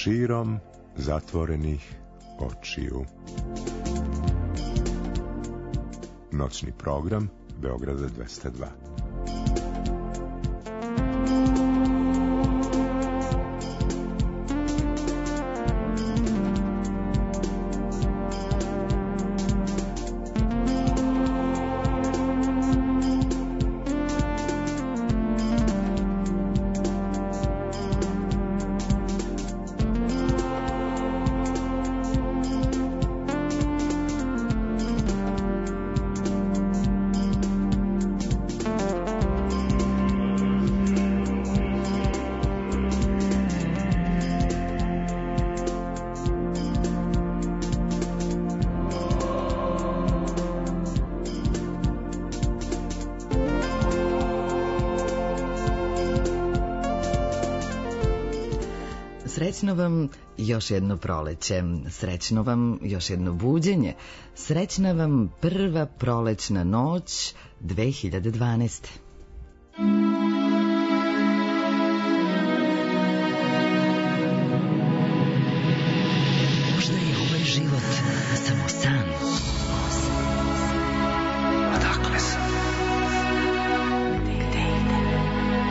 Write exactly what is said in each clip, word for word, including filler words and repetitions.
širom zatvorenih očiju. Noćni program Beograda dvesta dva. Srećno vam još jedno proleće, srećno vam još jedno buđenje, srećna vam prva prolećna noć dve hiljade dvanaeste. Možda je ovaj život samo san. Odakle sam? Gde idem?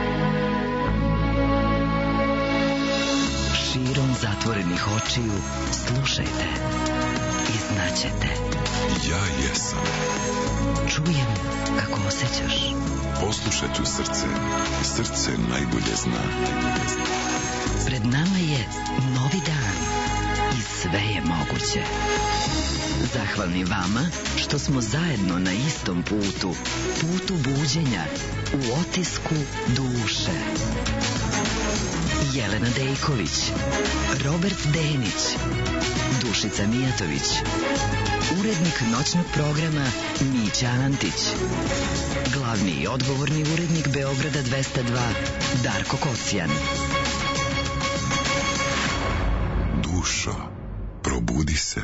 Širom zatvorenih očiju slušajte i znaćete. Ja jesam. Čujem kako osjećaš. Poslušat ću srce. Srce najbolje zna. Pred nama je novi dan i sve je moguće. Zahvalni vama što smo zajedno na istom putu, putu buđenja, u otisku duše. Jelena Dejković, Robert Denić, Dušica Mijatović, urednik noćnog programa Mića Antić, glavni i odgovorni urednik Beograda dvesta dva Darko Kocijan. Dušo, probudi se.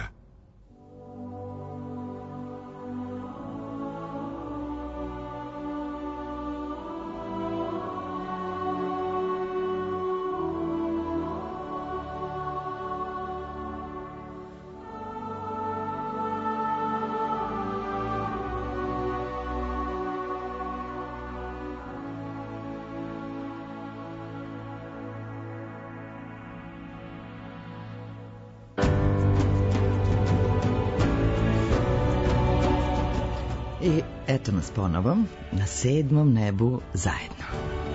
I eto nas ponovo na sedmom nebu zajedno.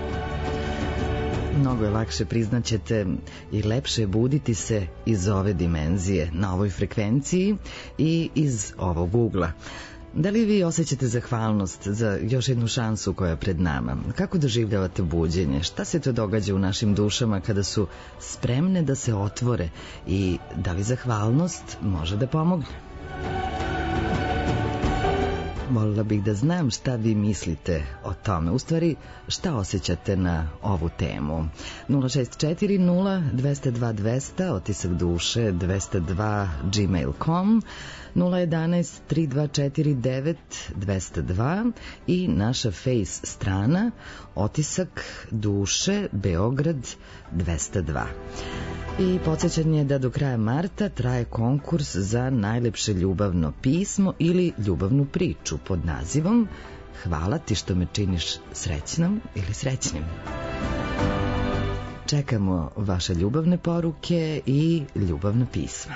Mnogo je lakše, priznaćete, i lepše buditi se iz ove dimenzije, na ovoj frekvenciji i iz ovog ugla. Da li vi osjećate zahvalnost za još jednu šansu koja je pred nama? Kako doživljavate buđenje? Šta se to događa u našim dušama kada su spremne da se otvore? I da li zahvalnost može da pomogne? Volila bih da znam šta vi mislite o tome. U stvari, šta osjećate na ovu temu? nula šest četiri nula dvesta dva dvesta, otisak duše dvesta dva gmail dot com, nula jedanaest tri dva četiri devet dvesta dva i naša face strana otisak duše Beograd dvesta dva. I podsjećanje da do kraja marta traje konkurs za najlepše ljubavno pismo ili ljubavnu priču pod nazivom Hvala ti što me činiš srećnom ili srećnim. Čekamo vaše ljubavne poruke i ljubavna pisma.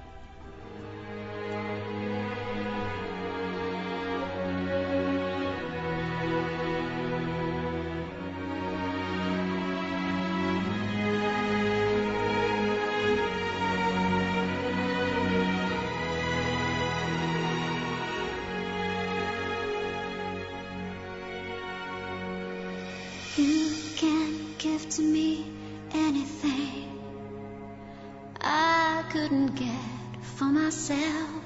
To me anything I couldn't get for myself.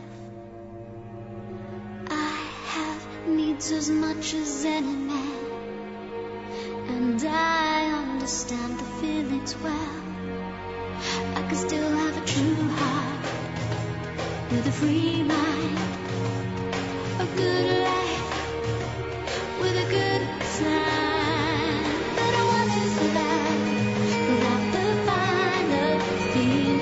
I have needs as much as any man, and I understand the feelings well. I can still have a true heart with a free mind, a good life with a good time. But what is life without the finer feeling?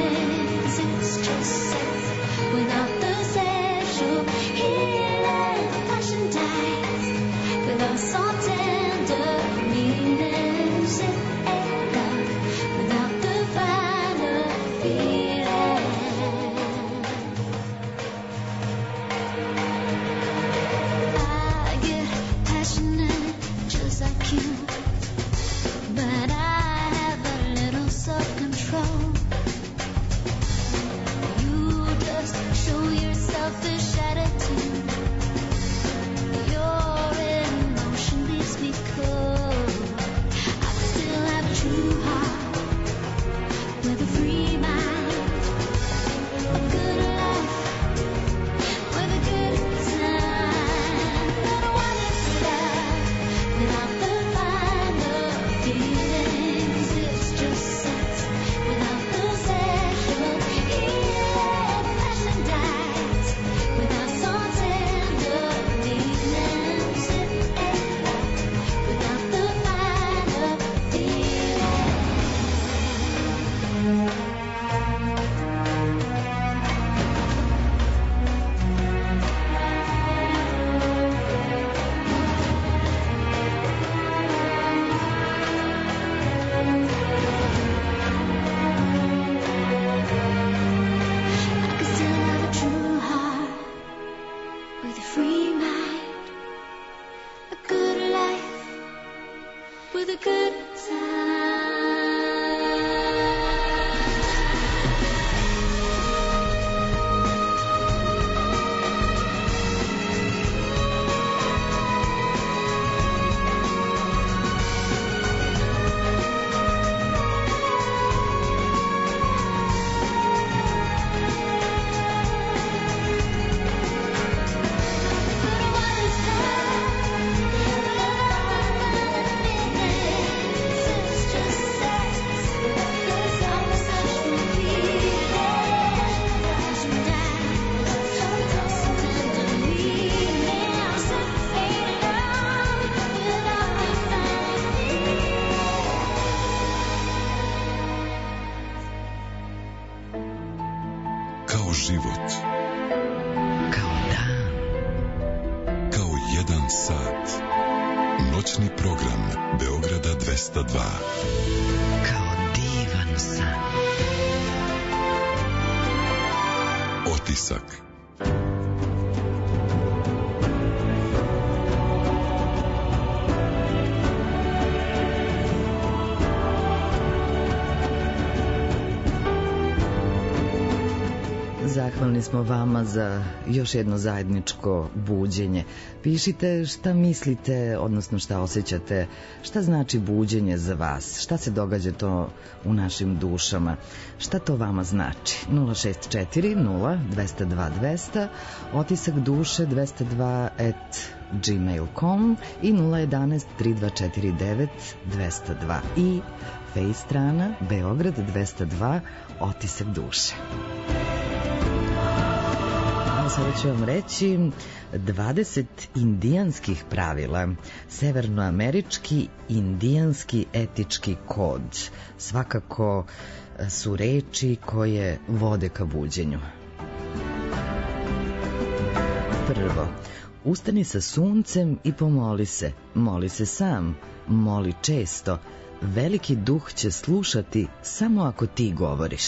with a free mind, a good life with a good time. Kao život. Kao dan. Kao jedan sat. Noćni program Beograda dvesta dva. Kao divan san. Otisak. Zahvalni smo vama za još jedno zajedničko buđenje. Pišite šta mislite, odnosno šta osjećate, šta znači buđenje za vas, šta se događa to u našim dušama, šta to vama znači. nula šest četiri nula dvesta dva dvesta, otisak duše dvesta dva at gmail dot com i nula jedanaest tri dva četiri devet dvesta dva i Face strana Beograd dvesta dva, otisak duše. Sada ću vam reći dvadeset indijanskih pravila, severnoamerički indijanski etički kod. Svakako su reči koje vode ka buđenju. Prvo, ustani sa suncem i pomoli se. Moli se sam, moli često. Veliki duh će slušati samo ako ti govoriš.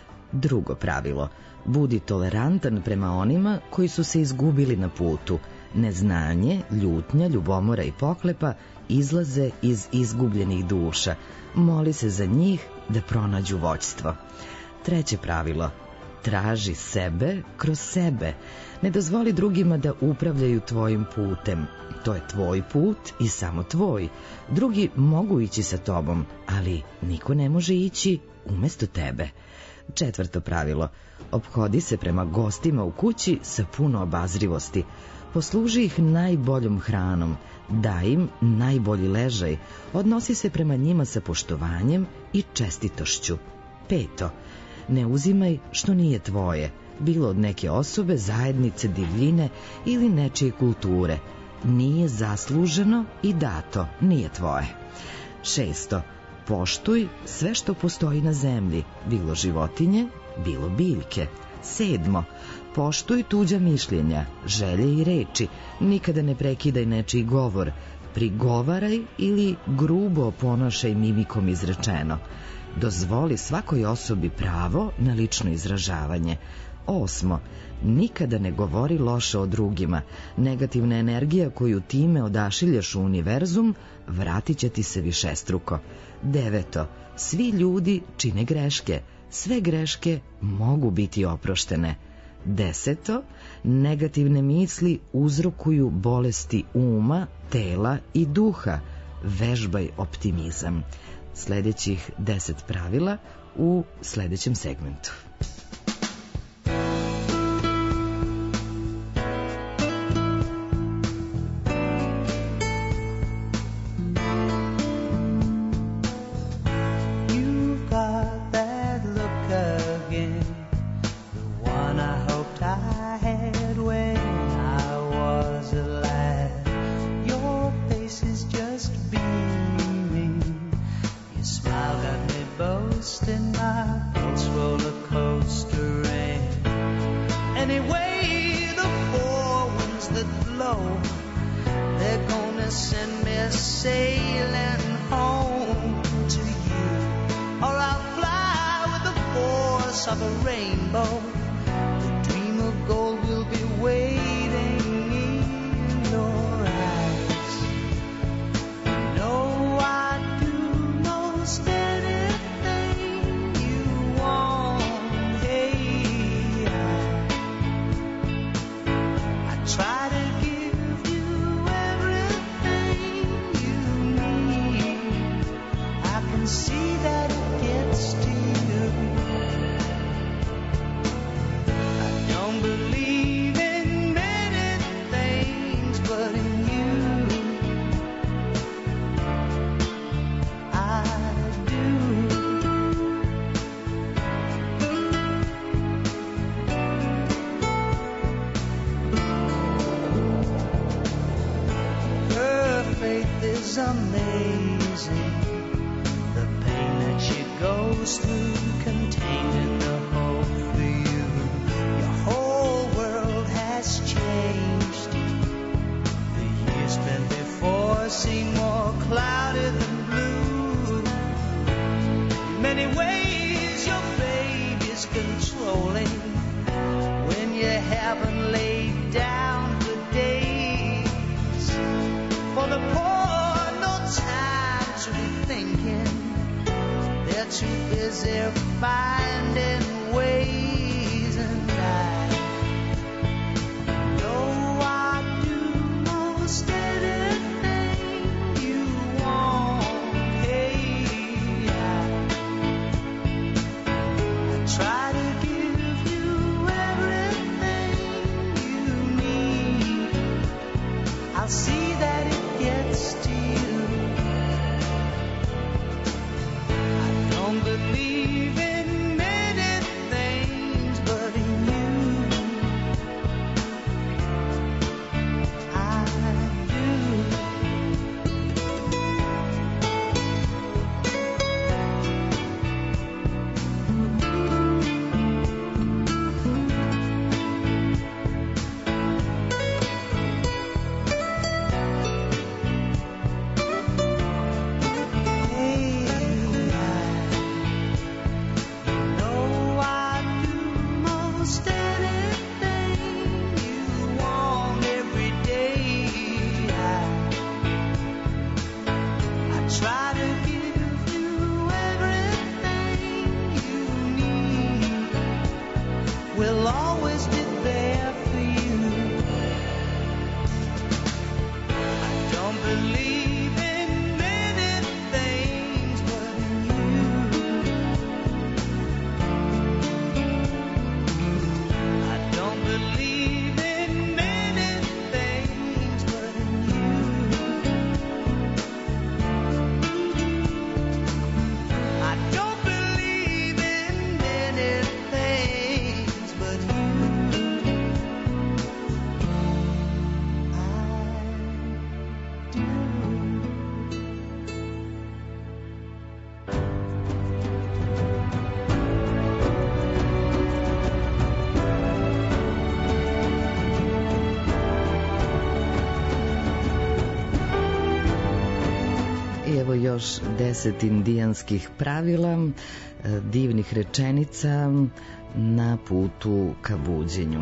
Drugo pravilo, budi tolerantan prema onima koji su se izgubili na putu. Neznanje, ljutnja, ljubomora i pohlepa izlaze iz izgubljenih duša. Moli se za njih da pronađu vođstvo. Treće pravilo, traži sebe kroz sebe. Ne dozvoli drugima da upravljaju tvojim putem. To je tvoj put i samo tvoj. Drugi mogu ići sa tobom, ali niko ne može ići umesto tebe. Četvrto pravilo, ophodi se prema gostima u kući sa puno obazrivosti. Posluži ih najboljom hranom, daj im najbolji ležaj, odnosi se prema njima sa poštovanjem i čestitošću. Peto, ne uzimaj što nije tvoje, bilo od neke osobe, zajednice, divljine ili nečije kulture. Nije zasluženo i dato, nije tvoje. Šesto, poštuj sve što postoji na zemlji, bilo životinje, bilo biljke. Sedmo, poštuj tuđa mišljenja, želje i reči, nikada ne prekidaj nečiji govor, prigovaraj ili grubo ponašaj mimikom izrečeno. Dozvoli svakoj osobi pravo na lično izražavanje. Osmo, nikada ne govori loše o drugima. Negativna energija koju time odašiljaš u univerzum vratit će ti se višestruko. Deveto, svi ljudi čine greške. Sve greške mogu biti oproštene. Deseto, negativne misli uzrokuju bolesti uma, tela i duha. Vežbaj optimizam. Sljedećih deset pravila u sljedećem segmentu. Of a rainbow, the dream of gold will be waiting amazing. The pain that she goes through contained in the hope for you. Your whole world has changed. The years spent before seem more clouded than blue. In many ways your baby's controlling when you haven't laid down for days. For the poor, no time to be thinking. They're too busy finding ways, and I know I do most anything you want. Hey, I, I try to give you everything you need. I'll see that it gets to you. I don't believe in many things, but in you I do. We'll always be there for you. I don't believe in many things, but in you. I don't believe in many things, but in you. I don't believe in many things, but you. Evo još deset indijanskih pravila, divnih rečenica na putu ka buđenju.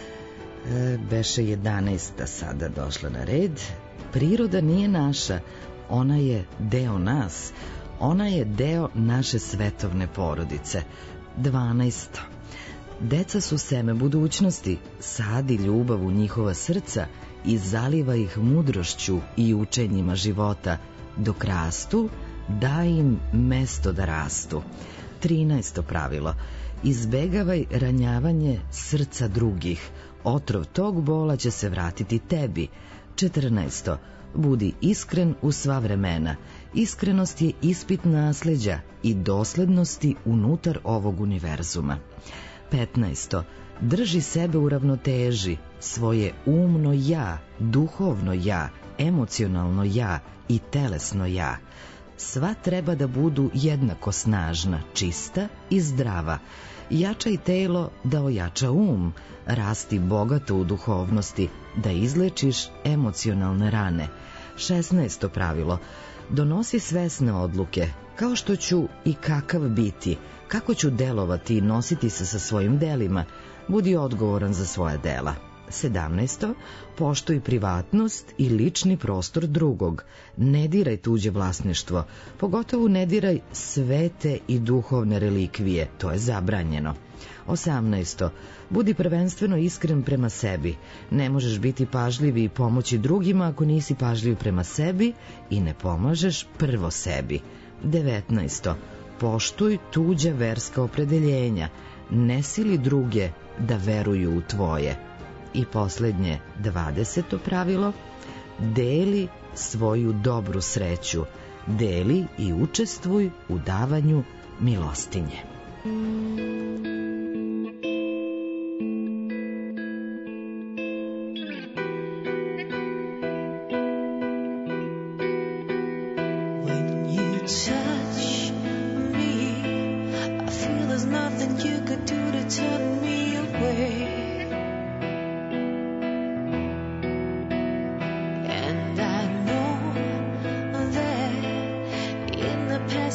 Beše jedanaesta sada došla na red. Priroda nije naša, ona je deo nas, ona je deo naše svetovne porodice. dvanaesto. Deca su seme budućnosti, sadi ljubav u njihova srca i zaliva ih mudrošću i učenjima života. Dok rastu, daj im mesto da rastu. trinaesto pravilo. Izbegavaj ranjavanje srca drugih. Otrov tog bola će se vratiti tebi. četrnaesto. Budi iskren u sva vremena. Iskrenost je ispit nasleđa i doslednosti unutar ovog univerzuma. petnaesto. Drži sebe u ravnoteži, svoje umno ja, duhovno ja, emocionalno ja i telesno ja. Sva treba da budu jednako snažna, čista i zdrava. Jačaj telo da ojača um, rasti bogato u duhovnosti, da izlečiš emocionalne rane. šesnaesto pravilo. Donosi svesne odluke, kao što ću i kakav biti, kako ću delovati i nositi se sa svojim delima. Budi odgovoran za svoja dela. sedamnaesto. Poštuj privatnost i lični prostor drugog. Ne diraj tuđe vlasništvo, pogotovo ne diraj svete i duhovne relikvije, to je zabranjeno. osamnaesto. Budi prvenstveno iskren prema sebi. Ne možeš biti pažljiv i pomoći drugima ako nisi pažljiv prema sebi i ne pomažeš prvo sebi. devetnaesto. Poštuj tuđa verska opredeljenja. Ne sili druge da veruju u tvoje. I poslednje, dvadeseto pravilo. Deli svoju dobru sreću. Deli i učestvuj u davanju milostinje.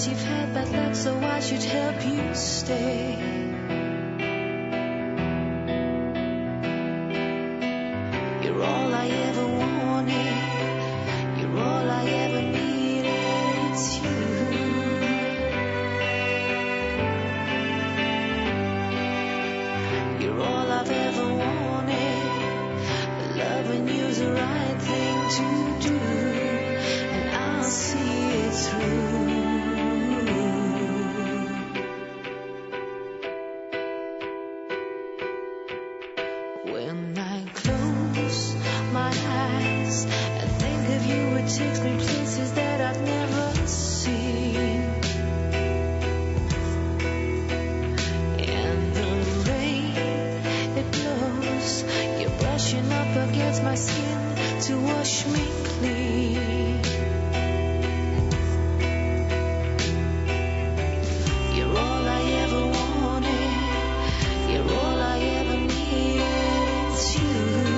guess you've had bad luck, so I should help you stay. You're all I ever wanted. You're all I ever needed. It's you. You're all I've ever wanted. Loving you's the right thing to do, and I'll see it through. When I close my eyes and think of you, it takes me places that I've never seen. And the rain, it blows, you're brushing up against my skin to wash me clean. You're all I ever wanted. You're all I ever needed. It's you.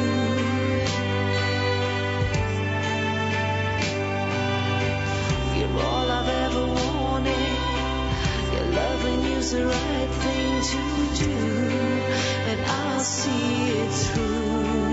You're all I've ever wanted. Your loving you's the right thing to do, and I'll see it through.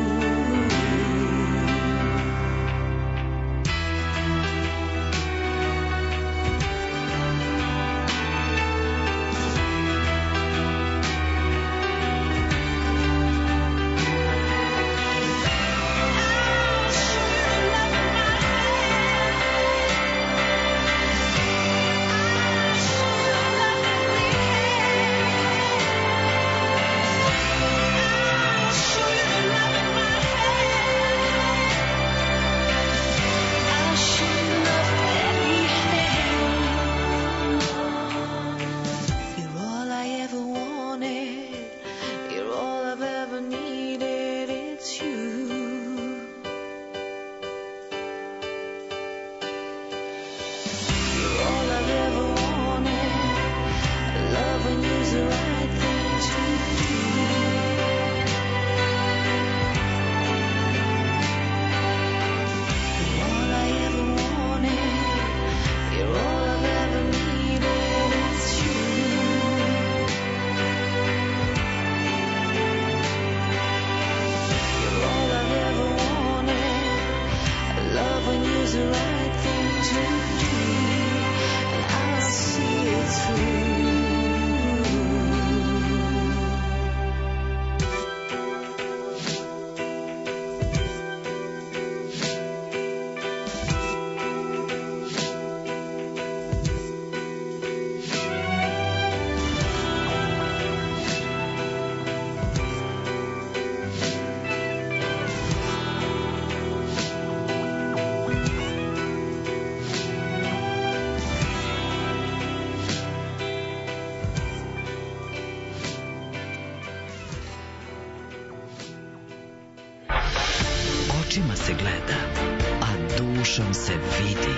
Očima se gleda, a dušom se vidi.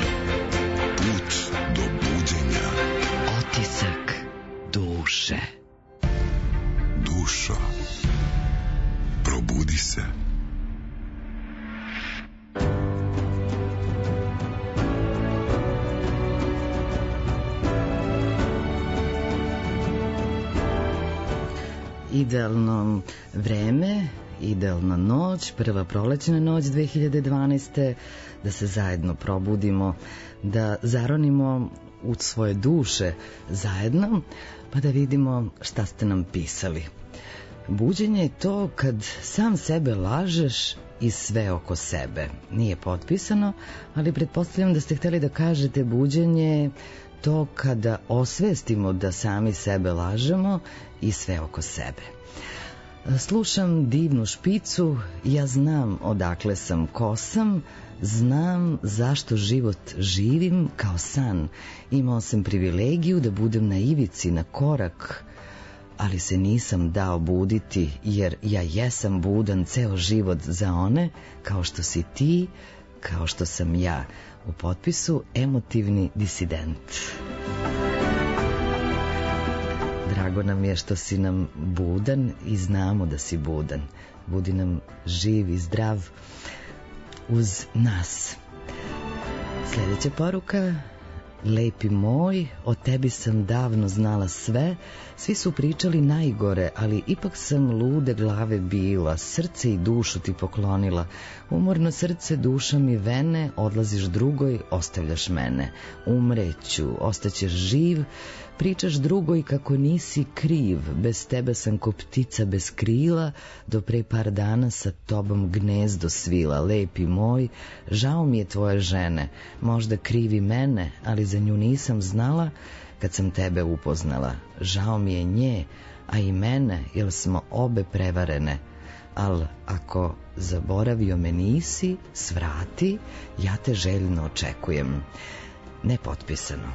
Put do buđenja. Otisak duše. Dušo, probudi se. Idealno vreme, idealna noć, prva prolećna noć dve hiljade dvanaeste. Da se zajedno probudimo, da zaronimo u svoje duše zajedno, pa da vidimo šta ste nam pisali. Buđenje je to kad sam sebe lažeš i sve oko sebe. Nije potpisano, ali pretpostavljam da ste hteli da kažete buđenje to kada osvestimo da sami sebe lažemo i sve oko sebe. Slušam divnu špicu, ja znam odakle sam, ko sam, znam zašto život živim kao san. Imao sam privilegiju da budem na ivici, na korak, ali se nisam dao buditi, jer ja jesam budan ceo život za one, kao što si ti, kao što sam ja. U potpisu emotivni disident. Drago nam je što si nam budan i znamo da si budan. Budi nam živ i zdrav uz nas. Sljedeća poruka Lepi moj, o tebi sam davno znala sve, svi su pričali najgore, ali ipak sam lude glave bila, srce i dušu ti poklonila. Umorno srce, duša mi vene, odlaziš drugoj, ostavljaš mene. Umreću, ostaćeš živ, pričaš drugoj kako nisi kriv, bez tebe sam ko ptica bez krila, do pre par dana sa tobom gnezdo svila. Lepi moj, žao mi je tvoje žene, možda krivi mene, ali za nju nisam znala kad sam tebe upoznala. Žao mi je nje, a i mene, jer smo obe prevarene. Al ako zaboravio me nisi, svrati, ja te željno očekujem. Nepotpisano.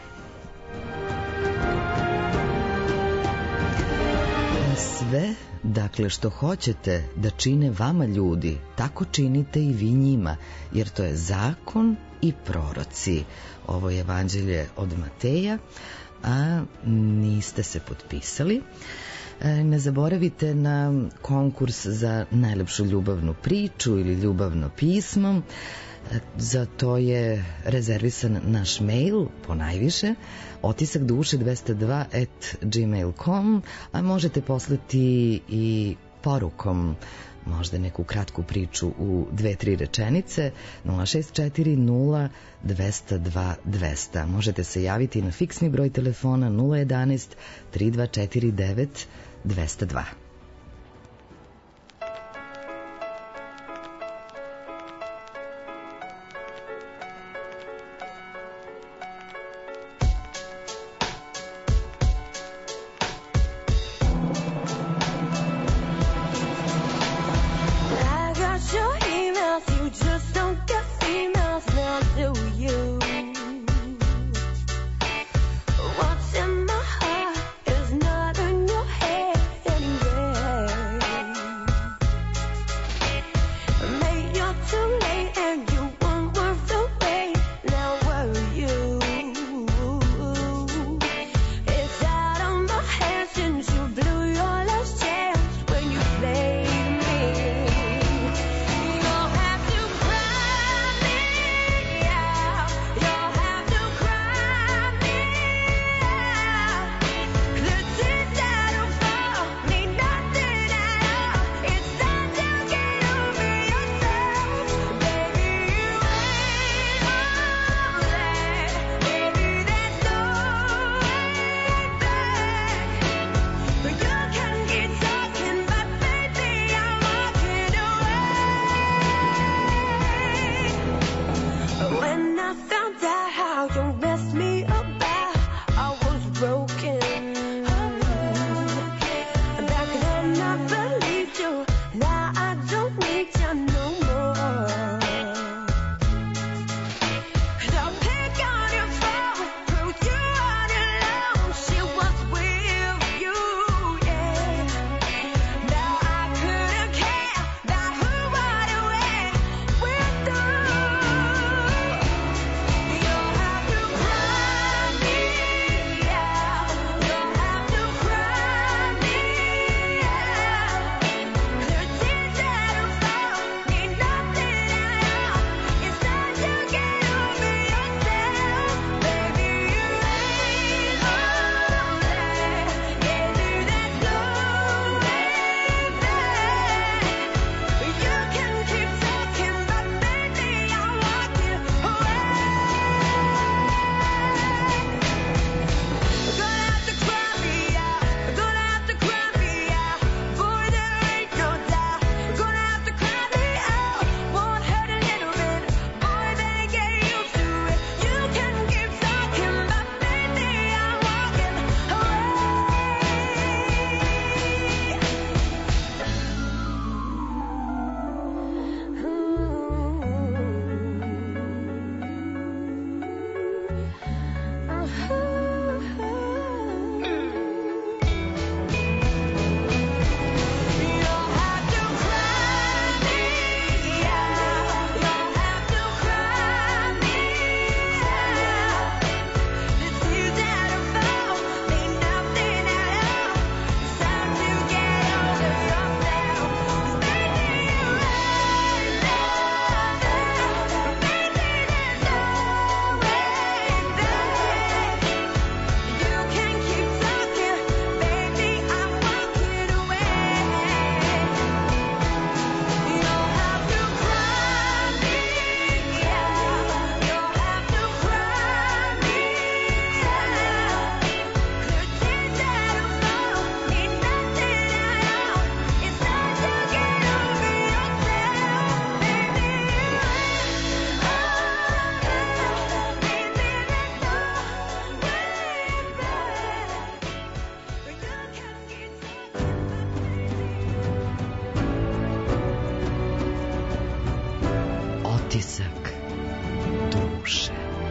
Sve, dakle, što hoćete da čine vama ljudi, tako činite i vi njima, jer to je zakon i proroci. Ovo je evanđelje od Mateja, a niste se potpisali. Ne zaboravite na konkurs za najlepšu ljubavnu priču ili ljubavno pismo. Za to je rezervisan naš mail, po najviše, otisak duše dvesta dva at gmail dot com, a možete poslati i porukom možda neku kratku priču u dve, tri rečenice, nula šest četiri nula dvesta dva dvesta. Možete se javiti na fiksni broj telefona nula jedanaest tri dva četiri devet dvesta dva. What's in my heart is not in your head anyway. Utisak duše.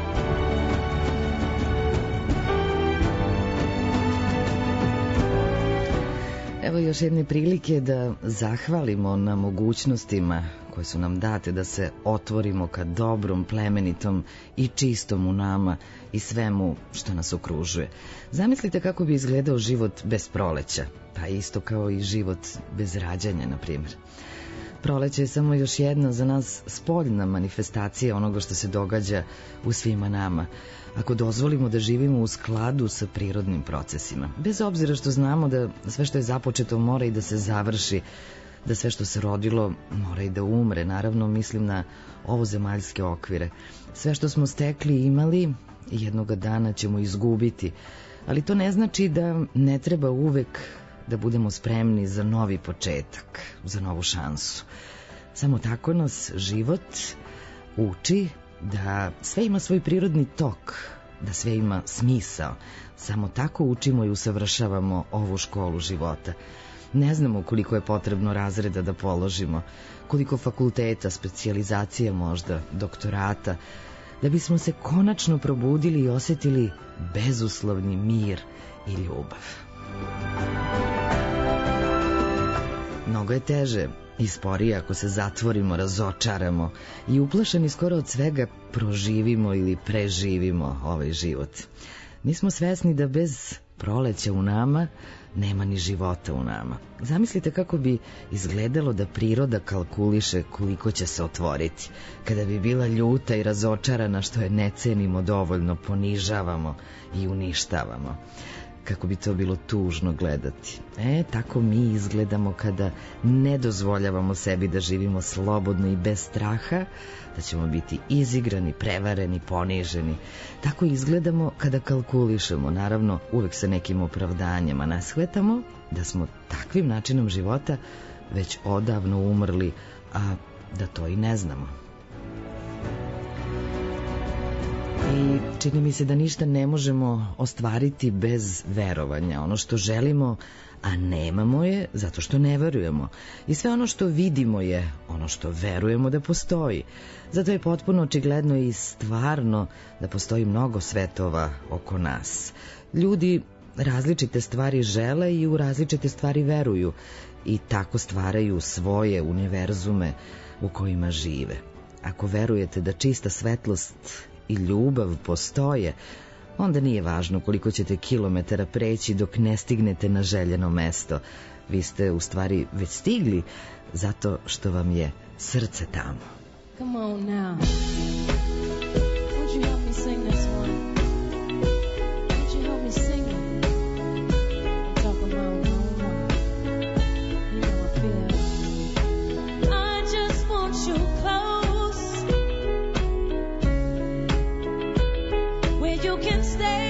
Evo još jedne prilike da zahvalimo na mogućnostima koje su nam date da se otvorimo ka dobrom, plemenitom i čistom u nama i svemu što nas okružuje. Zamislite kako bi izgledao život bez proleća, pa isto kao i život bez rađanja, na primjer. Proleće je samo još jedna za nas spoljna manifestacija onoga što se događa u svima nama, ako dozvolimo da živimo u skladu sa prirodnim procesima. Bez obzira što znamo da sve što je započeto mora i da se završi, da sve što se rodilo mora i da umre. Naravno, mislim na ovozemaljske okvire. Sve što smo stekli i imali, jednoga dana ćemo izgubiti. Ali to ne znači da ne treba uvek da budemo spremni za novi početak, za novu šansu. Samo tako nas život uči da sve ima svoj prirodni tok, da sve ima smisao. Samo tako učimo i usavršavamo ovu školu života. Ne znamo koliko je potrebno razreda da položimo, koliko fakulteta, specijalizacija možda, doktorata, da bismo se konačno probudili i osjetili bezuslovni mir i ljubav. Mnogo je teže i sporije ako se zatvorimo, razočaramo i uplašeni skoro od svega proživimo ili preživimo ovaj život. Nismo svesni da bez proleća u nama nema ni života u nama. Zamislite kako bi izgledalo da priroda kalkuliše koliko će se otvoriti. Kada bi bila ljuta i razočarana što je ne cenimo dovoljno, ponižavamo i uništavamo. Kako bi to bilo tužno gledati. E, tako mi izgledamo kada ne dozvoljavamo sebi da živimo slobodno i bez straha, da ćemo biti izigrani, prevareni, poniženi. Tako izgledamo kada kalkulišemo, naravno uvek sa nekim opravdanjima, ne shvatamo da smo takvim načinom života već odavno umrli, a da to i ne znamo. I čini mi se da ništa ne možemo ostvariti bez verovanja. Ono što želimo, a nemamo je zato što ne verujemo. I sve ono što vidimo je ono što verujemo da postoji. Zato je potpuno očigledno i stvarno da postoji mnogo svetova oko nas. Ljudi različite stvari žele i u različite stvari veruju. I tako stvaraju svoje univerzume u kojima žive. Ako verujete da čista svetlost i ljubav postoje, onda nije važno koliko ćete kilometara preći dok ne stignete na željeno mesto. Vi ste u stvari već stigli zato što vam je srce tamo. Come on now. Won't you help me sing this one? Won't you help me sing it? I'm talking about my own heart. You know I feel. I just want you close, where you can stay.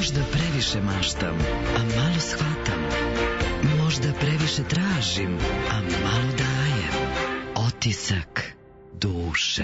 Možda previše maštam, a malo shvatam. Možda previše tražim, a malo dajem. Otisak duše.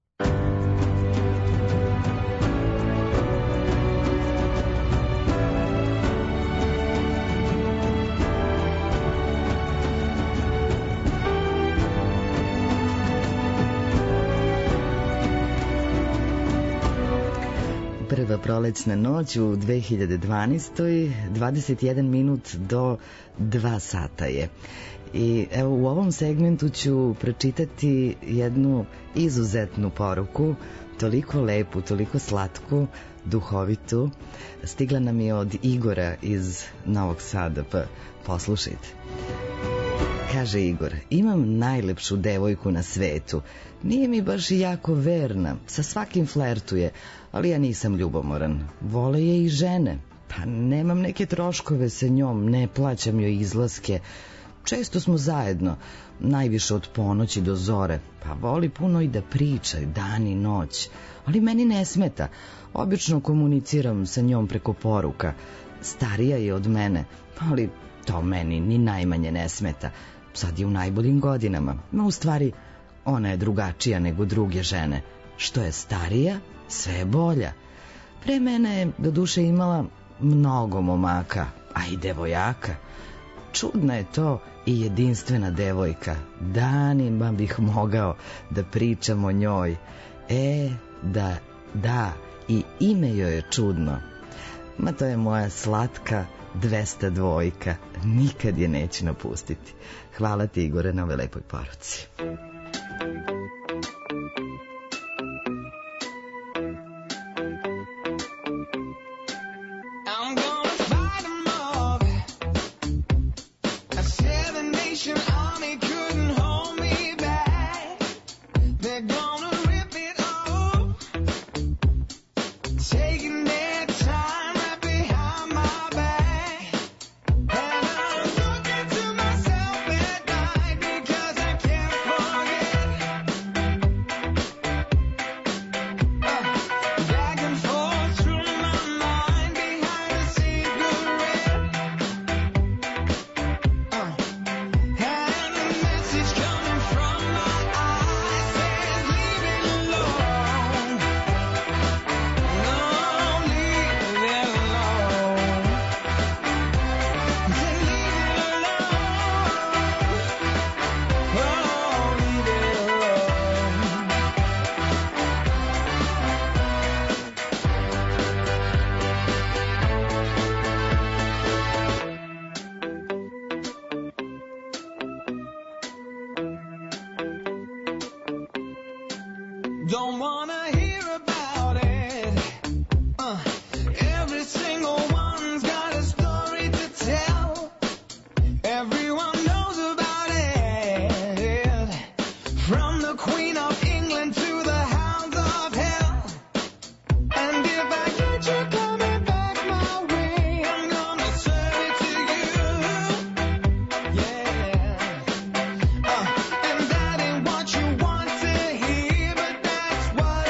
Prva prolećna noć u dve hiljade dvanaestoj. dvadeset jedan minut do dva sata je. I evo u ovom segmentu ću pročitati jednu izuzetnu poruku, toliko lepu, toliko slatku, duhovitu. Stigla nam je od Igora iz Novog Sada, pa poslušajte. Kaže Igor, imam najlepšu devojku na svetu. Nije mi baš jako verna, sa svakim flertuje, ali ja nisam ljubomoran. Vole je i žene. Pa nemam neke troškove sa njom, ne plaćam joj izlaske. Često smo zajedno, najviše od ponoći do zore. Pa voli puno i da priča, dan i noć. Ali meni ne smeta. Obično komuniciram sa njom preko poruka. Starija je od mene, ali to meni ni najmanje ne smeta. Sad je u najboljim godinama. No, u stvari, ona je drugačija nego druge žene. Što je starija, sve je bolja. Pre mene je do duše imala mnogo momaka, a i devojaka. Čudna je to i jedinstvena devojka. Danima bih mogao da pričam o njoj. E, da, da, i ime joj je čudno. Ma to je moja slatka dvesta dvojka. Nikad je neću napustiti. Hvala ti, Igore, na ove lepoj poruci. Don't wanna hear about it. Uh, every single one's got a story to tell. Everyone knows about it. From the Queen of England to the hounds of hell. And if I get you coming back my way, I'm gonna serve it to you. Yeah. Uh, and that ain't what you want to hear, but that's what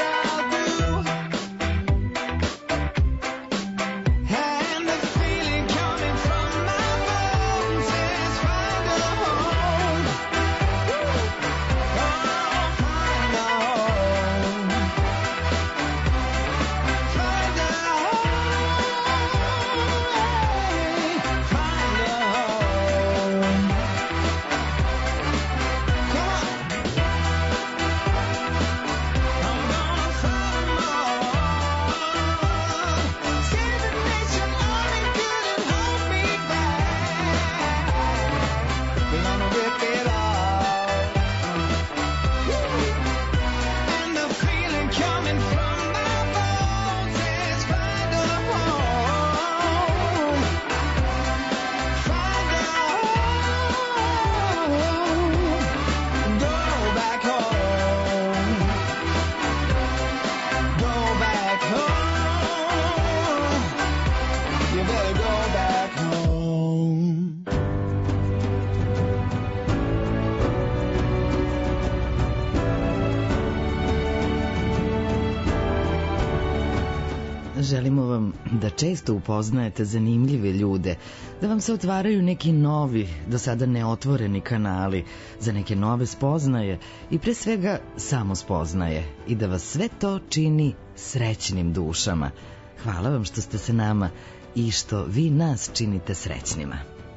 želimo vam da često upoznajete zanimljive ljude, da vam se otvaraju neki novi, do sada neotvoreni kanali, za neke nove spoznaje i pre svega samo spoznaje i da vas sve to čini srećnim dušama. Hvala vam što ste se nama i što vi nas činite srećnima.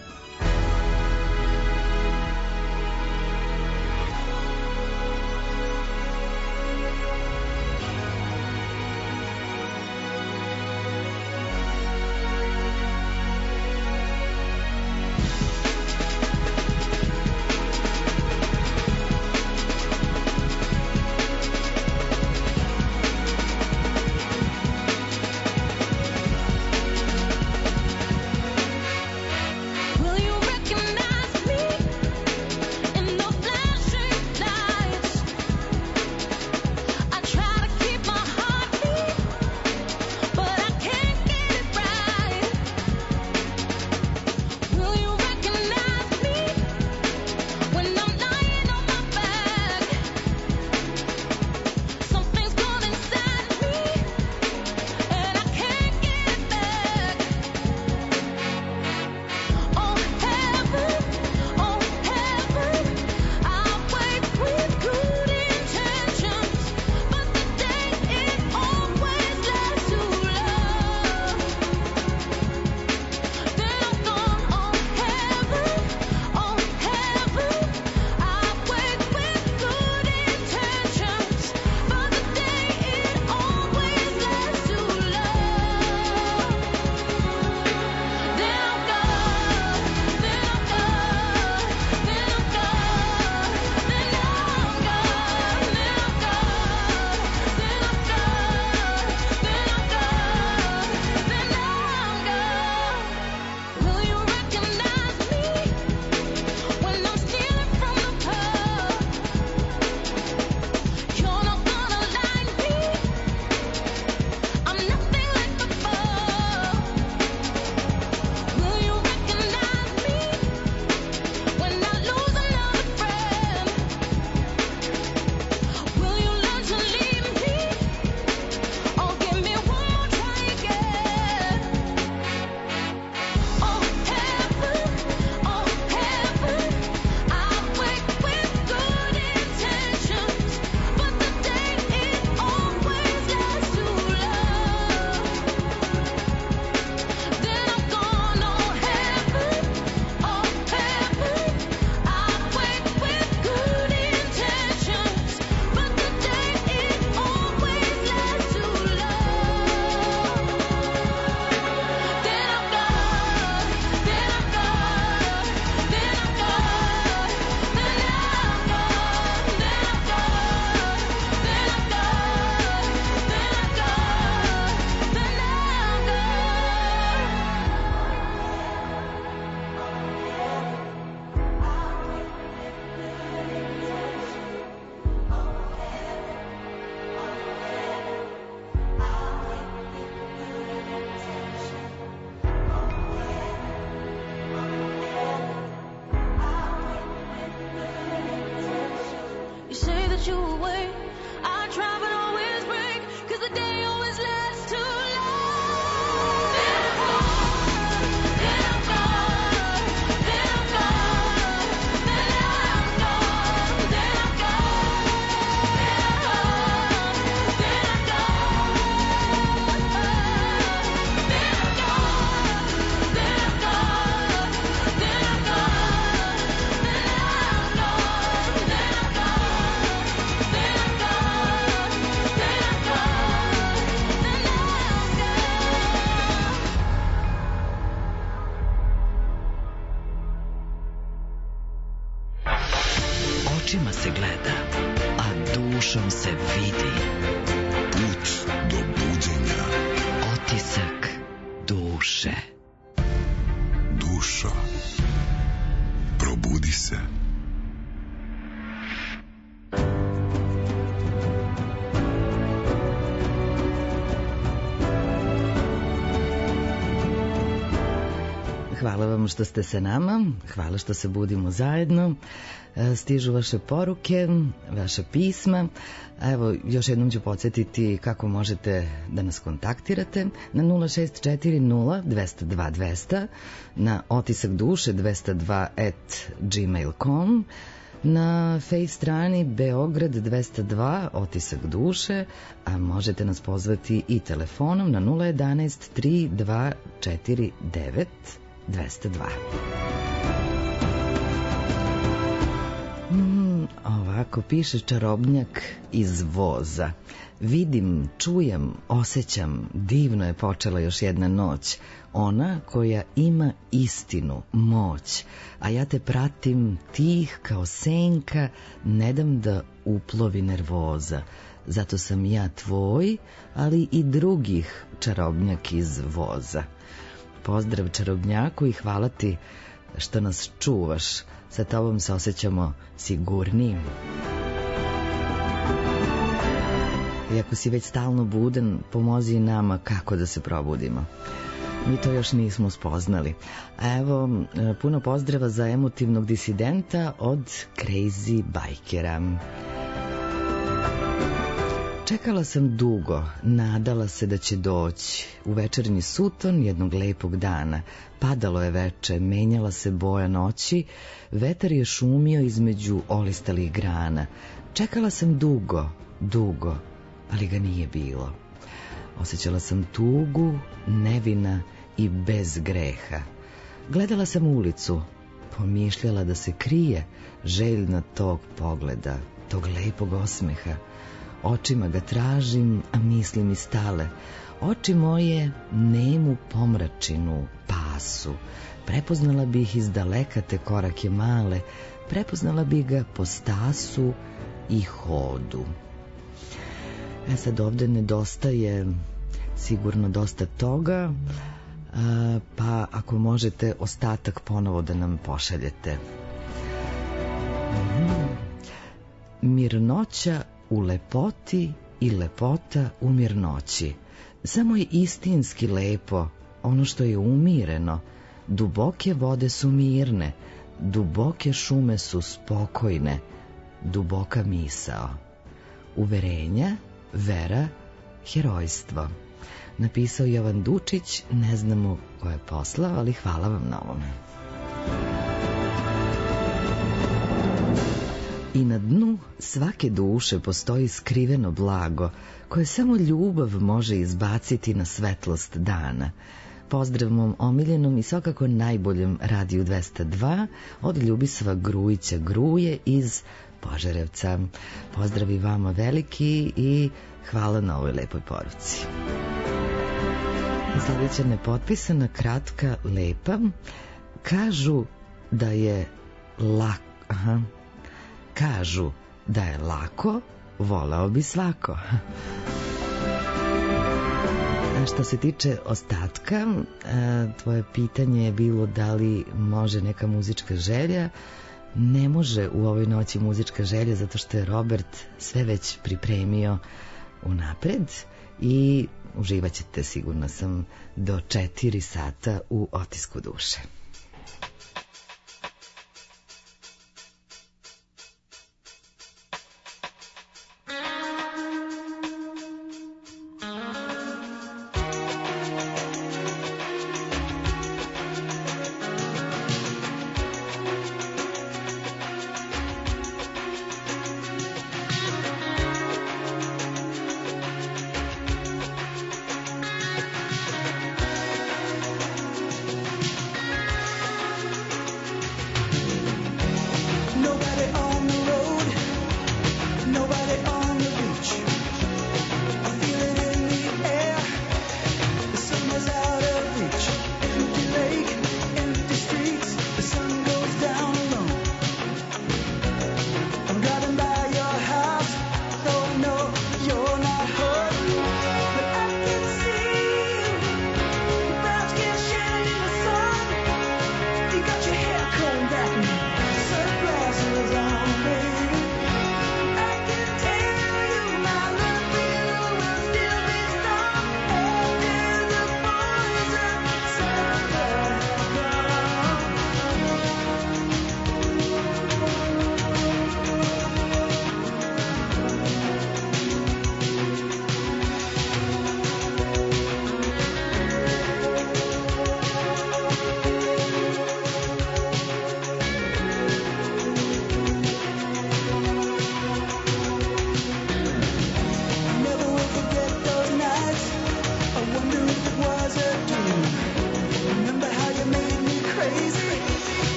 Očima se gleda, a dušom se vidi. Put do buđenja. Otisak duše. Dušo, probudi se. Hvala vam što ste sa nama, hvala što se budimo zajedno. Stižu vaše poruke, vaše pisma. Evo, još jednom ću podsjetiti kako možete da nas kontaktirate na nula šest četiri nula dve nula dva dve nula nula, na otisak duše dvesta dva at gmail dot com, na Face strani Beograd dvesta dva otisak duše, a možete nas pozvati i telefonom na nula jedanaest tri dva četiri devet dvesta dva. Mm, ovako piše čarobnjak iz voza. Vidim, čujem, osjećam, divno je počela još jedna noć. Ona koja ima istinu, moć, a ja te pratim tih kao senka, ne dam da uplovi nervoza. Zato sam ja tvoj, ali i drugih čarobnjak iz voza. Pozdrav čarobnjaku i hvala ti što nas čuvaš. Sa tobom se osjećamo sigurnijim. I ako si već stalno budan, pomozi i nama kako da se probudimo. Mi to još nismo spoznali. A evo, puno pozdrava za emotivnog disidenta od Crazy Bikera. Čekala sam dugo, nadala se da će doći. U večernji suton jednog lepog dana. Padalo je veče, menjala se boja noći, vetar je šumio između olistalih grana. Čekala sam dugo, dugo, ali ga nije bilo. Osjećala sam tugu, nevina i bez greha. Gledala sam ulicu, pomišljala da se krije, željna tog pogleda, tog lepog osmeha. Očima ga tražim, a misli mi stale. Oči moje nemu pomračinu pasu. Prepoznala bih iz daleka te korake male, prepoznala bih ga po stasu i hodu. E sad ovde nedostaje sigurno dosta toga, a, pa ako možete ostatak ponovo da nam pošaljete. Mhm. Mirnoća u lepoti i lepota u mirnoći. Samo je istinski lepo ono što je umireno. Duboke vode su mirne, duboke šume su spokojne, duboka misao. Uverenja, vera, herojstvo. Napisao Jovan Dučić, ne znamo ko je poslao, ali hvala vam na ovome. I na dnu svake duše postoji skriveno blago, koje samo ljubav može izbaciti na svetlost dana. Pozdrav mom omiljenom i svakako najboljem Radiju dvesta dva od Ljubisava Grujića Gruje iz Požarevca. Pozdrav i vama veliki i hvala na ovoj lepoj poruci. Sljedeća nepotpisana, kratka, lepa. Kažu da je lako... Aha. Kažu da je lako, voleo bi svako. A što se tiče ostatka, tvoje pitanje je bilo da li može neka muzička želja. Ne može u ovoj noći muzička želja zato što je Robert sve već pripremio unapred i uživat ćete, sigurno sam, do četiri sata u Otisku duše.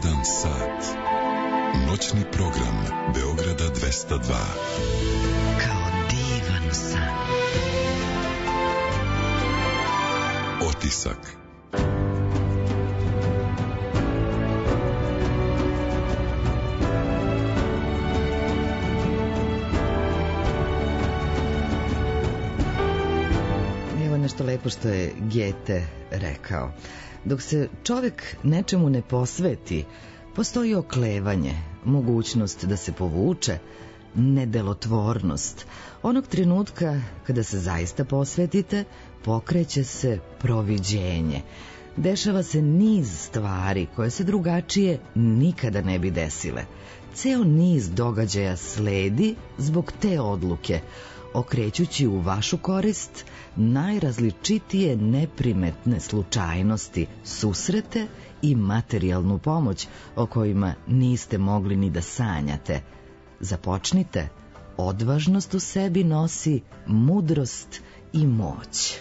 jedan sat. Noćni program Beograda dvesta dva. Kao divan san. Otisak. Evo nešto lepo što je Gete rekao. Dok se čovek nečemu ne posveti, postoji oklevanje, mogućnost da se povuče, nedelotvornost. Onog trenutka kada se zaista posvetite, pokreće se proviđenje. Dešava se niz stvari koje se drugačije nikada ne bi desile. Ceo niz događaja sledi zbog te odluke, okrećući u vašu korist najrazličitije neprimetne slučajnosti, susrete i materijalnu pomoć o kojima niste mogli ni da sanjate. Započnite, odvažnost u sebi nosi mudrost i moć.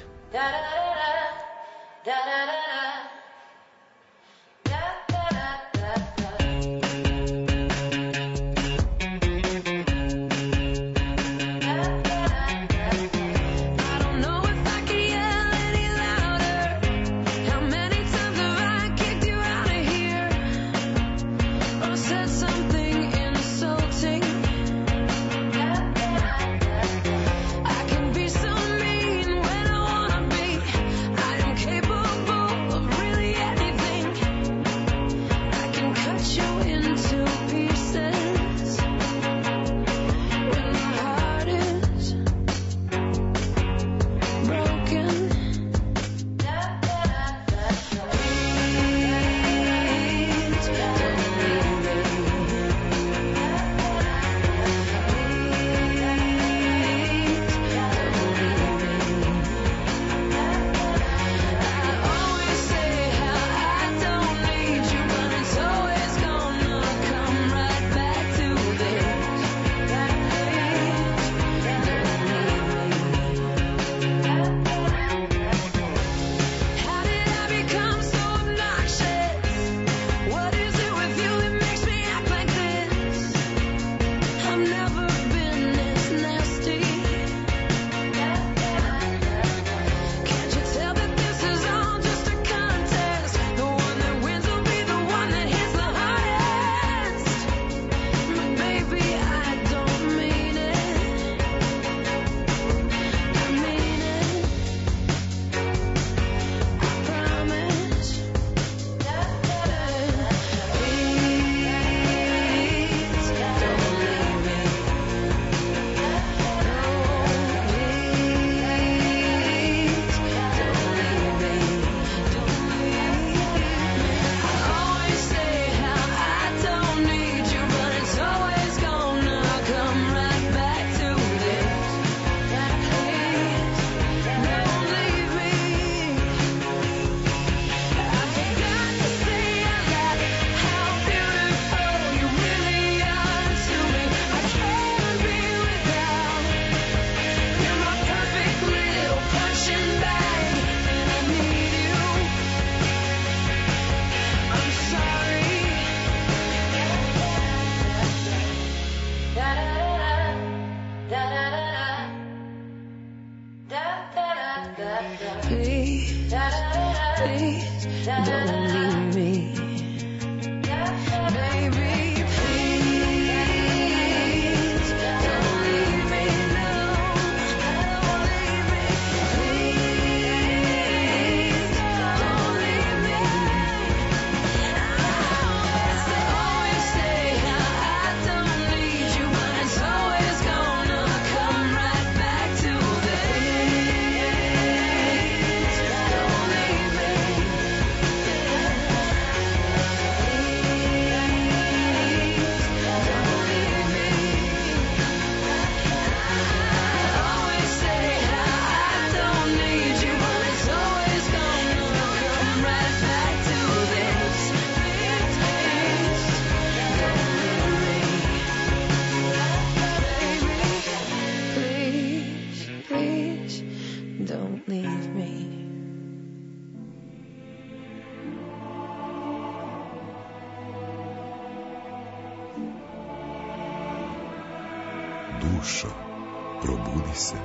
dušo, probudi se.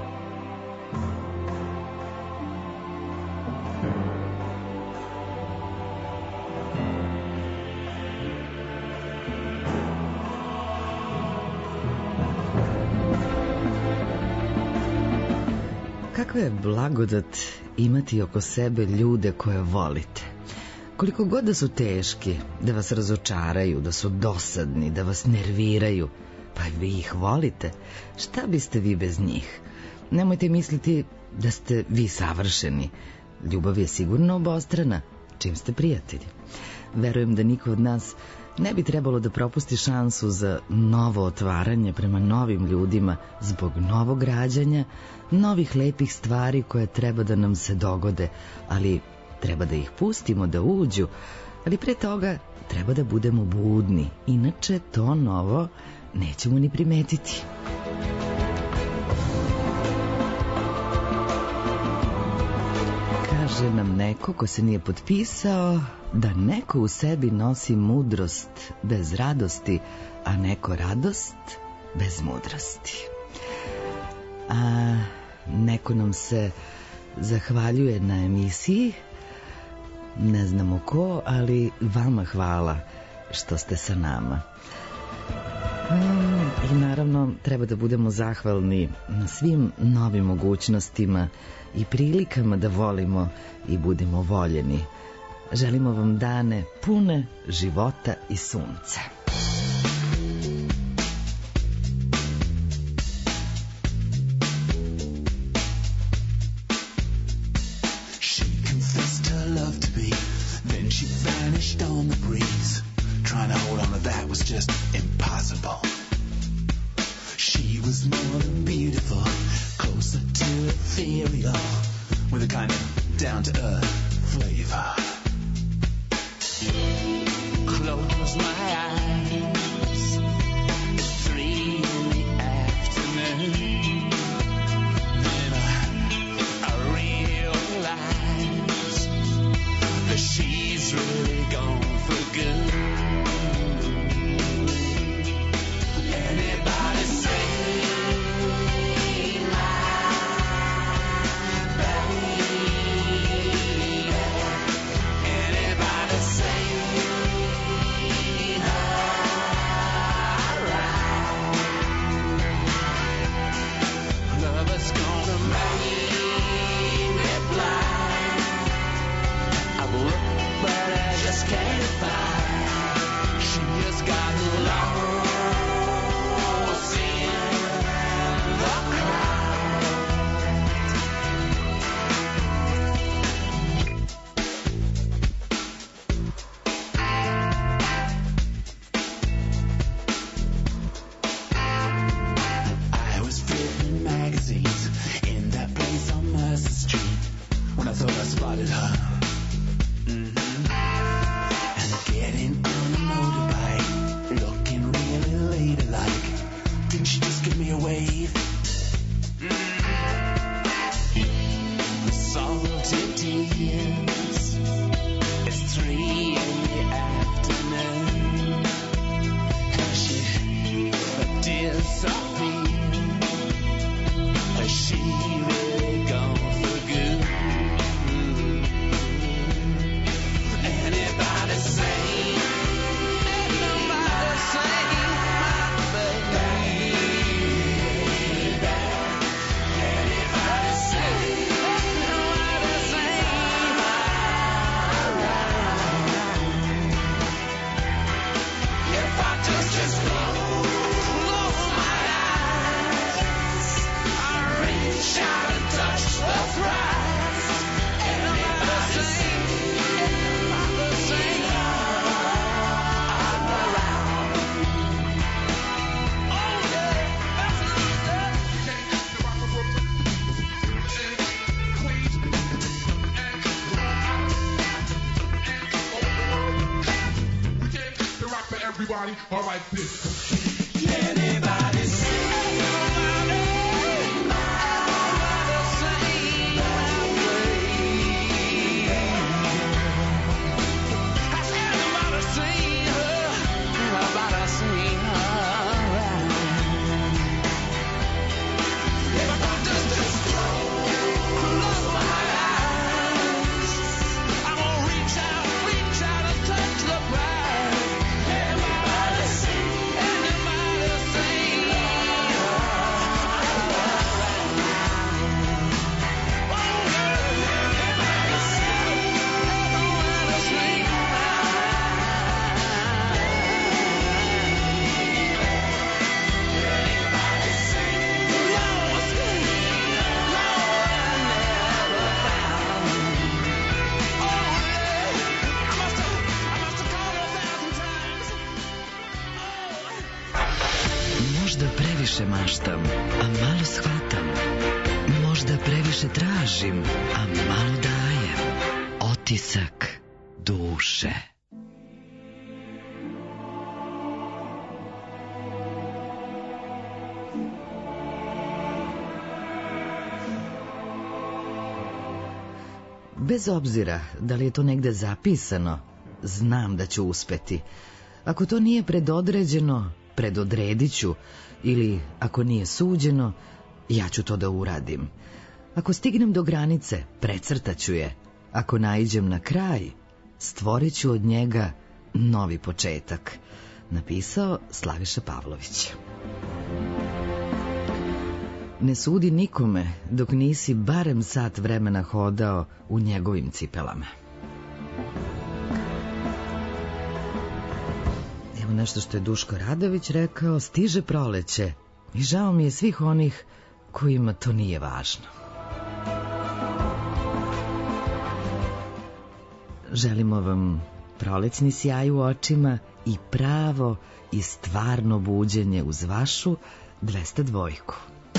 Kakva je blagodat imati oko sebe ljude koje volite. Koliko god da su teški, da vas razočaraju, da su dosadni, da vas nerviraju, pa vi ih volite, šta biste vi bez njih? Nemojte misliti da ste vi savršeni. Ljubav je sigurno obostrana, čim ste prijatelji. Verujem da niko od nas ne bi trebalo da propusti šansu za novo otvaranje prema novim ljudima zbog novog rađanja, novih lepih stvari koje treba da nam se dogode, ali treba da ih pustimo da uđu, ali pre toga treba da budemo budni, inače to novo nećemo ni primetiti. Kaže nam neko ko se nije potpisao da neko u sebi nosi mudrost bez radosti, a neko radost bez mudrosti. A neko nam se zahvaljuje na emisiji, ne znamo ko, ali vama hvala što ste sa nama. I naravno treba da budemo zahvalni na svim novim mogućnostima i prilikama da volimo i budemo voljeni. Želimo vam dane pune života i sunca. She confessed her love to be, then she vanished on the breeze. Trying to hold on to that was just impossible. She was more than beautiful, closer to ethereal, with a kind of down-to-earth flavor. Close my eyes, three in the afternoon. Then I, I realize that she's really gone for good. Anybody say everybody, all right, this. Anybody see previše maštam, a malo shvatam. Možda previše tražim, a malo dajem. Otisak duše. Bez obzira da li je to negde zapisano, znam da ću uspeti. Ako to nije predodređeno, predodredit ću, ili ako nije suđeno, ja ću to da uradim. Ako stignem do granice, precrtaću je. Ako naiđem na kraj, stvorit ću od njega novi početak. Napisao Slaviša Pavlović. Ne sudi nikome dok nisi barem sat vremena hodao u njegovim cipelama. Evo nešto što je Duško Radović rekao: stiže proleće i žao mi je svih onih kojima to nije važno. Želimo vam prolećni sjaj u očima i pravo i stvarno buđenje uz vašu dvesta dvojku.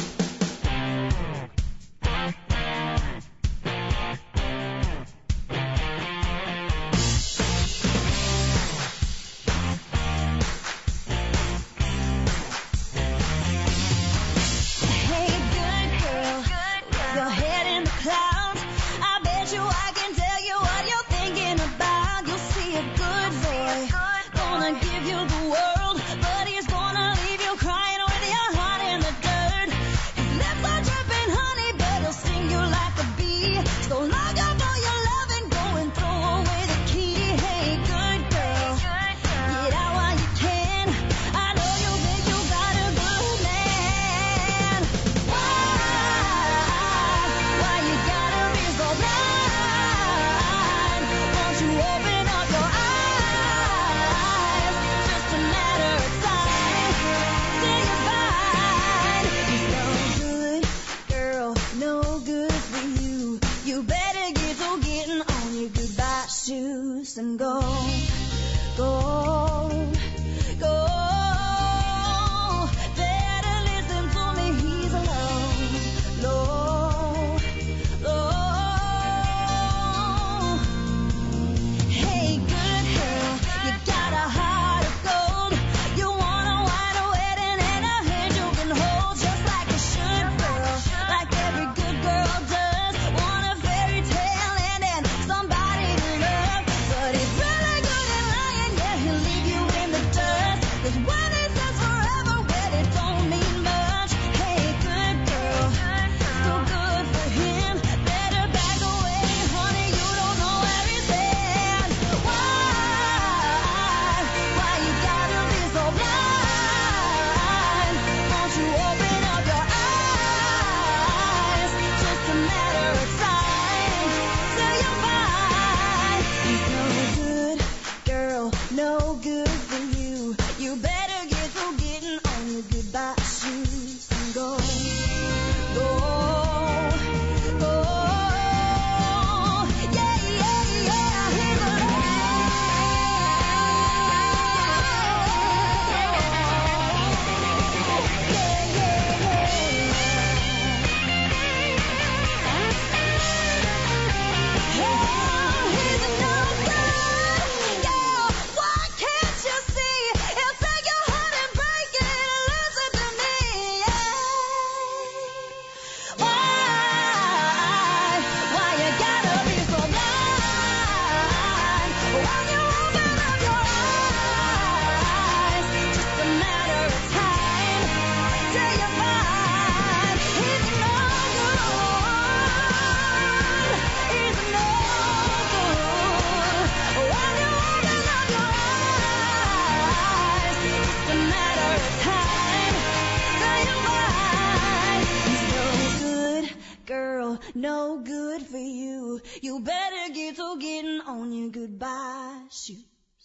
No good for you. You better get to getting on your goodbye shoes.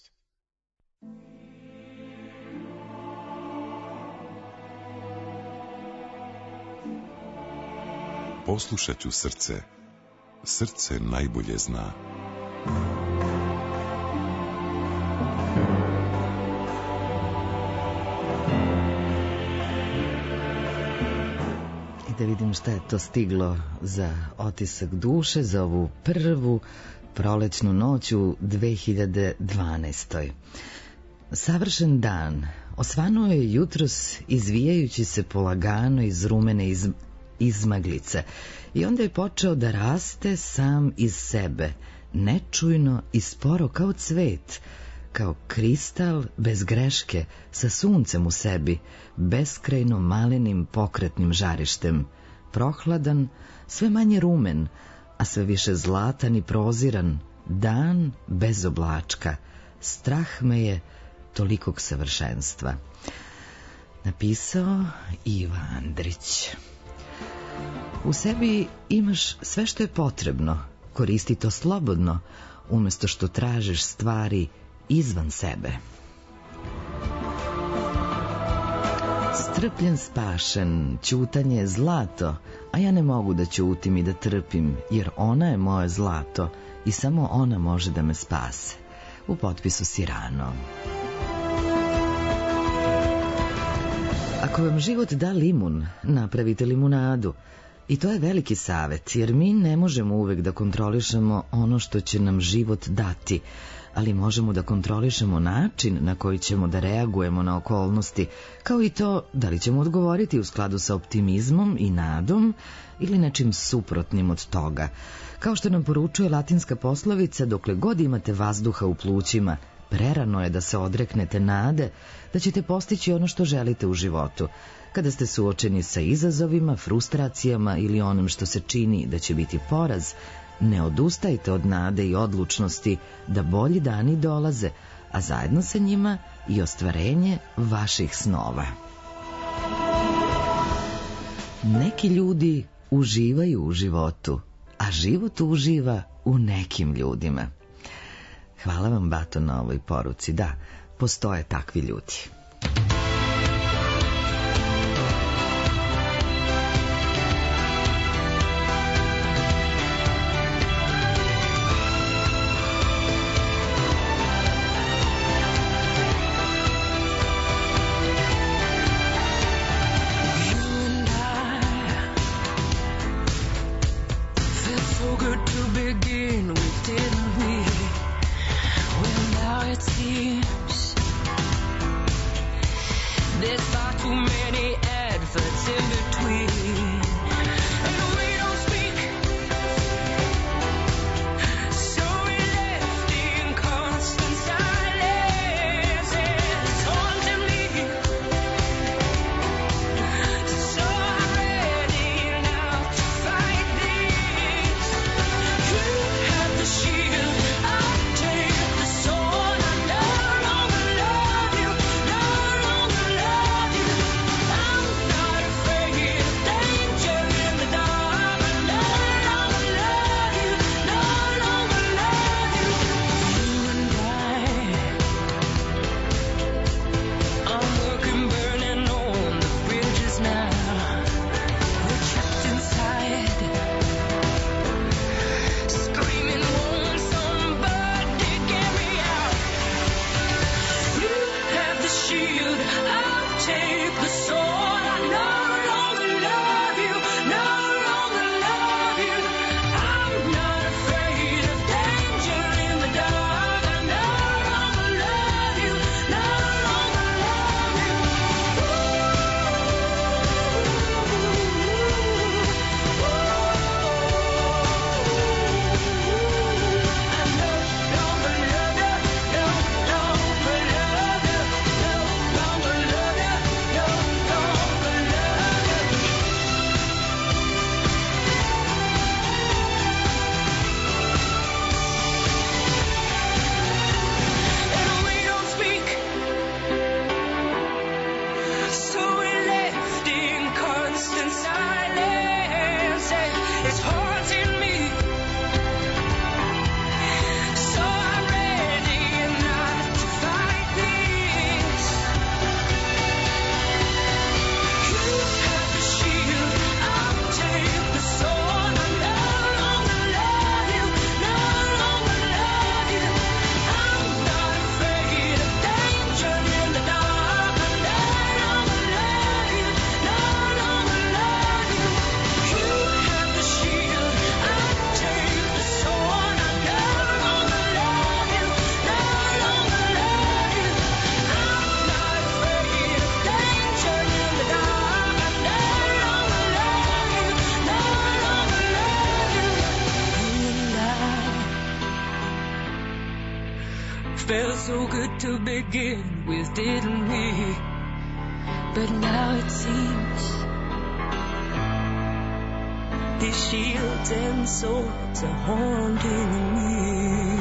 Poslušat ću srce. Srce najbolje zna. Da vidim šta je to stiglo za otisak duše, za ovu prvu prolećnu noć u dve hiljade dvanaestoj. Savršen dan osvanuo je jutros izvijajući se polagano iz rumene iz, izmaglice i onda je počeo da raste sam iz sebe, nečujno i sporo kao cvet, kao kristal bez greške, sa suncem u sebi, beskrajno malenim pokretnim žarištem, prohladan, sve manje rumen, a sve više zlatan i proziran, dan bez oblačka. Strah me je tolikog savršenstva. Napisao Iva Andrić. U sebi imaš sve što je potrebno, koristi to slobodno, umesto što tražiš stvari izvan sebe. Strpljen spašen, ćutanje je zlato, a ja ne mogu da ćutim i da trpim, jer ona je moje zlato i samo ona može da me spase. U potpisu Sirano. Ako vam život da limun, napravite limunadu. I to je veliki savet, jer mi ne možemo uvek da kontrolišemo ono što će nam život dati, ali možemo da kontrolišemo način na koji ćemo da reagujemo na okolnosti, kao i to da li ćemo odgovoriti u skladu sa optimizmom i nadom ili nečim suprotnim od toga. Kao što nam poručuje latinska poslovica, dokle god imate vazduha u plućima, prerano je da se odreknete nade da ćete postići ono što želite u životu. Kada ste suočeni sa izazovima, frustracijama ili onim što se čini da će biti poraz, ne odustajte od nade i odlučnosti da bolji dani dolaze, a zajedno sa njima i ostvarenje vaših snova. Neki ljudi uživaju u životu, a život uživa u nekim ljudima. Hvala vam, Bato, na ovoj poruci. Da, postoje takvi ljudi. I'm Felt so good to begin with, didn't we? But now it seems these shields and swords are haunting me.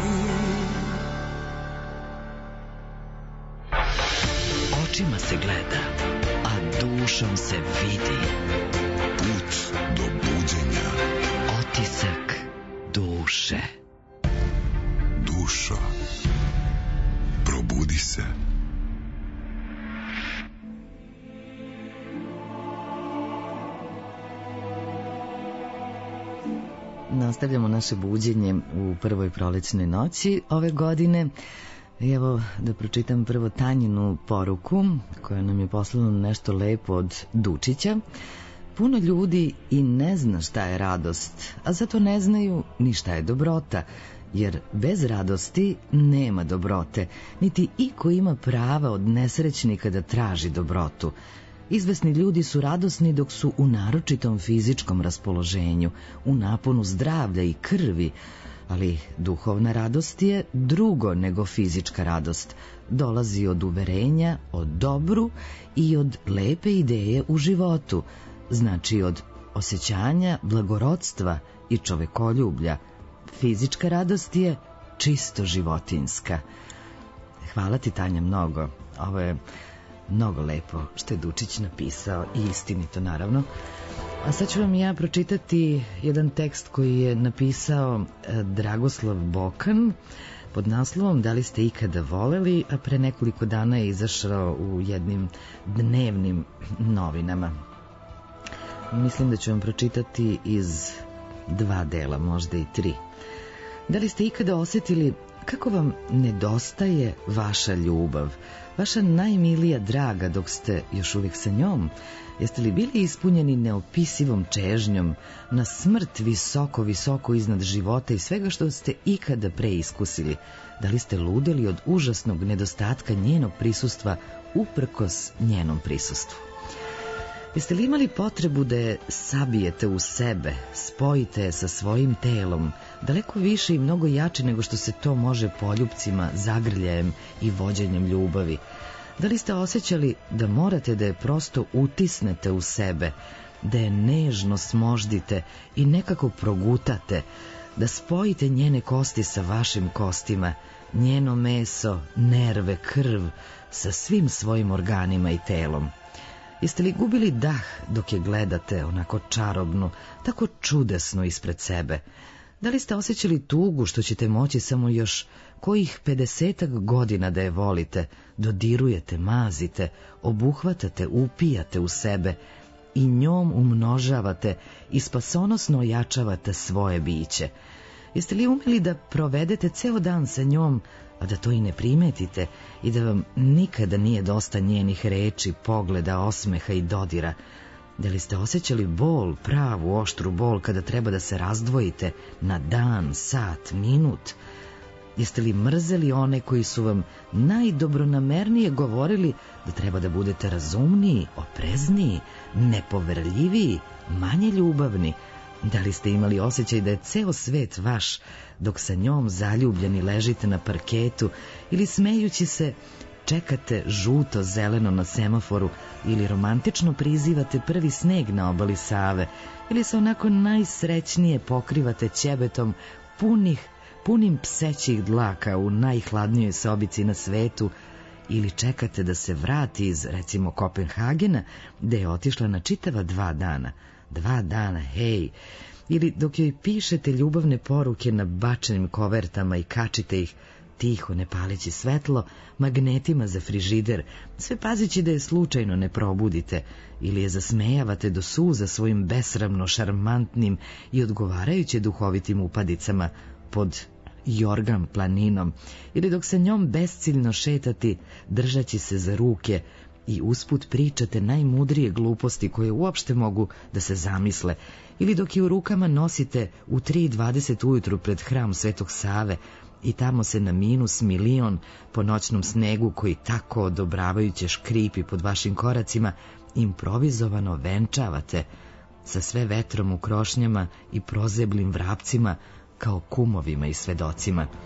Očima se gleda, a dušom se vidi. Put do buđenja. Otisak duše. Dušo, probudi se. Nastavljamo naše buđenje u prvoj prolećnoj noći ove godine. Evo da pročitam prvo Tanjinu poruku koja nam je poslala nešto lepo od Dučića. Puno ljudi i ne zna šta je radost, a zato ne znaju ni šta je dobrota, jer bez radosti nema dobrote, niti iko ima prava od nesrećnika da traži dobrotu. Izvesni ljudi su radosni dok su u naročitom fizičkom raspoloženju, u naponu zdravlja i krvi, ali duhovna radost je drugo nego fizička radost. Dolazi od uverenja, od dobru i od lepe ideje u životu, znači od osjećanja blagorodstva i čovekoljublja. Fizička radost je čisto životinjska. Hvala ti, Tanja, mnogo. Ovo je mnogo lepo što je Dučić napisao i istinito, naravno. A sad ću vam ja pročitati jedan tekst koji je napisao Dragoslav Bokan pod naslovom Da li ste ikada voleli, a pre nekoliko dana je izašao u jednim dnevnim novinama. Mislim da ću vam pročitati iz dva dela, možda i tri. Da li ste ikada osjetili kako vam nedostaje vaša ljubav, vaša najmilija draga dok ste još uvijek sa njom? Jeste li bili ispunjeni neopisivom čežnjom na smrt visoko, visoko iznad života i svega što ste ikada preiskusili? Da li ste ludeli od užasnog nedostatka njenog prisustva uprkos njenom prisustvu? Jeste li imali potrebu da je sabijete u sebe, spojite je sa svojim telom, daleko više i mnogo jače nego što se to može poljupcima, zagrljajem i vođenjem ljubavi? Da li ste osjećali da morate da je prosto utisnete u sebe, da je nežno smoždite i nekako progutate, da spojite njene kosti sa vašim kostima, njeno meso, nerve, krv, sa svim svojim organima i telom? Jeste li gubili dah dok je gledate onako čarobno, tako čudesno ispred sebe? Da li ste osjećali tugu što ćete moći samo još kojih pedesetak godina da je volite, dodirujete, mazite, obuhvatate, upijate u sebe i njom umnožavate i spasonosno ojačavate svoje biće? Jeste li umeli da provedete ceo dan sa njom, a da to i ne primetite i da vam nikada nije dosta njenih reči, pogleda, osmeha i dodira? Da li ste osjećali bol, pravu, oštru bol kada treba da se razdvojite na dan, sat, minut? Jeste li mrzeli one koji su vam najdobronamernije govorili da treba da budete razumniji, oprezniji, nepoverljiviji, manje ljubavni? Da li ste imali osjećaj da je ceo svet vaš dok sa njom zaljubljeni ležite na parketu ili smejući se čekate žuto-zeleno na semaforu ili romantično prizivate prvi sneg na obali Save ili se onako najsrećnije pokrivate ćebetom punih, punim psećih dlaka u najhladnijoj sobici na svetu ili čekate da se vrati iz, recimo, Kopenhagena, gde je otišla na čitava dva dana. Dva dana, hej! Ili dok joj pišete ljubavne poruke na bačenim kovertama i kačite ih, tiho, ne paleći svetlo, magnetima za frižider, sve pazići da je slučajno ne probudite, ili je zasmejavate do suza svojim besramno šarmantnim i odgovarajuće duhovitim upadicama pod Jorgan planinom, ili dok se njom besciljno šetati, držaći se za ruke i usput pričate najmudrije gluposti koje uopšte mogu da se zamisle, ili dok je u rukama nosite u tri dvadeset ujutru pred hram Svetog Save i tamo se na minus milion po noćnom snegu koji tako odobravajuće škripi pod vašim koracima improvizovano venčavate sa sve vetrom u krošnjama i prozeblim vrapcima kao kumovima i svedocima.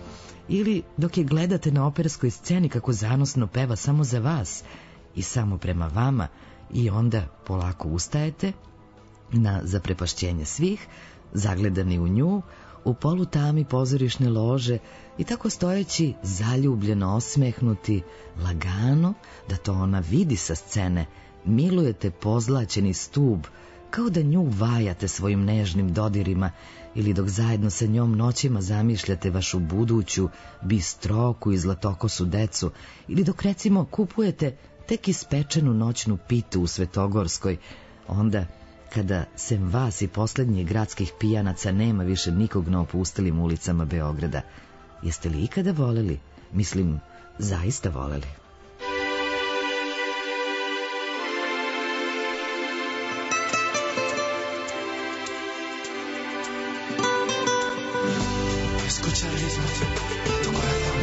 ili dok je gledate na operskoj sceni kako zanosno peva samo za vas i samo prema vama i onda polako ustajete, na zaprepašćenje svih, zagledani u nju, u polutami pozorišne lože i tako stojeći zaljubljeno osmehnuti, lagano, da to ona vidi sa scene, milujete pozlaćeni stub, kao da nju vajate svojim nežnim dodirima ili dok zajedno sa njom noćima zamišljate vašu buduću bistroku i zlatokosu decu ili dok recimo kupujete tek ispečenu noćnu pitu u Svetogorskoj, onda kada sem vas i poslednjih gradskih pijanaca nema više nikog na opustalim ulicama Beograda. Jeste li ikada voleli? Mislim, zaista voleli. Escucha el ritmo de tu corazón.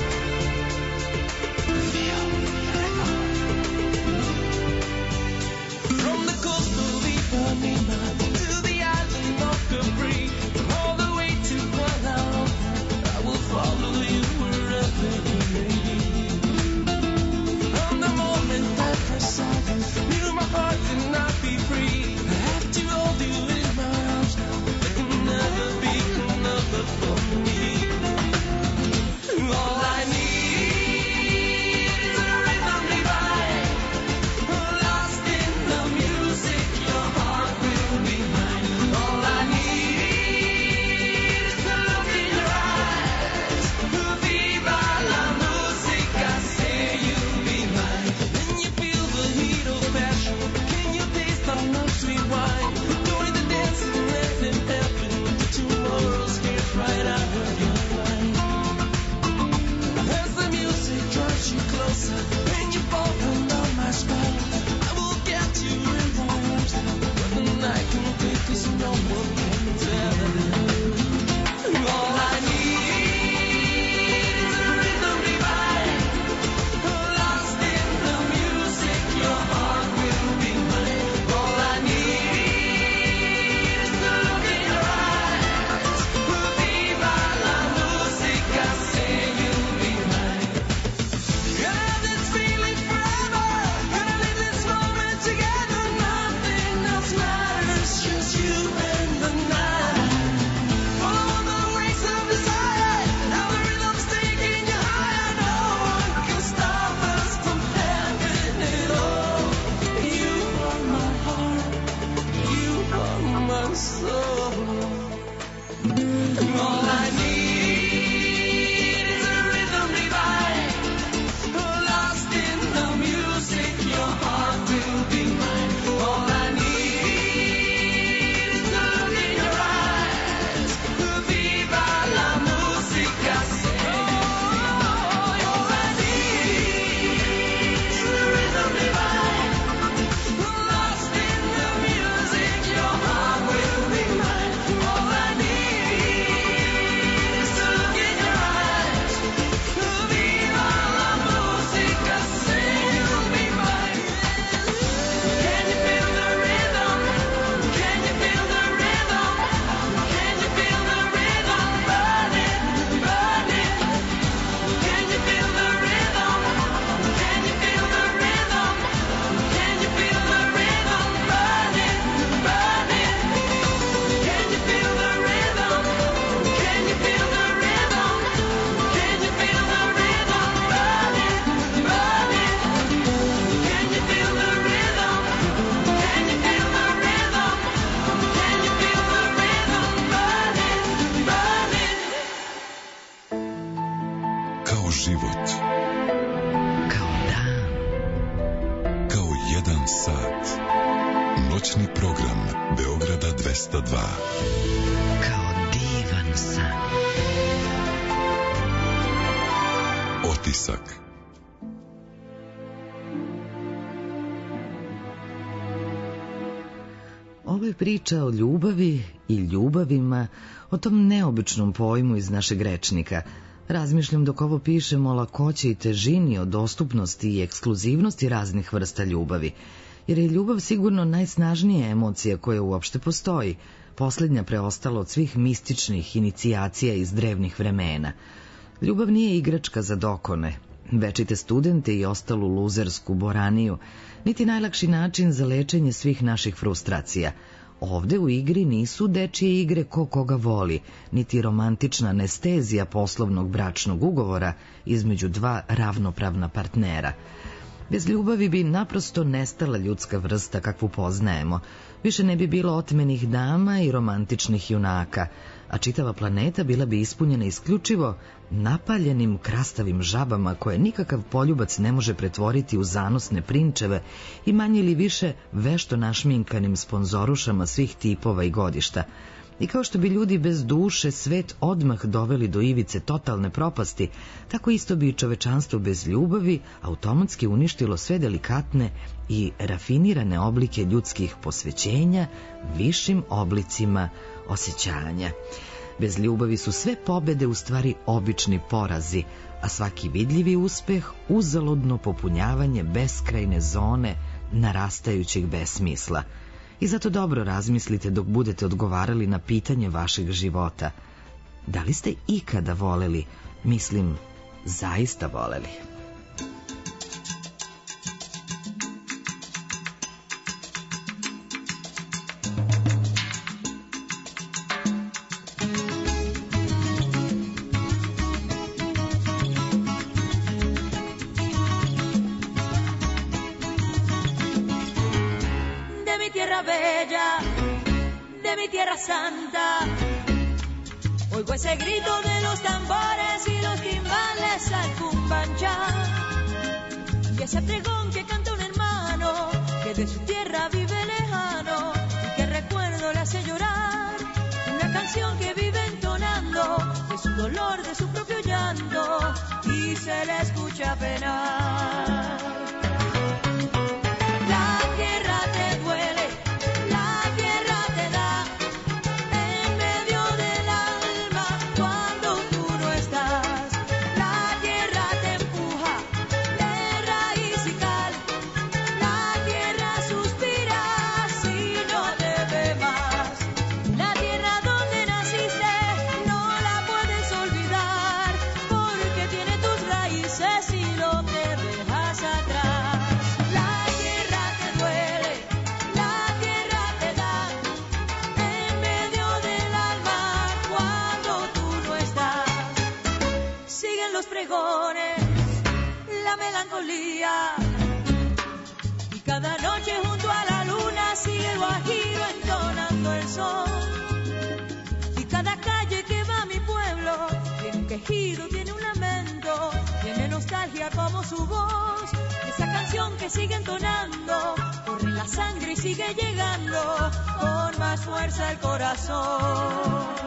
Mío, from the coast of Ipanema to the island of Capri, all the way to Kuala Lumpur, I will follow you wherever you may be. From the moment that first saw you, knew my heart could not be free. I have to hold you in my arms now. There can never be another for me. All I need is a rhythm divine, lost in the music, your heart will be mine. All I need is to look in your eyes, viva la musica, say you'll be mine. Can you feel the heat of passion? Can you taste our love sweet wine? Join the dancing, let it happen. Tomorrow's here right out of your mind. As the music drives you closer and you fall under my spell, I will get you in my arms now. But the night can take 'cause no one can tell. All I need is a rhythm divine, lost in the music, your heart will be mine. All I need is to look in your eyes, viva la musica, say you'll be mine. Gonna have this feeling forever, gonna live this moment together, nothing else matters, just you and the night. Follow the waves of desire, now the rhythm's taking you higher, no one can stop us from having it all. You are my heart, you are my soul. All I need is a rhythm divine, lost in the music, your heart will be mine. All I need is to look in your eyes, viva la musica, say all I need is a rhythm divine, lost in the music, your heart will be mine. All I need is to look in your eyes, viva la musica, say you'll be mine. Can you feel the rhythm? Can you feel the rhythm? Can you feel the rhythm burning, burning? Can you feel the rhythm? Can you feel the rhythm? Can you feel the rhythm burning, burning? Can you feel the rhythm? Can you feel the rhythm? Can you feel the rhythm burning, burning? Can you feel the rhythm? Can you feel the rhythm? Can you feel the rhythm burning, burning? Kao život, Kao dan, kao jedan sat. Noćni program Beograda dvesta dva. kao divan san. Otisak. Ovo je priča o ljubavi i ljubavima, o tom neobičnom pojmu iz našeg rečnika. Razmišljam dok ovo pišem o lakoći i težini, o dostupnosti i ekskluzivnosti raznih vrsta ljubavi. Jer je ljubav sigurno najsnažnija emocija koja uopšte postoji, poslednja preostala od svih mističnih inicijacija iz drevnih vremena. Ljubav nije igračka za dokone, večite studente i ostalu luzersku boraniju, niti najlakši način za lečenje svih naših frustracija. Ovde u igri nisu dečije igre ko koga voli, niti romantična anestezija poslovnog bračnog ugovora između dva ravnopravna partnera. Bez ljubavi bi naprosto nestala ljudska vrsta kakvu poznajemo. Više ne bi bilo otmenih dama i romantičnih junaka, a čitava planeta bila bi ispunjena isključivo napaljenim krastavim žabama koje nikakav poljubac ne može pretvoriti u zanosne prinčeve i manje ili više vešto našminkanim sponzorušama svih tipova i godišta. I kao što bi ljudi bez duše svet odmah doveli do ivice totalne propasti, tako isto bi i čovečanstvo bez ljubavi automatski uništilo sve delikatne i rafinirane oblike ljudskih posvećenja višim oblicima osjećanja. Bez ljubavi su sve pobede u stvari obični porazi, a svaki vidljivi uspeh uzaludno popunjavanje beskrajne zone narastajućeg besmisla. I zato dobro razmislite dok budete odgovarali na pitanje vašeg života. Da li ste ikada voleli, mislim, zaista voleli? Santa, oigo ese grito de los tambores y los timbales al cumbanchá, y ese pregón que canta un hermano que de su tierra vive lejano y que recuerdo le hace llorar, una canción que vive entonando de su dolor, de su propio llanto, y se le escucha penar. La tierra te duele, la tierra te da la melancolía, y cada noche junto a la luna sigue el guajiro entonando el son, y cada calle que va a mi pueblo tiene un quejido, tiene un lamento, tiene nostalgia como su voz, esa canción que sigue entonando, corre la sangre y sigue llegando con más fuerza el corazón.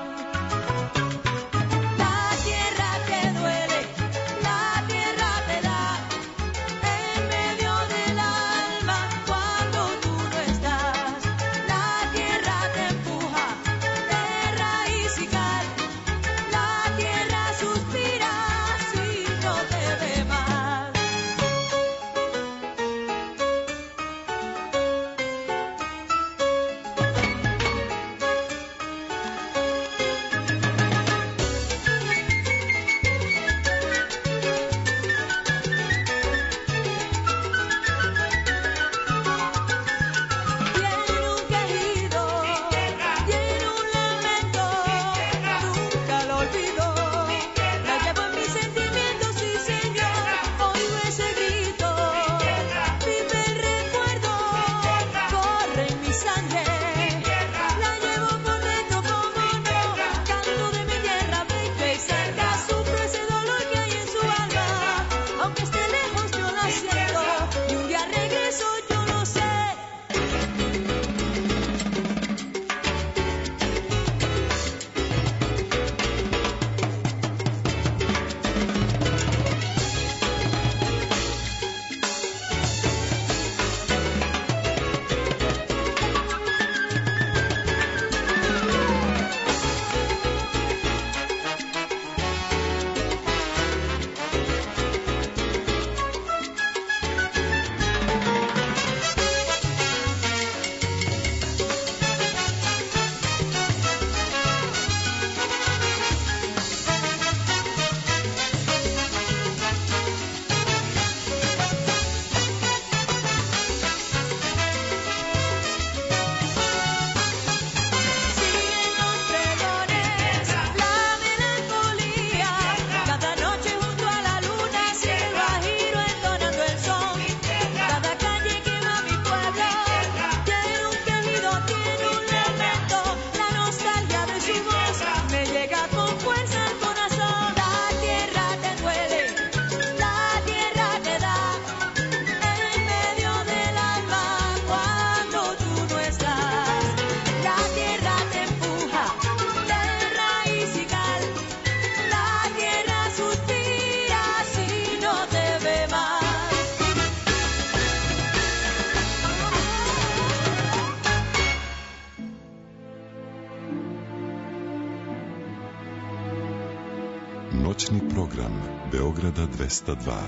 Beograda dvesta dva.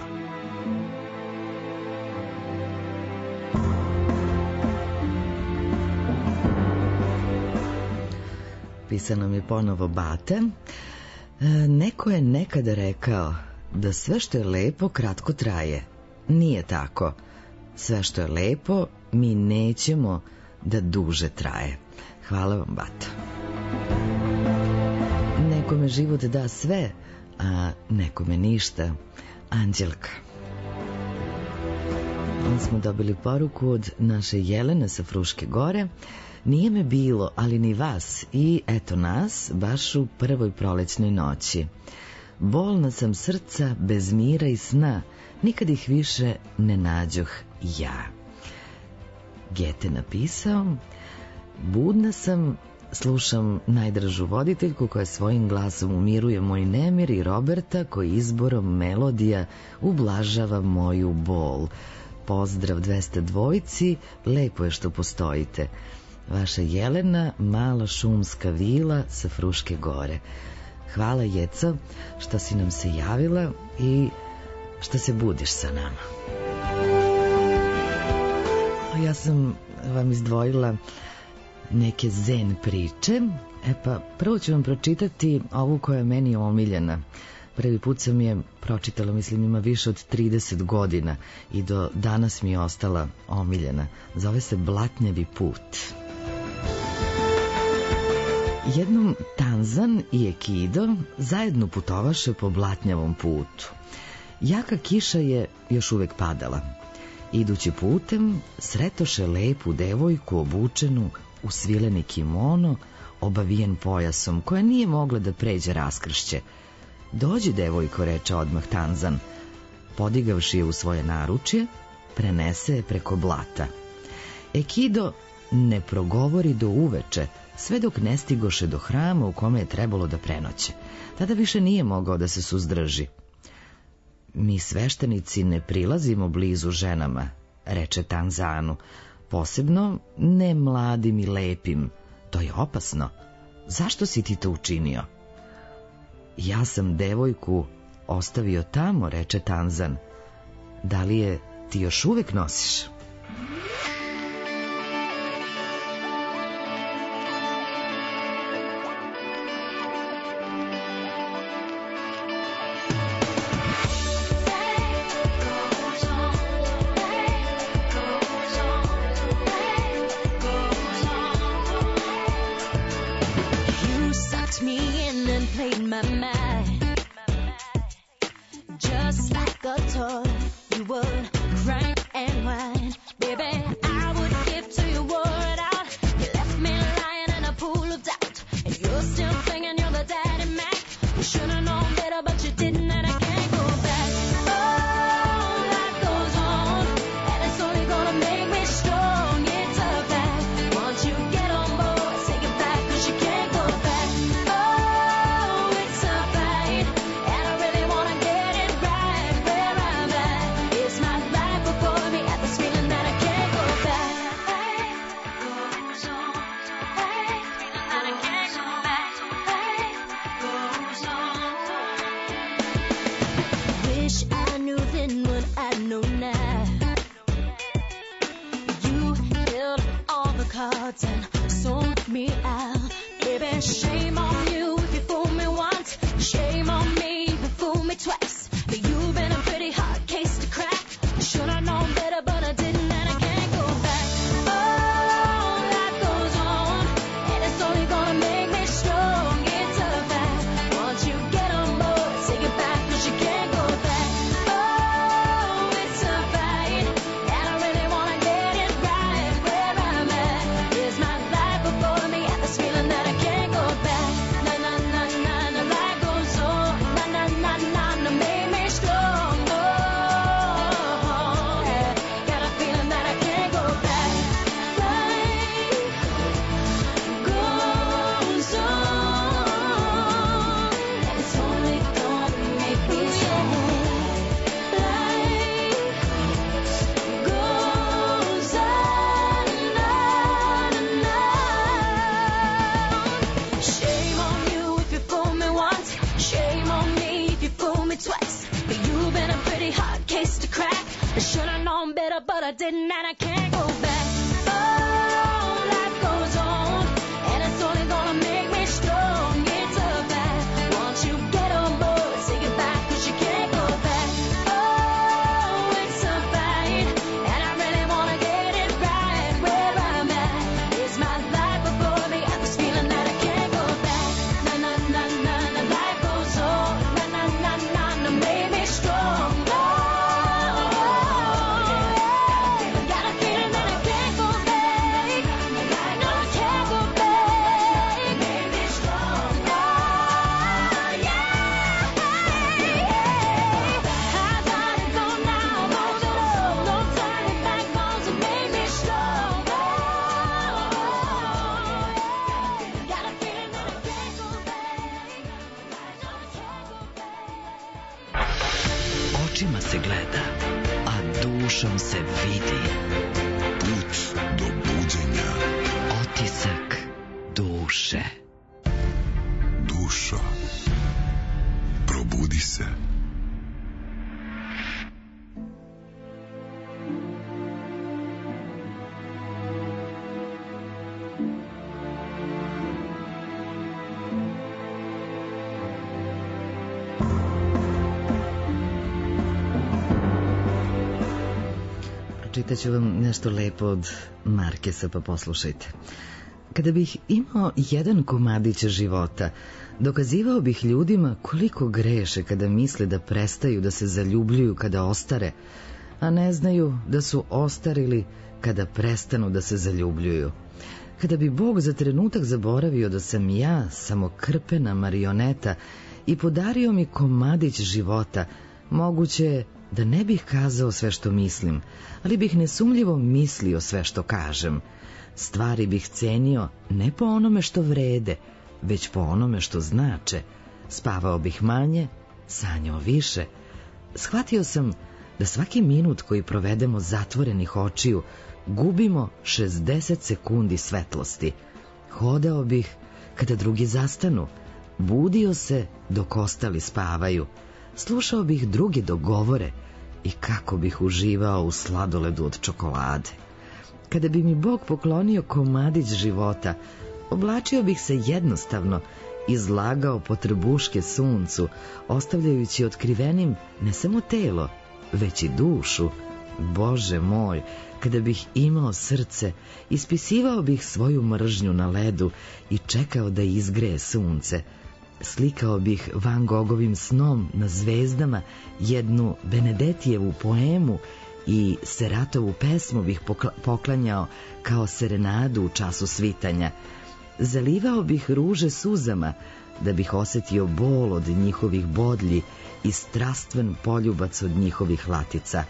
Pisao nam je ponovo Bate. E, neko je nekada rekao da sve što je lepo kratko traje. Nije tako. Sve što je lepo mi nećemo da duže traje. Hvala vam, Bata. Nekome život da sve, a nekome ništa. Anđelka. Onda smo dobili poruku od naše Jelene sa Fruške gore. Nije me bilo, ali ni vas, i eto nas, baš u prvoj prolećnoj noći. Bolna sam srca, bez mira i sna, nikad ih više ne nađoh ja. Gete napisao, budna sam, slušam najdražu voditeljku koja svojim glasom umiruje moj nemir i Roberta koji izborom melodija ublažava moju bol. Pozdrav dvesta dvojici, lepo je što postojite. Vaša Jelena, mala šumska vila sa Fruške gore. Hvala, Jeco, što si nam se javila i što se budiš sa nama. Ja sam vam izdvojila neke zen priče. E pa, prvo ću vam pročitati ovu koja je meni omiljena. Prvi put sam je pročitala, mislim, ima više od trideset godina i do danas mi je ostala omiljena. Zove se Blatnjavi put. Jednom Tanzan i Ekido zajedno putovaše po blatnjavom putu. Jaka kiša je još uvek padala. Idući putem sretoše lepu devojku obučenu u svileni kimono, obavijen pojasom, koja nije mogla da pređe raskršće. Dođi, devojko, reče odmah Tanzan. Podigavši je u svoje naručje, prenese je preko blata. Ekido ne progovori do uveče, sve dok ne stigoše do hrama u kome je trebalo da prenoće. Tada više nije mogao da se suzdrži. Mi sveštenici ne prilazimo blizu ženama, reče Tanzanu, posebno ne mladim i lepim. To je opasno. Zašto si ti to učinio? Ja sam devojku ostavio tamo, reče Tanzan. Da li je ti još uvek nosiš? Na better, but I didn't, and I can't go back. Oh, life goes on, and it's only gonna make me strong. It's a fact. Once you get on board, say goodbye, 'cause you can't go back. Oh, it's a fight, and I really wanna get it right. Where I'm at is my life before me. I was feeling that I can't go back. Na na na na na, life goes on. Na na na na na, made me strong. Oh, yeah. Got a feeling that I can't go back. No, I can't go back. Made me strong. Oh, yeah. I gotta go now, move it on. No turning back, 'cause it made me strong. Oh, yeah. Got a feeling that I can't go back. No, I can't go back. Očima se gleda, a dušom se vidi. Put do buđenja. Otisak duše. Dušo, probudi se. Čitaću vam nešto lepo od Markesa, pa poslušajte. Kada bih imao jedan komadić života, dokazivao bih ljudima koliko greše kada misle da prestaju da se zaljubljuju kada ostare, a ne znaju da su ostarili kada prestanu da se zaljubljuju. Kada bi Bog za trenutak zaboravio da sam ja samo krpena marioneta i podario mi komadić života, moguće je da ne bih kazao sve što mislim, ali bih nesumljivo mislio sve što kažem. Stvari bih cenio ne po onome što vrede, već po onome što znače. Spavao bih manje, sanjao više. Shvatio sam da svaki minut koji provedemo zatvorenih očiju gubimo šezdeset sekundi svetlosti. Hodao bih kada drugi zastanu, budio se dok ostali spavaju. Slušao bih drugi dok govore i kako bih uživao u sladoledu od čokolade. Kada bi mi Bog poklonio komadić života, oblačio bih se jednostavno, izlagao potrebuške suncu, ostavljajući otkrivenim ne samo telo, već i dušu. Bože moj, kada bih imao srce, ispisivao bih svoju mržnju na ledu i čekao da izgreje sunce. Slikao bih Van Gogovim snom na zvezdama jednu Benedetijevu poemu i Seratovu pesmu bih poklanjao kao serenadu u času svitanja. Zalivao bih ruže suzama da bih osetio bol od njihovih bodlji i strastven poljubac od njihovih latica.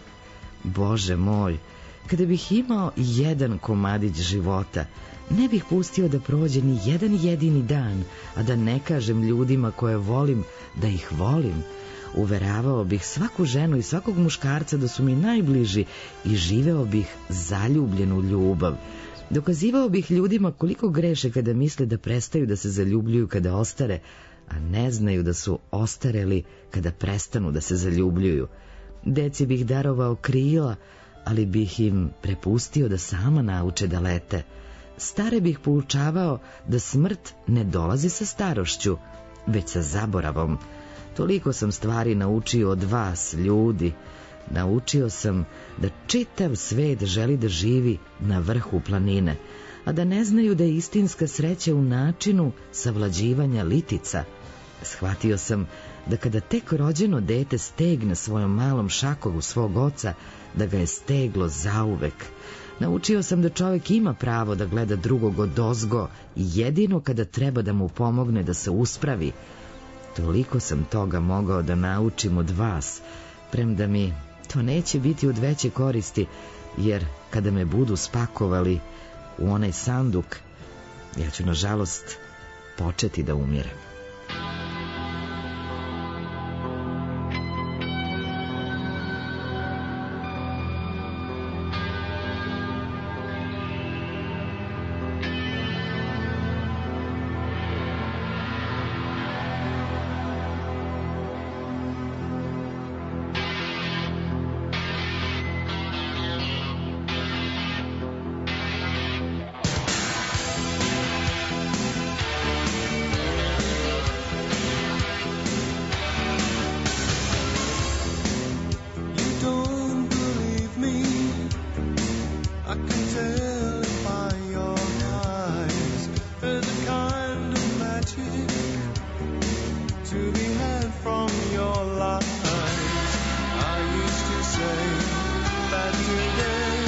Bože moj, kada bih imao jedan komadić života, ne bih pustio da prođe ni jedan jedini dan, a da ne kažem ljudima koje volim da ih volim. Uveravao bih svaku ženu i svakog muškarca da su mi najbliži i živeo bih zaljubljenu ljubav. Dokazivao bih ljudima koliko greše kada misle da prestaju da se zaljubljuju kada ostare, a ne znaju da su ostareli kada prestanu da se zaljubljuju. Deci bih darovao krila, ali bih im prepustio da sama nauče da lete. Stare bih poučavao da smrt ne dolazi sa starošću, već sa zaboravom. Toliko sam stvari naučio od vas, ljudi. Naučio sam da čitav svet želi da živi na vrhu planine, a da ne znaju da je istinska sreća u načinu savlađivanja litica. Shvatio sam da kada tek rođeno dete stegne svojom malom šakom svog oca, da ga je steglo zauvek. Naučio sam da čovjek ima pravo da gleda drugog odozgo i jedino kada treba da mu pomogne da se uspravi. Toliko sam toga mogao da naučim od vas, premda mi to neće biti od veće koristi, jer kada me budu spakovali u onaj sanduk, ja ću nažalost početi da umirem. today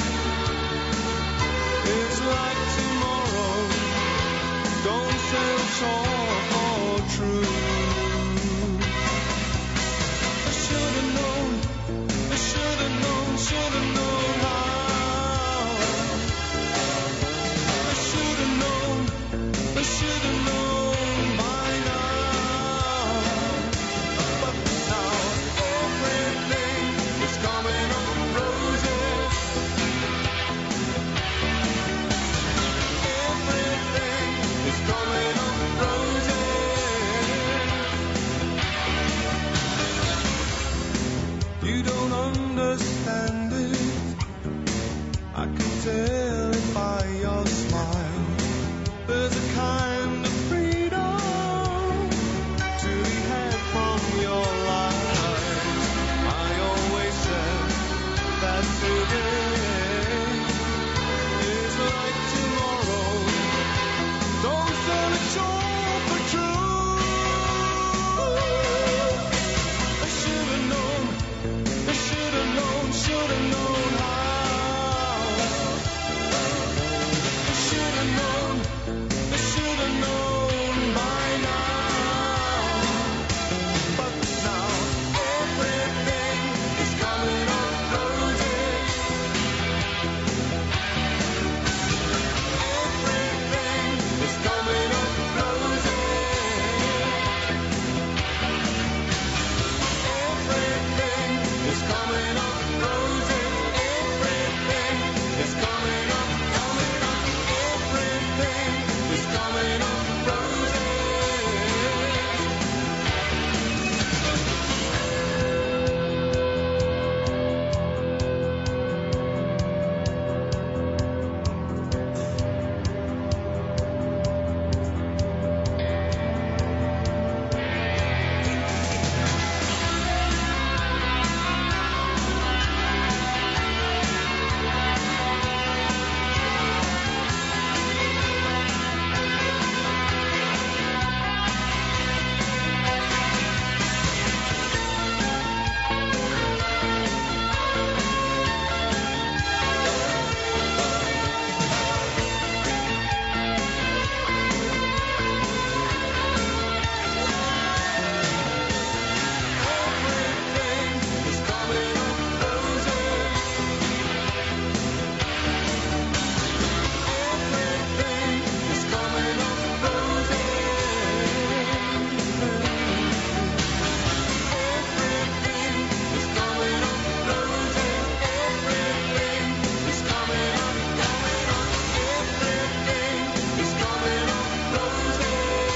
is like tomorrow. Don't sail shore for truth. I should have known, I should have known, should have known how. I should have known, I should have known by now. But now everything is coming up roses. Everything is coming up roses. You don't understand it. I can tell it by your smile. There's a kind of freedom to be had from your life. I always said that today is like tomorrow. Don't sell it short for truth. I should have known, I should have known, should have known how. I should have known, I should have known by now. But now everything is coming up roses. Everything is coming up roses. Everything is coming up roses. Everything is coming up, coming up. Everything is coming up roses. Everything is coming up roses. Everything is coming up roses. Everything is coming up roses. Everything is coming up, coming up. Everything is coming up roses.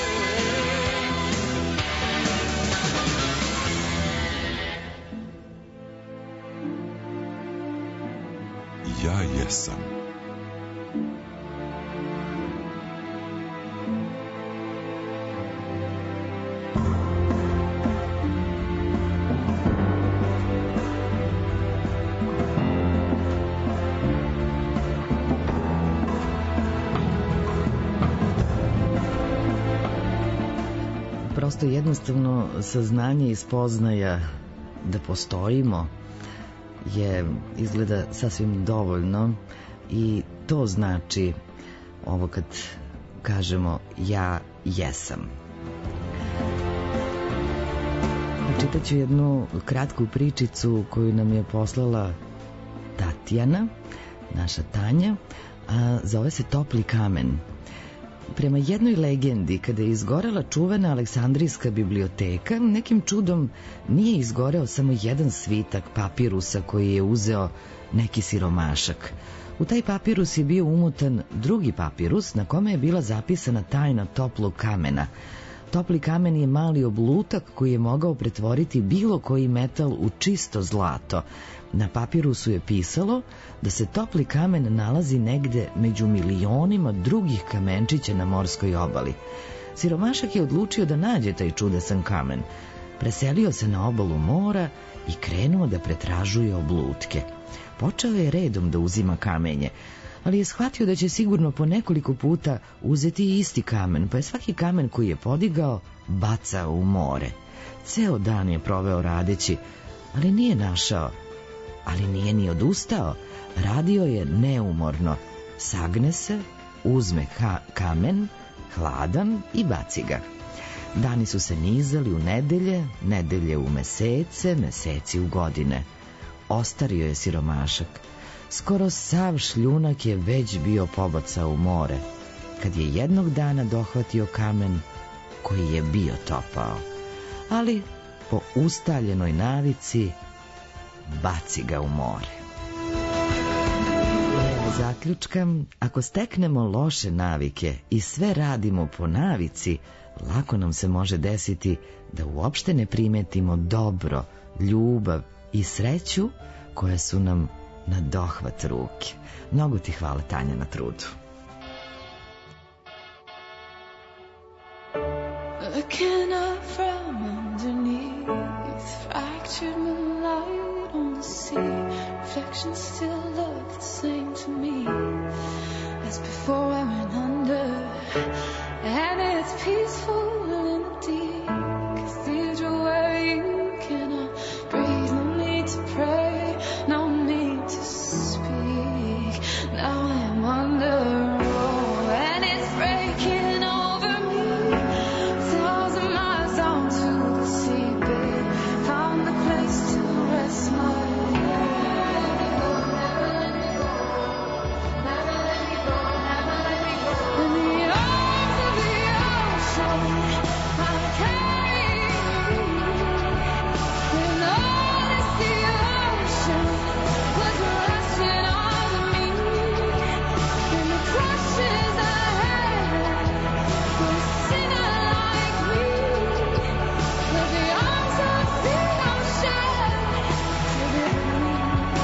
Ja jesam. Prosto jednostavno saznanje i spoznaja da postojimo je izgleda sasvim dovoljno i to znači ovo kad kažemo ja jesam. Čitaću jednu kratku pričicu koju nam je poslala Tatjana, naša Tanja, a zove se Topli kamen. Prema jednoj legendi, kada je izgorela čuvena Aleksandrijska biblioteka, nekim čudom nije izgoreo samo jedan svitak papirusa koji je uzeo neki siromašak. U taj papirus je bio umutan drugi papirus na kome je bila zapisana tajna toplog kamena. Topli kamen je mali oblutak koji je mogao pretvoriti bilo koji metal u čisto zlato. Na papirusu je pisalo da se topli kamen nalazi negde među milionima drugih kamenčića na morskoj obali. Siromašak je odlučio da nađe taj čudesan kamen. Preselio se na obalu mora i krenuo da pretražuje oblutke. Počeo je redom da uzima kamenje, ali je shvatio da će sigurno po nekoliko puta uzeti isti kamen, pa je svaki kamen koji je podigao bacao u more. Ceo dan je proveo radeći, ali nije našao ali nije ni odustao. Radio je neumorno. Sagne se, uzme ka- kamen, hladan i baci ga. Dani su se nizali u nedelje, nedelje u mesece, meseci u godine. Ostario je siromašak. Skoro sav šljunak je već bio pobacao u more, kad je jednog dana dohvatio kamen koji je bio topao. Ali, po ustaljenoj navici, baci ga u more. Zaključkam, ako steknemo loše navike i sve radimo po navici, lako nam se može desiti da uopšte ne primetimo dobro, ljubav i sreću koje su nam na dohvat ruke. Mnogo ti hvala, Tanja, na trudu. Looking up from underneath, fractured moonlight on the sea. Reflections still look the same to me as before I went under. And it's peaceful in the deep cathedral where you cannot breathe. No need to pray, no need to speak. Now I'm under. Oh, and it's breaking over me. Thousand miles down to the seabed. Found a place to rest my head. Never let me go, never let me go, never let me go. In the arms of the ocean, I carry you. And all this the ocean was rushing over me. And the crushes ahead for a sinner like me. But the arms of the ocean deliver me.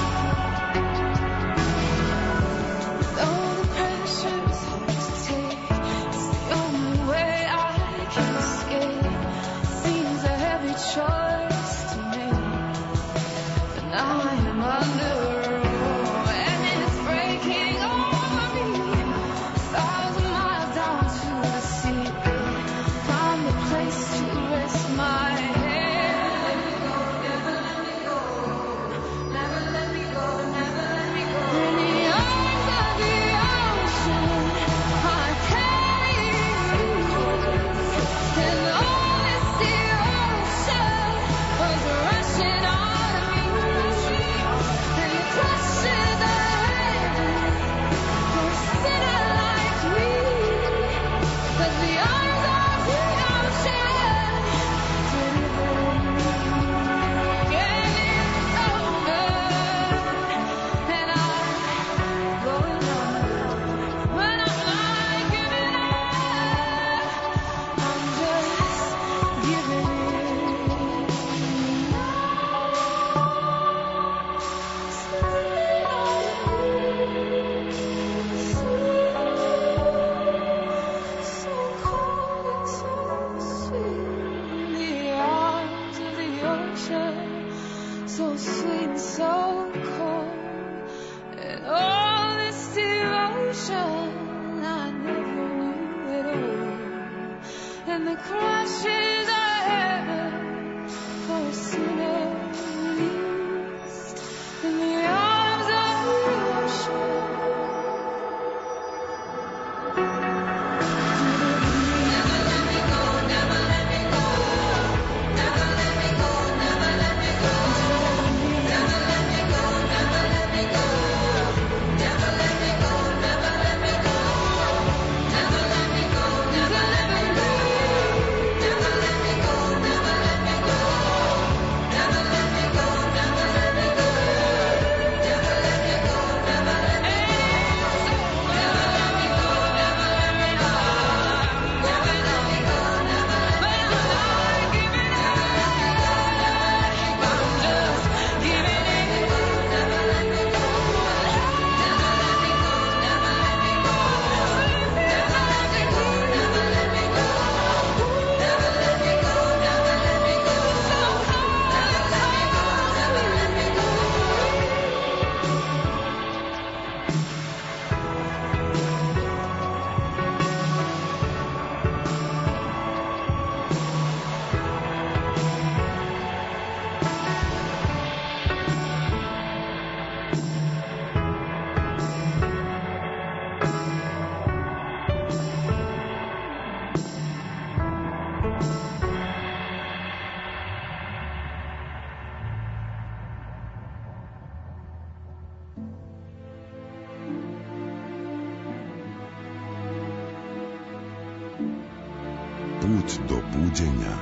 Though the pressure's hard to take, it's the only way I can escape. Seems a heavy choice to make, but now I am under. Oh, and it's breaking over me. Thousand miles down to the seabed. Found a place to rest my head. Never let me go, never let me go, never let me go. In the arms of the ocean, I carry you. And all this the ocean was rushing on me. And the crushes ahead for a sinner like me. But the arms of the ocean deliver me. And it's over, and I'm going under. When I'm not giving up, I'm just giving in. So cold and so sweet in the arms of the ocean, so sweet and so cold. And all this devotion I never knew at all. And the crashes I had for a sinner released in the arms of the ocean. Never let me go, never let me go. Never let me go, never let me go. Never let me go, never let me go. Never let me go, never let me go. Never let me go, never let me go. Never let me go, never let me go. Never Put do buđenja.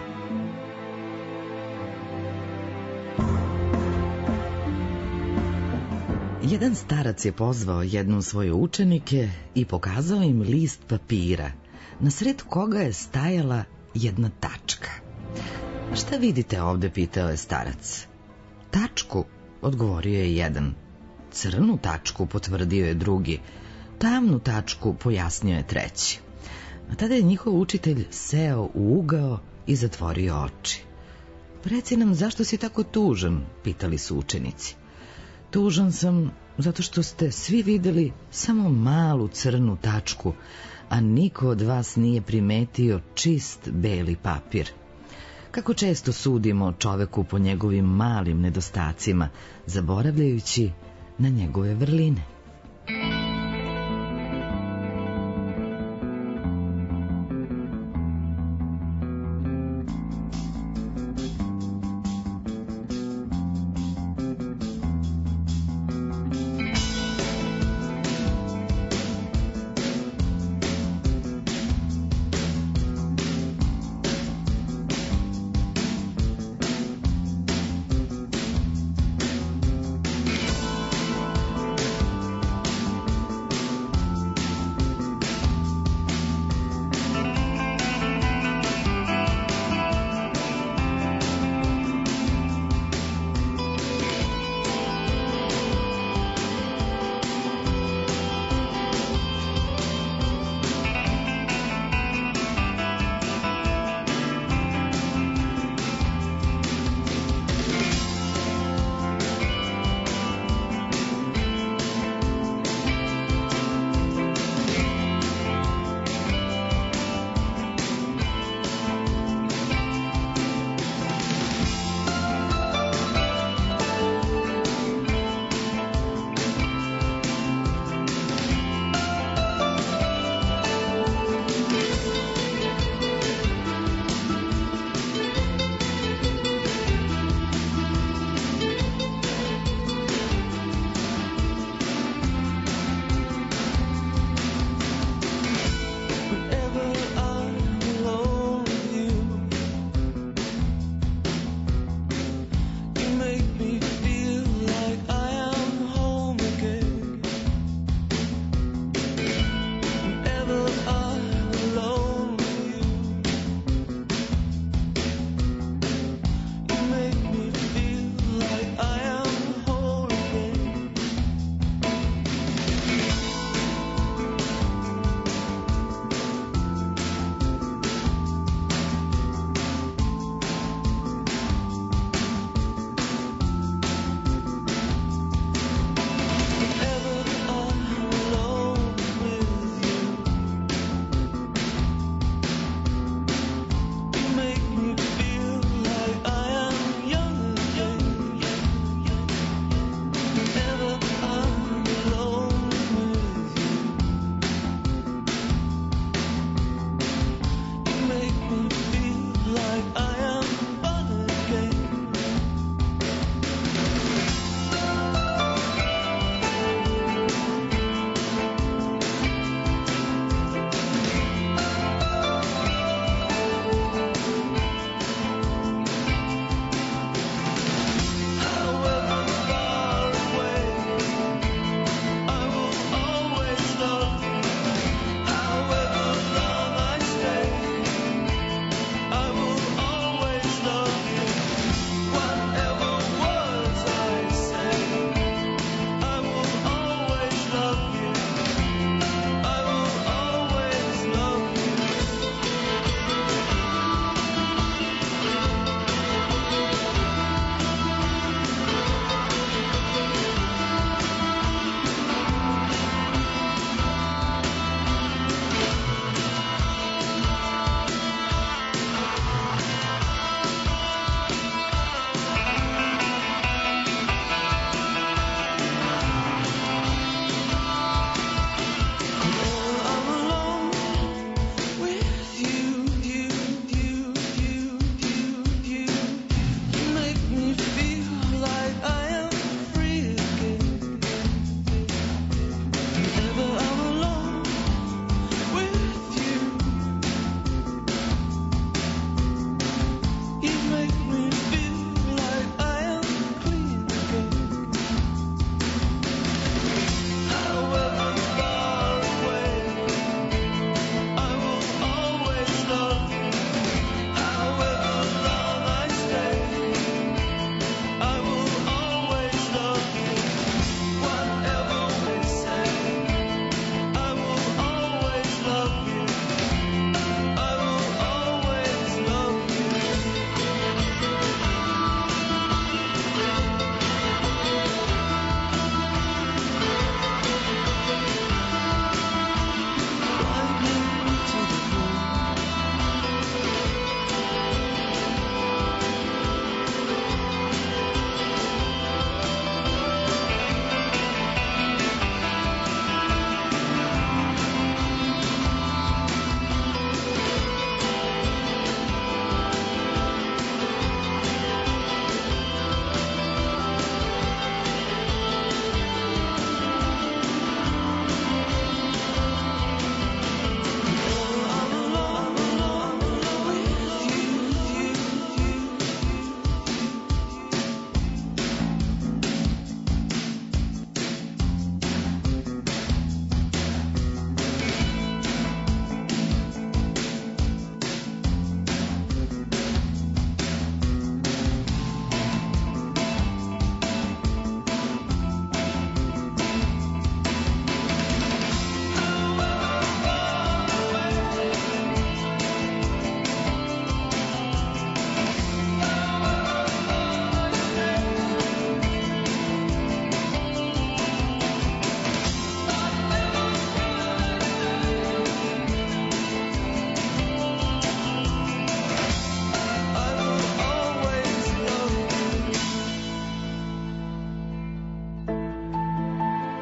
Jedan starac je pozvao jednu svoje učenike i pokazao im list papira, na sred koga je stajala jedna tačka. Šta vidite ovde, pitao je starac. Tačku, odgovorio je jedan. Crnu tačku, potvrdio je drugi. Tamnu tačku, pojasnio je treći. A tada je njihov učitelj seo u ugao i zatvorio oči. Reci nam, zašto si tako tužan, pitali su učenici. Tužan sam zato što ste svi videli samo malu crnu tačku, a niko od vas nije primetio čist beli papir. Kako često sudimo čoveku po njegovim malim nedostacima, zaboravljajući na njegove vrline.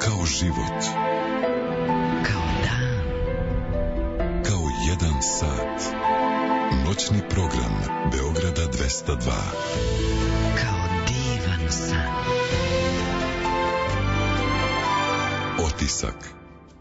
Kao život. Kao dan. Kao jedan sat. Noćni program Beograda dvesta dva. Kao divan san. Otisak.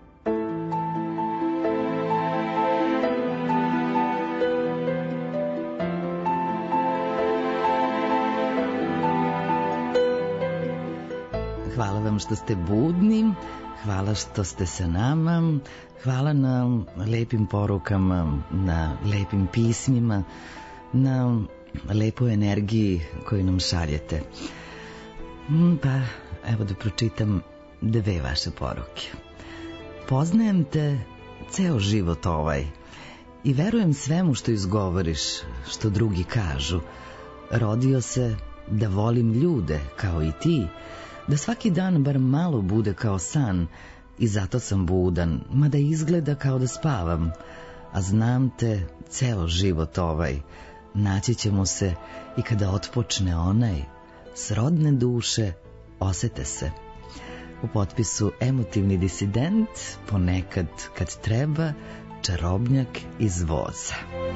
Hvala vam što ste budni, hvala što ste sa nama, hvala na lepim porukama, na lepim pismima, na lepoj energiji koju nam šaljete. Pa, evo da pročitam dve vaše poruke. Poznajem te ceo život ovaj i verujem svemu što izgovoriš, što drugi kažu. Rodio se da volim ljude kao i ti, da svaki dan bar malo bude kao san i zato sam budan, mada izgleda kao da spavam, a znam te ceo život ovaj, naći ćemo se i kada otpočne onaj, srodne duše osete se. U potpisu emotivni disident, ponekad kad treba, čarobnjak iz voza.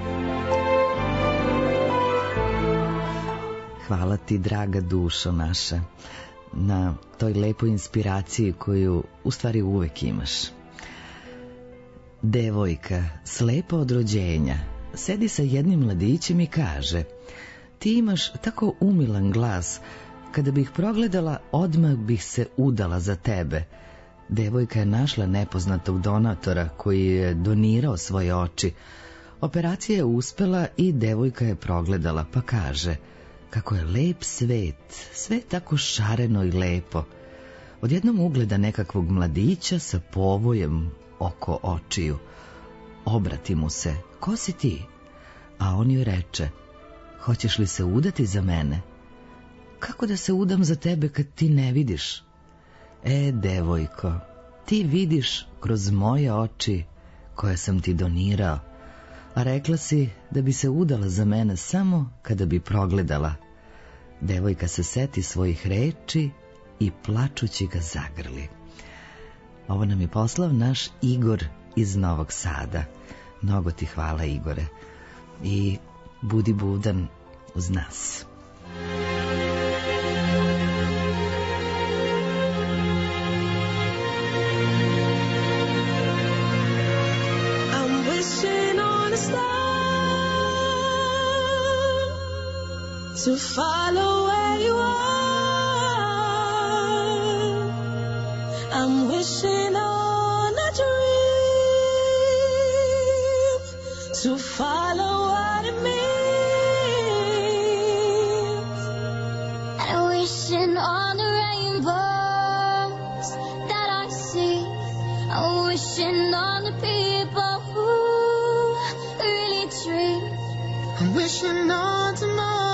Hvala ti, draga dušo naša, na toj lepoj inspiraciji koju u stvari uvek imaš. Devojka, slepa od rođenja, sedi sa jednim mladićem i kaže: ti imaš tako umilan glas, kada bih progledala, odmah bih se udala za tebe. Devojka je našla nepoznatog donatora koji je donirao svoje oči. Operacija je uspela i devojka je progledala, pa kaže: kako je lep svet, sve tako šareno i lepo. Odjednom ugleda nekakvog mladića sa povojem oko očiju. Obrati mu se: ko si ti? A on joj reče: hoćeš li se udati za mene? Kako da se udam za tebe kad ti ne vidiš? E, devojko, ti vidiš kroz moje oči koje sam ti donirao, a rekla si da bi se udala za mene samo kada bi progledala. Devojka se seti svojih reči i plačući ga zagrli. Ovo nam je poslao naš Igor iz Novog Sada. Mnogo ti hvala, Igore, i budi budan uz nas. To follow where you are, I'm wishing on a dream, to follow what it means, and wishing on the rainbows that I see, I'm wishing on the people who really dream, I'm wishing on tomorrow.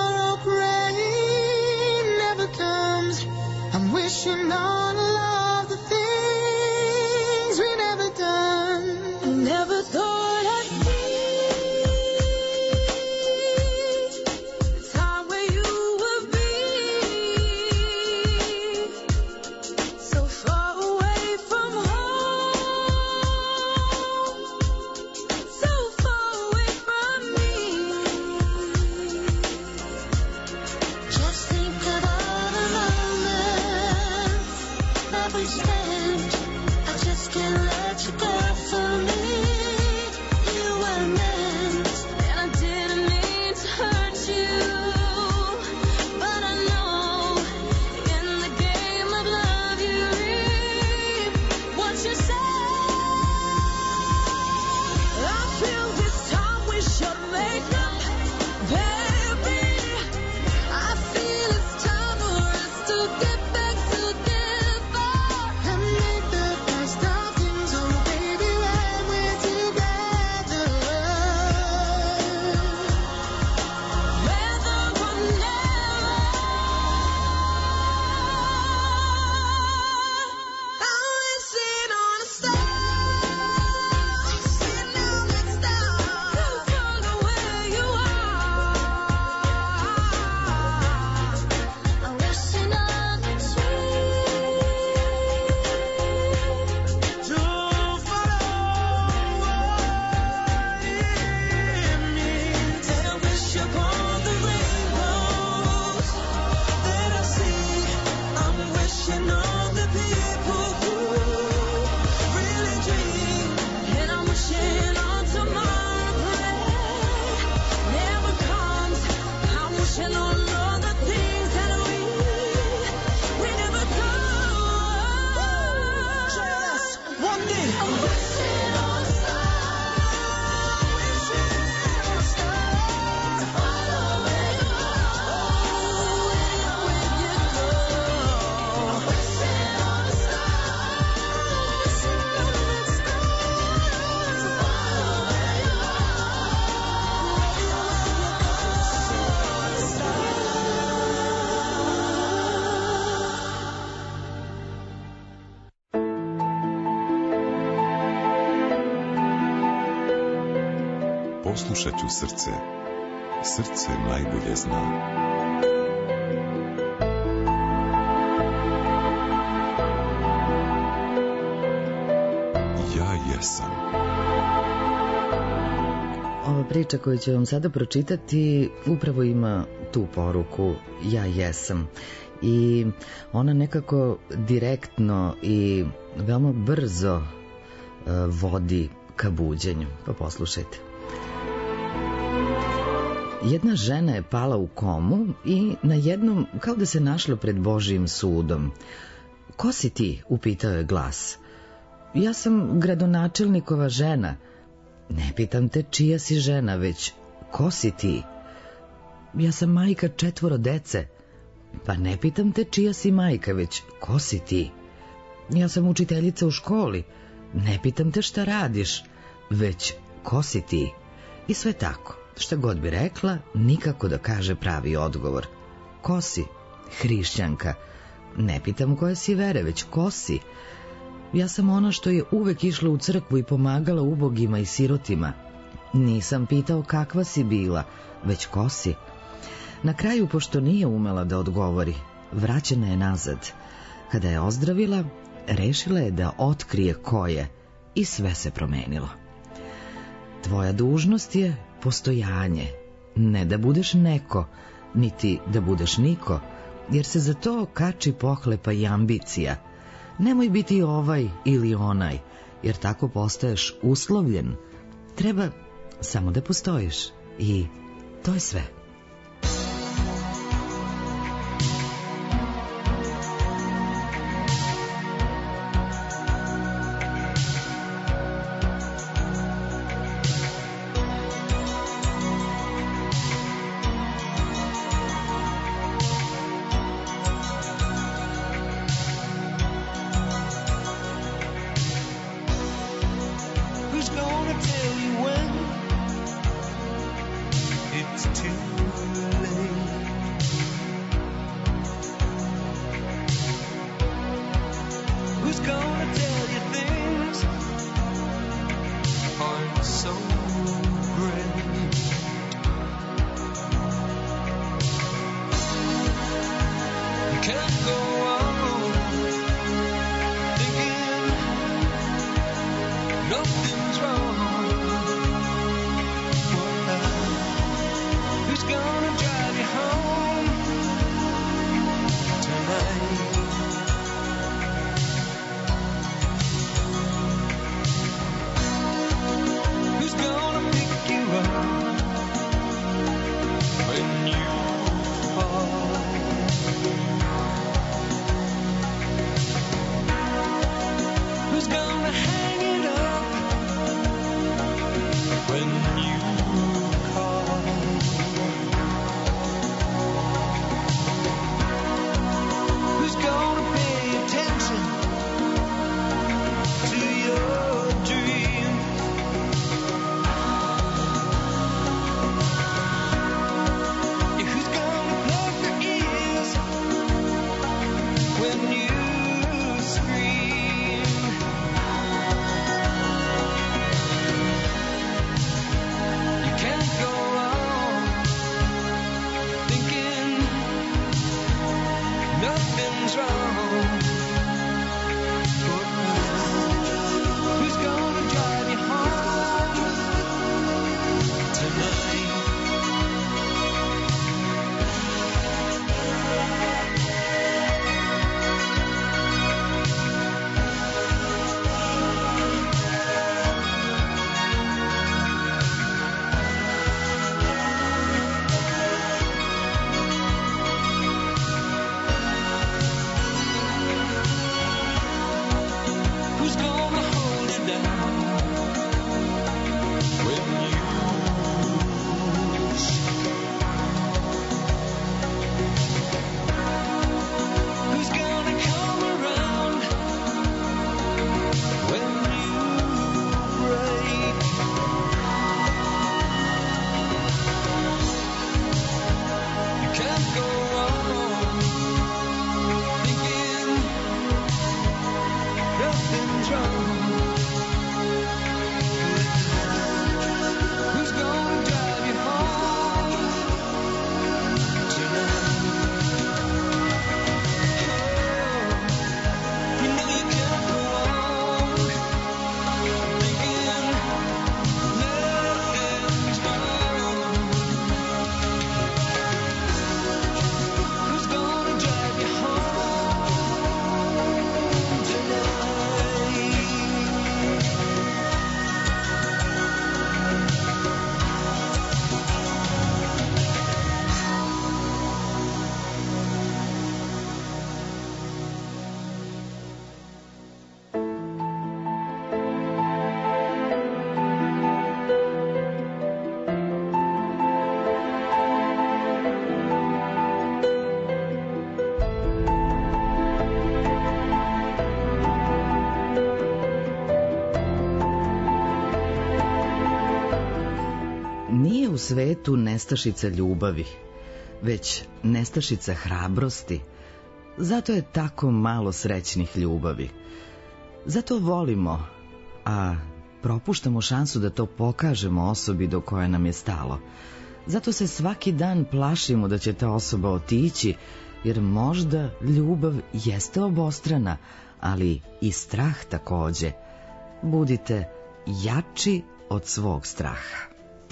I'm wishing on love, the things we never done. I never thought I'd see the time where you would be so far away from home, so far away from me. Just think of all the moments Poslušat ću srce. Srce najbolje zna. Ja jesam. Ova priča koju ću vam sada pročitati upravo ima tu poruku ja jesam. I ona nekako direktno i veoma brzo uh, vodi ka buđenju. Pa poslušajte. Jedna žena je pala u komu i na jednom kao da se našla pred Božijim sudom. Ko si ti? Upitao je glas. Ja sam gradonačelnikova žena. Ne pitam te čija si žena, već ko si ti? Ja sam majka četvoro dece. Pa ne pitam te čija si majka, već ko si ti? Ja sam učiteljica u školi. Ne pitam te šta radiš, već ko si ti? I sve tako, šta god bi rekla, nikako da kaže pravi odgovor. Ko si? Hrišćanka. Ne pitam koje si vere, već ko si? Ja sam ona što je uvek išla u crkvu i pomagala ubogima i sirotima. Nisam pitao kakva si bila, već ko si? Na kraju, pošto nije umela da odgovori, vraćena je nazad. Kada je ozdravila, rešila je da otkrije ko je i sve se promenilo. Tvoja dužnost je postojanje, ne da budeš neko, niti da budeš niko, jer se za to kači pohlepa i ambicija. Nemoj biti ovaj ili onaj, jer tako postaješ uslovljen. Treba samo da postojiš i to je sve. svetu nestašica ljubavi, već nestašica hrabrosti. Zato je tako malo srećnih ljubavi. Zato volimo, a propuštamo šansu da to pokažemo osobi do koje nam je stalo. Zato se svaki dan plašimo da će ta osoba otići, jer možda ljubav jeste obostrana, ali i strah takođe. Budite jači od svog straha.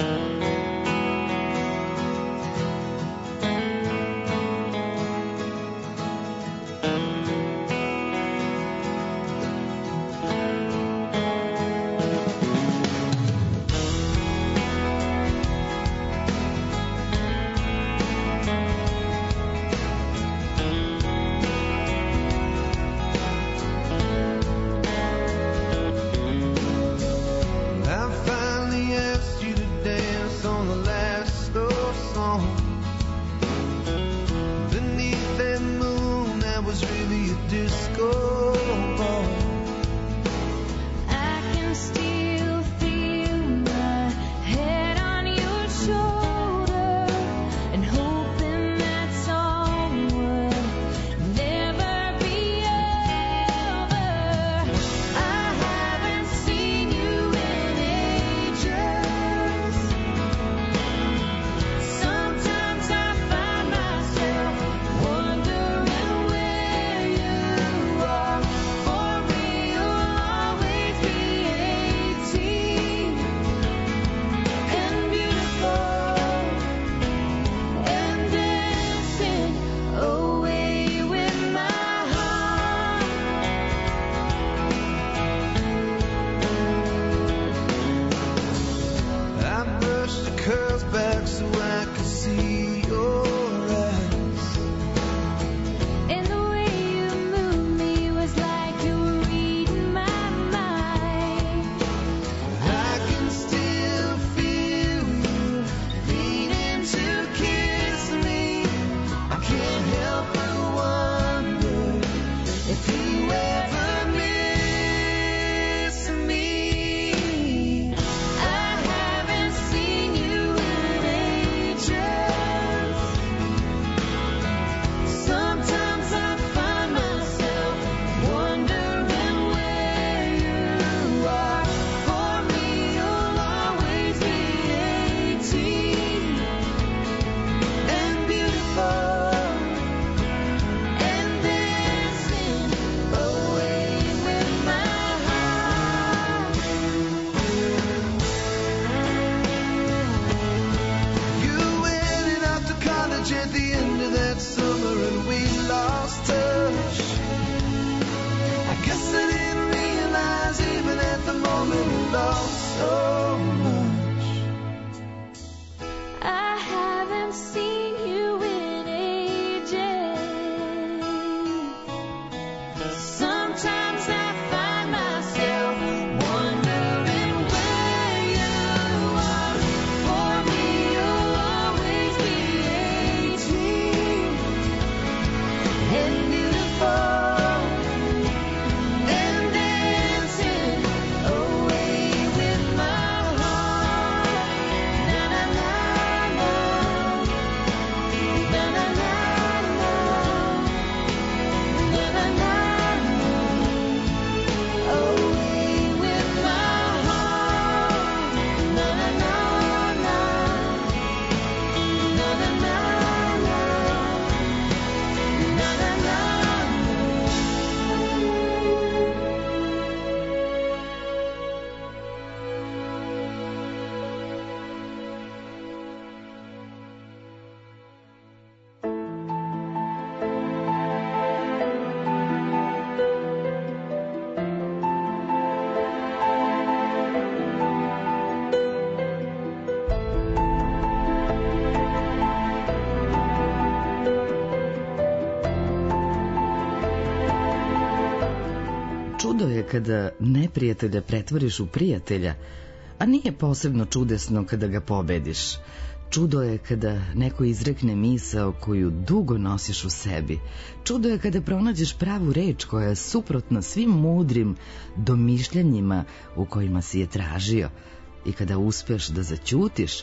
Čudo je kada neprijatelja pretvoriš u prijatelja, a nije posebno čudesno kada ga pobediš. Čudo je kada neko izrekne misao koju dugo nosiš u sebi. Čudo je kada pronađeš pravu reč koja je suprotna svim mudrim domišljanjima u kojima si je tražio. I kada uspeš da zaćutiš,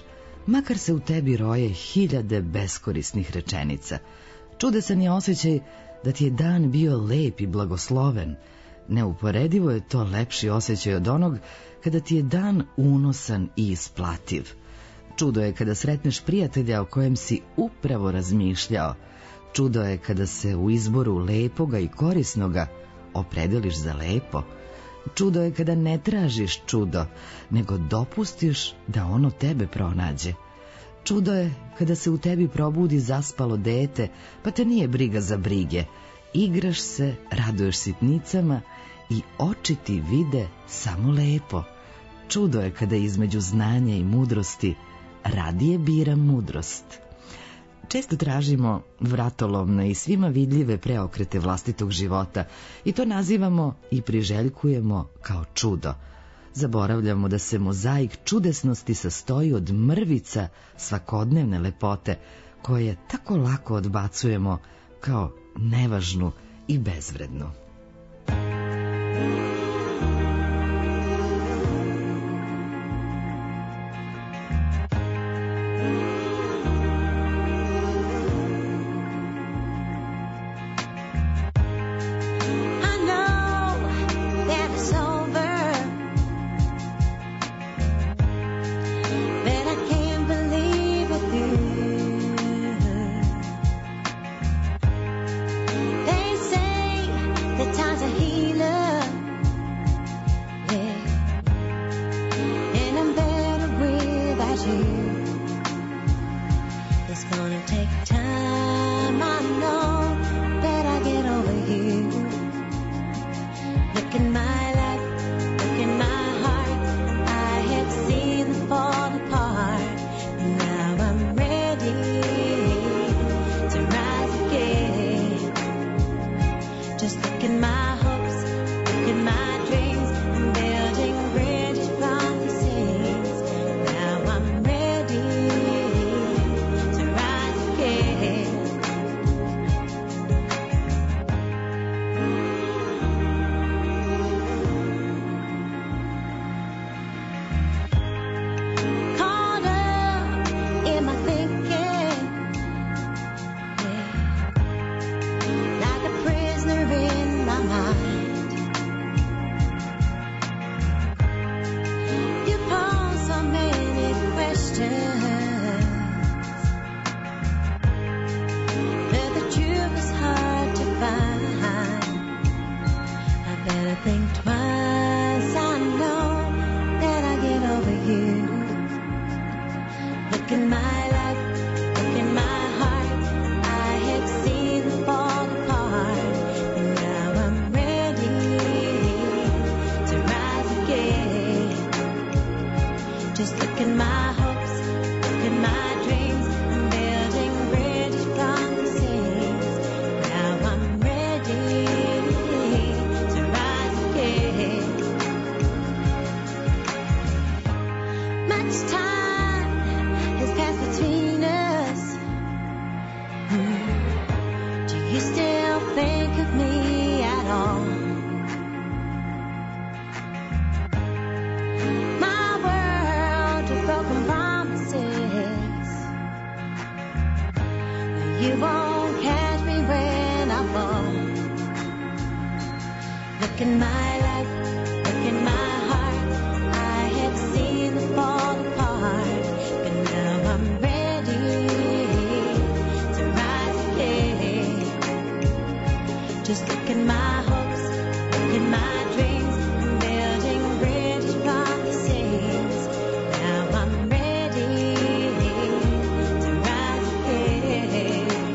makar se u tebi roje hiljade beskorisnih rečenica. Čudesan je osjećaj da ti je dan bio lep i blagosloven. Neuporedivo je to lepši osjećaj od onog kada ti je dan unosan i isplativ. Čudo je kada sretneš prijatelja o kojem si upravo razmišljao. Čudo je kada se u izboru lepoga i korisnoga opredeliš za lepo. Čudo je kada ne tražiš čudo, nego dopustiš da ono tebe pronađe. Čudo je kada se u tebi probudi zaspalo dete, pa te nije briga za brige. Igraš se, raduješ sitnicama i oči ti vide samo lepo. Čudo je kada između znanja i mudrosti radije bira mudrost. Često tražimo vratolomne i svima vidljive preokrete vlastitog života i to nazivamo i priželjkujemo kao čudo. Zaboravljamo da se mozaik čudesnosti sastoji od mrvica svakodnevne lepote koje tako lako odbacujemo kao nevažnu i bezvrednu.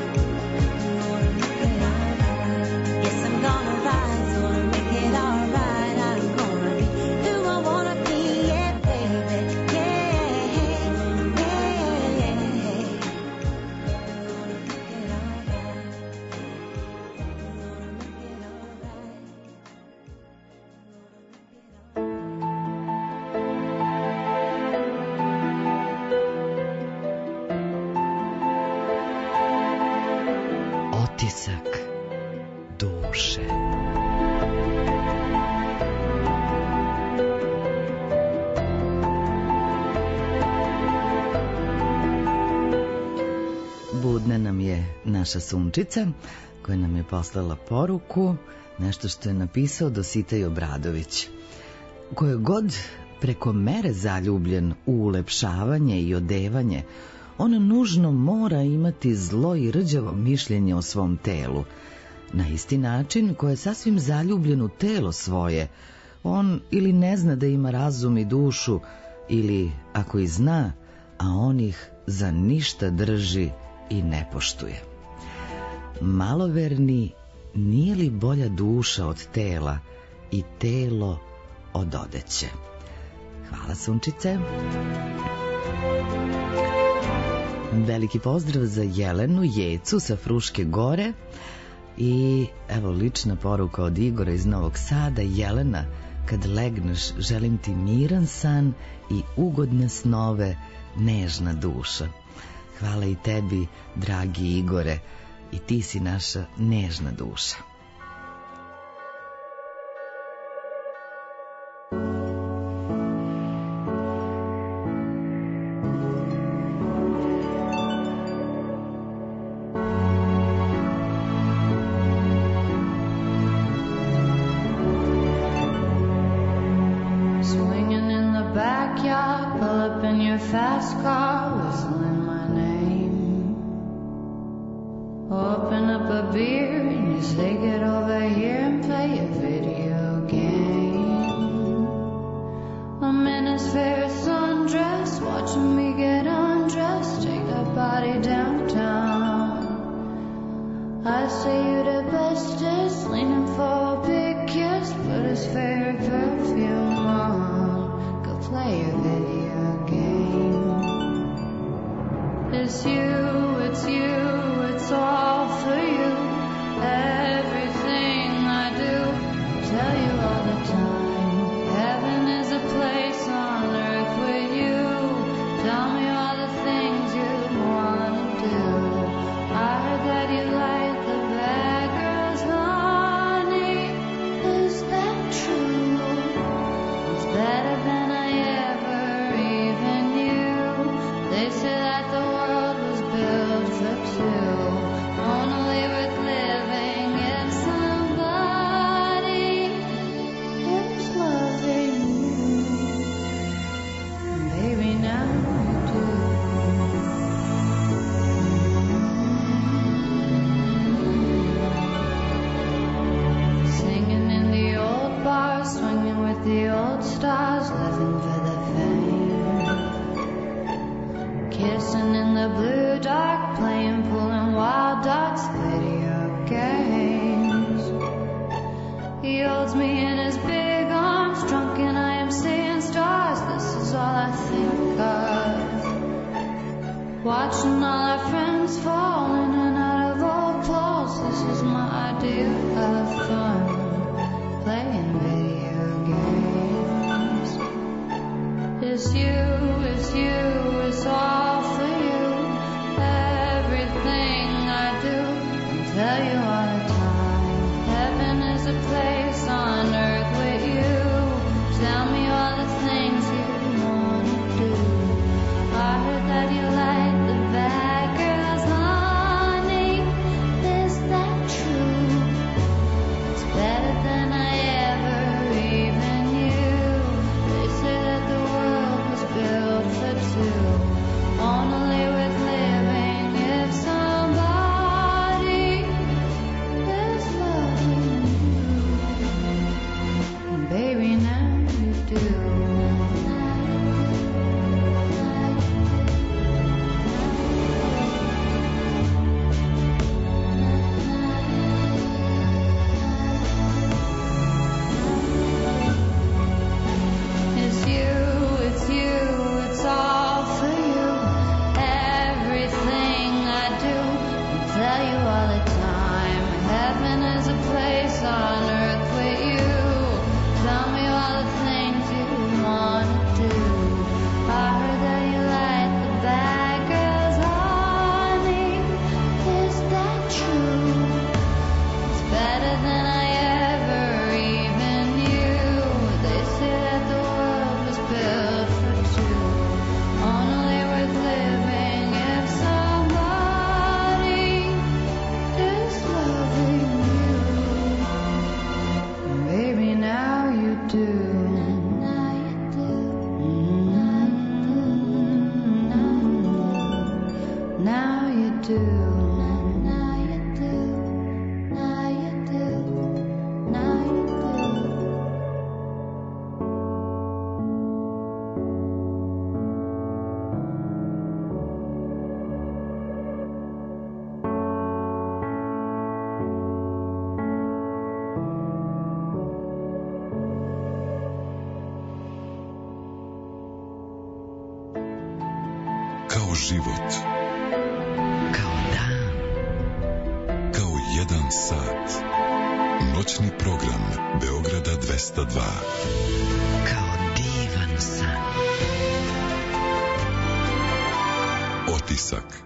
Yes, I'm gonna rise, gonna make it alright. naša Sunčica, koja nam je poslala poruku, nešto što je napisao Dositej Obradović. Ko je god preko mere zaljubljen u ulepšavanje i odevanje, on nužno mora imati zlo i rđavo mišljenje o svom telu. Na isti način, ko je sasvim zaljubljen u telo svoje, on ili ne zna da ima razum i dušu, ili, ako i zna, a on ih za ništa drži i ne poštuje. Maloverni, nije li bolja duša od tela i telo od odeće? Hvala, Sunčice. Veliki pozdrav za Jelenu Jecu sa Fruške gore. I evo lična poruka od Igora iz Novog Sada. Jelena, kad legneš, želim ti miran san i ugodne snove, nežna duša. Hvala i tebi, dragi Igore, i ti si naša nežna duša. Better than I ever even knew. They say that the world was built do. Now you do. Now you do. Now you do. Now you do. Kao život. Kao dan. Kao jedan sat. Noćni program Beograda dvesta dva. Kao divan san. Otisak.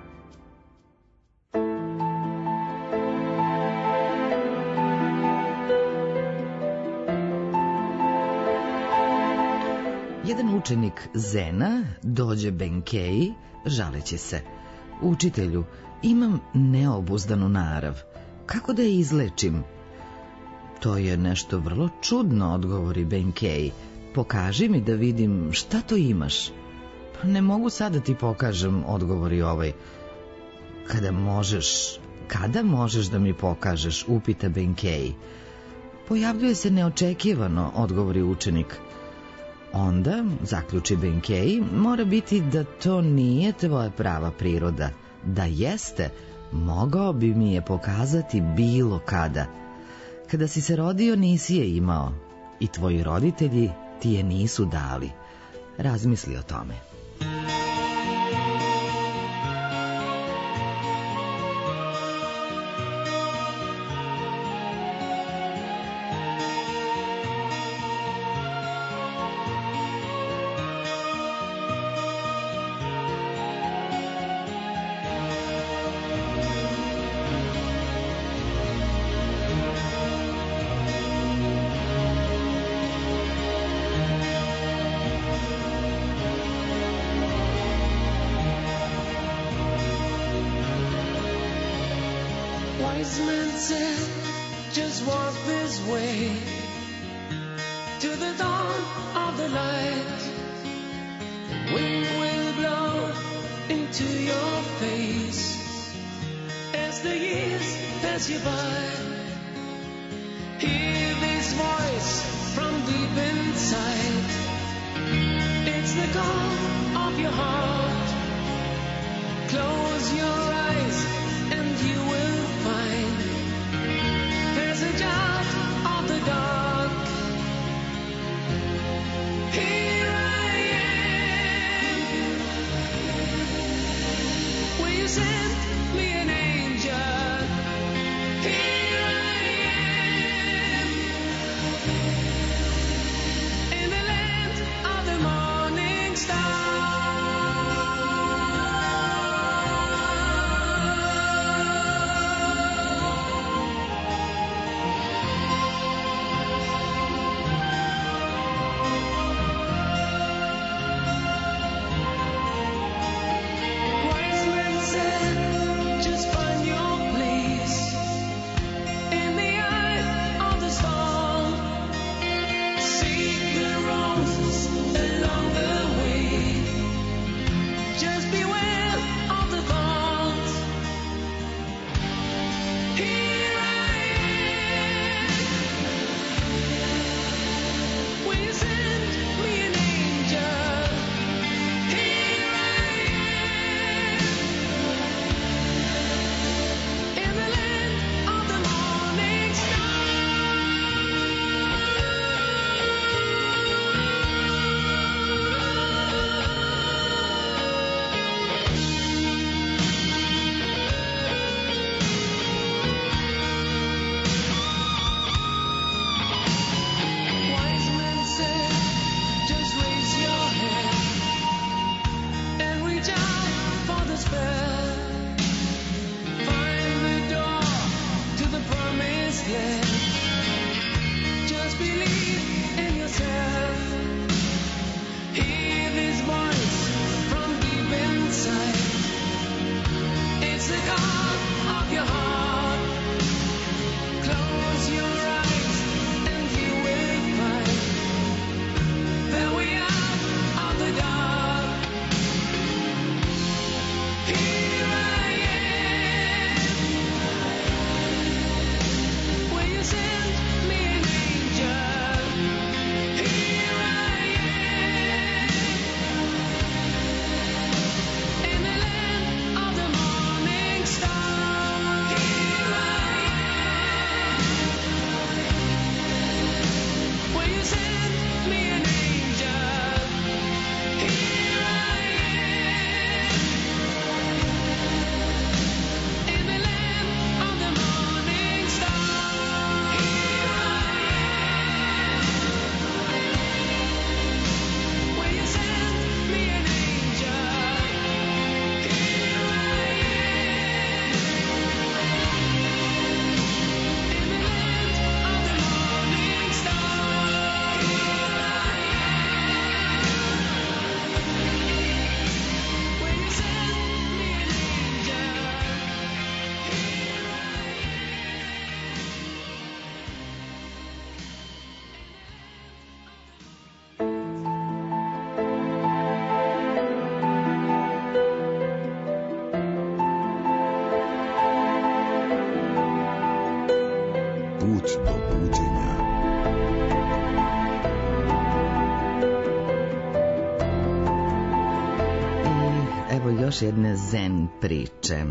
Jedan učenik Zena dođe Benkeji, žaleći se. Učitelju, imam neobuzdanu narav. Kako da je izlečim? To je nešto vrlo čudno, odgovori Benkeji. Pokaži mi da vidim šta to imaš. Pa ne mogu sada ti pokažem, odgovori ovaj. Kada možeš, kada možeš da mi pokažeš, upita Benkeji. Pojavljuje se neočekivano, odgovori učenik. Onda, zaključi Benkeji, mora biti da to nije tvoja prava priroda. Da jeste, mogao bi mi je pokazati bilo kada. Kada si se rodio, nisi je imao i tvoji roditelji ti je nisu dali. Razmisli o tome. Wise men said, just walk this way to the dawn of the light. The wind will blow into your face as the years pass you by. Hear this voice from deep inside. It's the call of your heart. Close your eyes and you will find passage out of the dark. Here I am. Will you send me an angel? Here I am. In the land of the morning star. još jedne zen priče.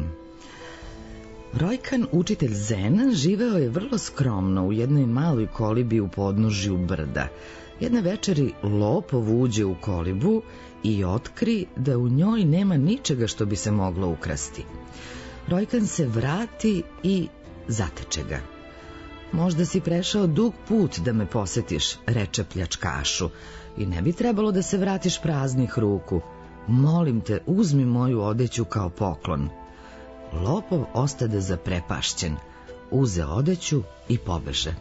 Rojkan, učitelj zena, živeo je vrlo skromno u jednoj maloj kolibi u podnožju brda. Jedne večeri lopov uđe u kolibu i otkri da u njoj nema ničega što bi se moglo ukrasti. Rojkan se vrati i zateče ga. Možda si prešao dug put da me posetiš, reče pljačkašu, i ne bi trebalo da se vratiš praznih ruku. Molim te, uzmi moju odeću kao poklon. Lopov ostade zaprepašćen, uze odeću i pobeže.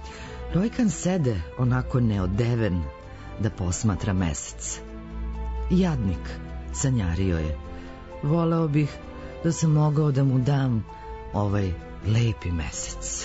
Rojkan sede onako neodeven da posmatra mesec. Jadnik, sanjario je. Voleo bih da sam mogao da mu dam ovaj lepi mesec.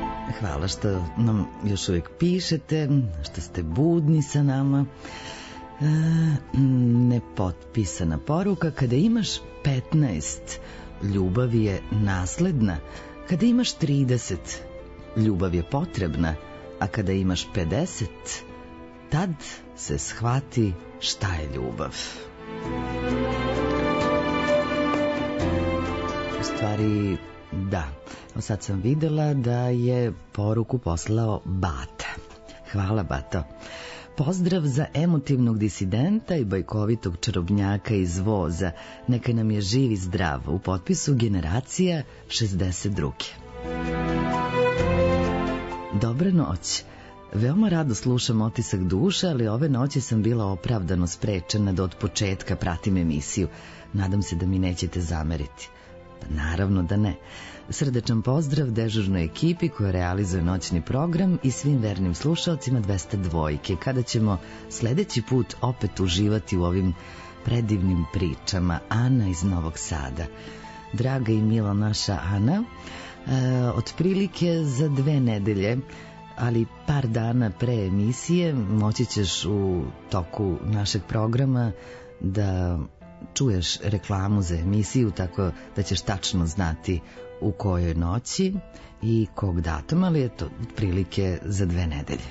Što nam još uvijek pišete, što ste budni sa nama. Nepotpisana poruka: kada imaš petnaest, ljubav je nasledna. Kada imaš trideset, ljubav je potrebna. A kada imaš pedeset, tad se shvati šta je ljubav. U stvari, da. Sad sam videla da je poruku poslao Bata. Hvala, Bato. Pozdrav za emotivnog disidenta i bajkovitog čarobnjaka iz voza. Neka nam je živ i zdrav. U potpisu Generacija šezdeset druge. Dobra noć. Veoma rado slušam Otisak duše, ali ove noći sam bila opravdano sprečena da od početka pratim emisiju. Nadam se da mi nećete zameriti. Pa naravno da ne. Srdečan pozdrav dežurnoj ekipi koja realizuje noćni program i svim vernim slušalcima dvesta dvojke, kada ćemo sledeći put opet uživati u ovim predivnim pričama. Ana iz Novog Sada. Draga i mila naša Ana, e, otprilike za dve nedelje, ali par dana pre emisije, moći ćeš u toku našeg programa da čuješ reklamu za emisiju, tako da ćeš tačno znati u kojoj noći i kog datuma, ali je to otprilike za dve nedelje.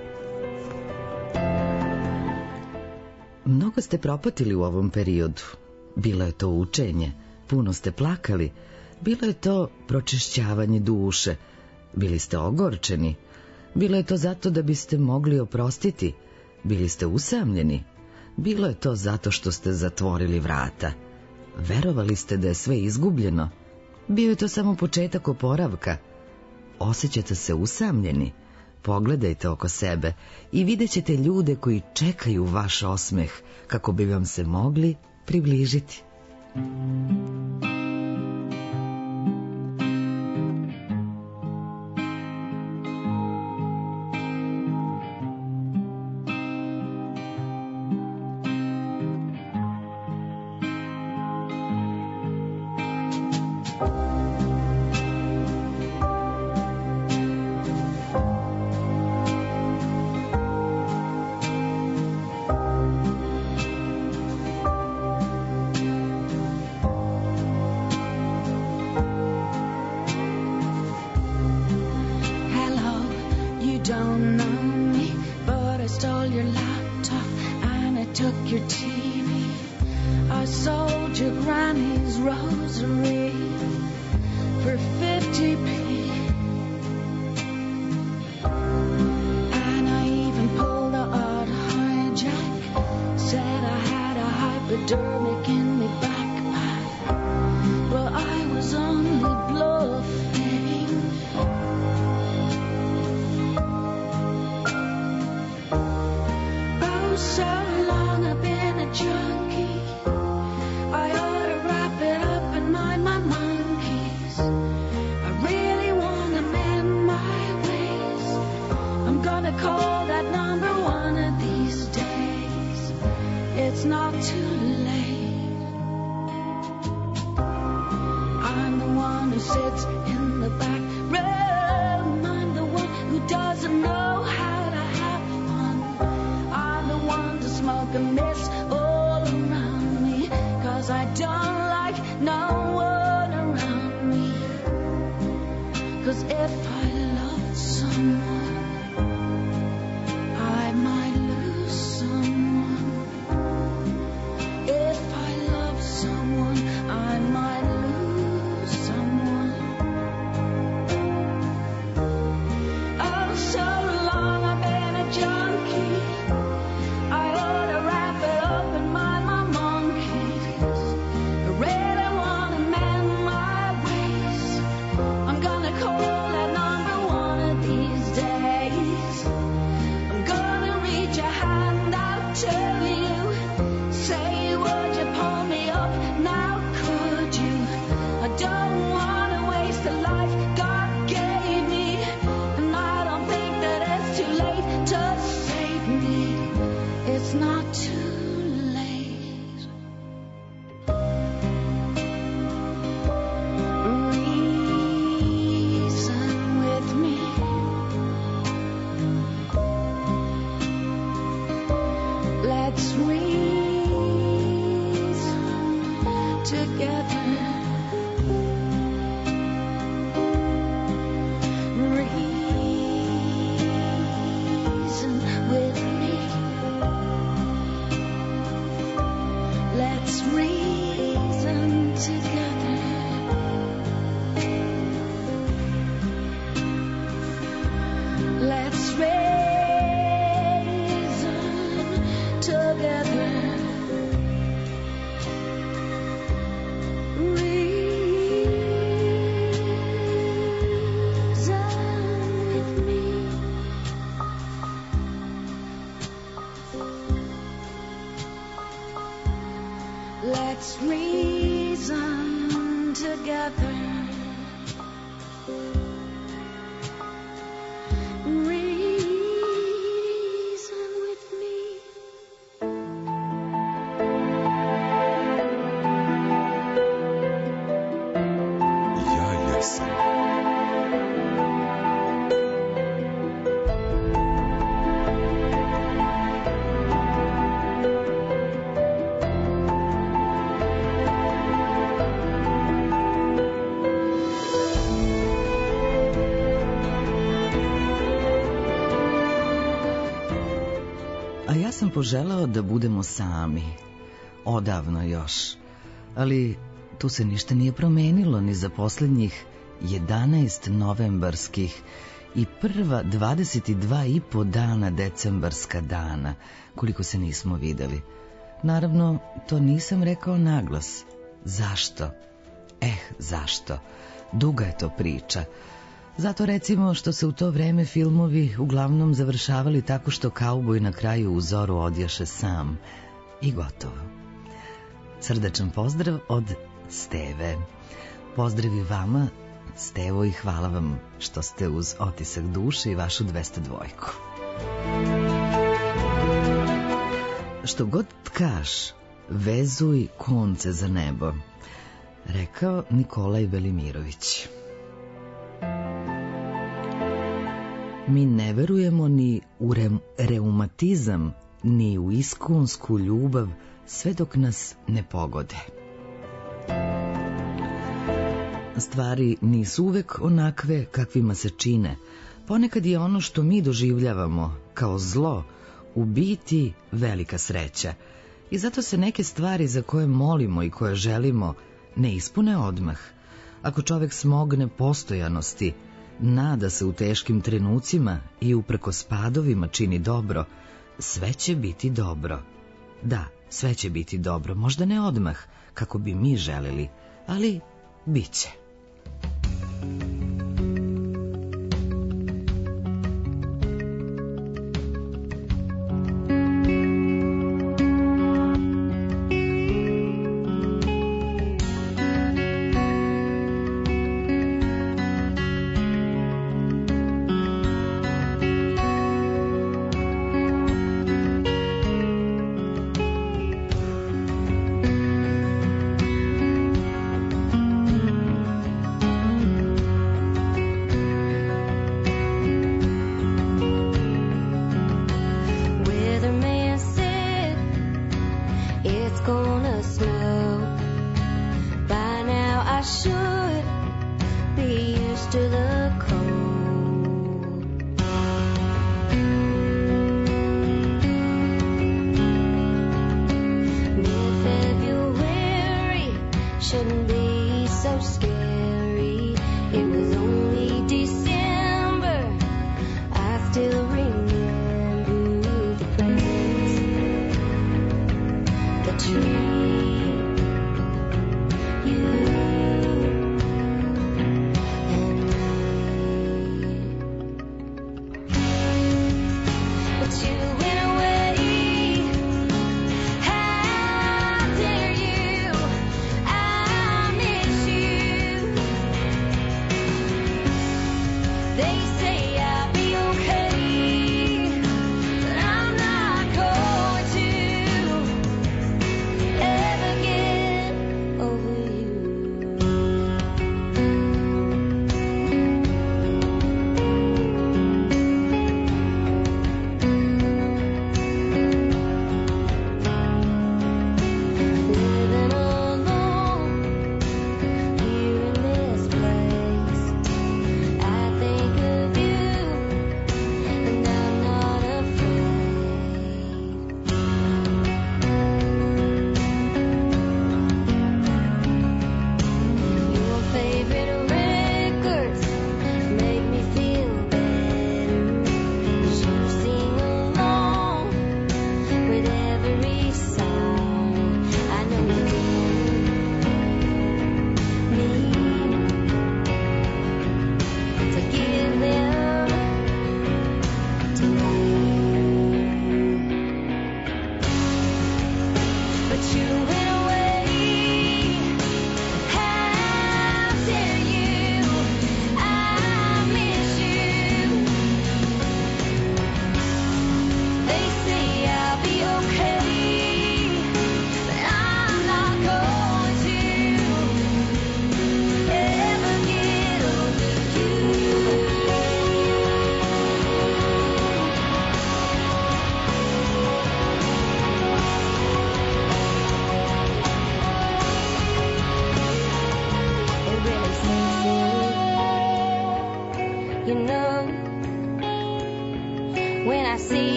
Mnogo ste propatili u ovom periodu. Bilo je to učenje, puno ste plakali, bilo je to pročišćavanje duše, bili ste ogorčeni, bilo je to zato da biste mogli oprostiti, bili ste usamljeni, bilo je to zato što ste zatvorili vrata, verovali ste da je sve izgubljeno, bio je to samo početak oporavka. Osjećate se usamljeni? Pogledajte oko sebe i vidjet ćete ljude koji čekaju vaš osmeh kako bi vam se mogli približiti. Let's together. Reason with me. Let's reason together. Let's reason together. Let's reason together. Reason with me. Ja jesam. A ja sam poželao da budemo sami, odavno još, ali tu se ništa nije promenilo ni za posljednjih jedanaest novembarskih i prva dvadeset dva i po dana decembarska dana, koliko se nismo videli. Naravno, to nisam rekao naglas. Zašto? Eh, zašto? Duga je to priča. Zato recimo što se u to vreme filmovi uglavnom završavali tako što kauboj na kraju u zoru odjaše sam. I gotovo. Srdačan pozdrav od Steve. Pozdravi vama, Stevo, i hvala vam što ste uz Otisak duše i vašu dvesta dvojku. Što god tkaš, vezuj konce za nebo, rekao Nikolaj Velimirović. Mi ne verujemo ni u re reumatizam, ni u iskonsku ljubav, sve dok nas ne pogode. Stvari nisu uvek onakve kakvima se čine. Ponekad je ono što mi doživljavamo kao zlo u biti velika sreća. I zato se neke stvari za koje molimo i koje želimo ne ispune odmah. Ako čovek smogne postojanosti, nada se u teškim trenucima i uprkos padovima čini dobro, sve će biti dobro. Da, sve će biti dobro, možda ne odmah, kako bi mi želeli, ali bit će.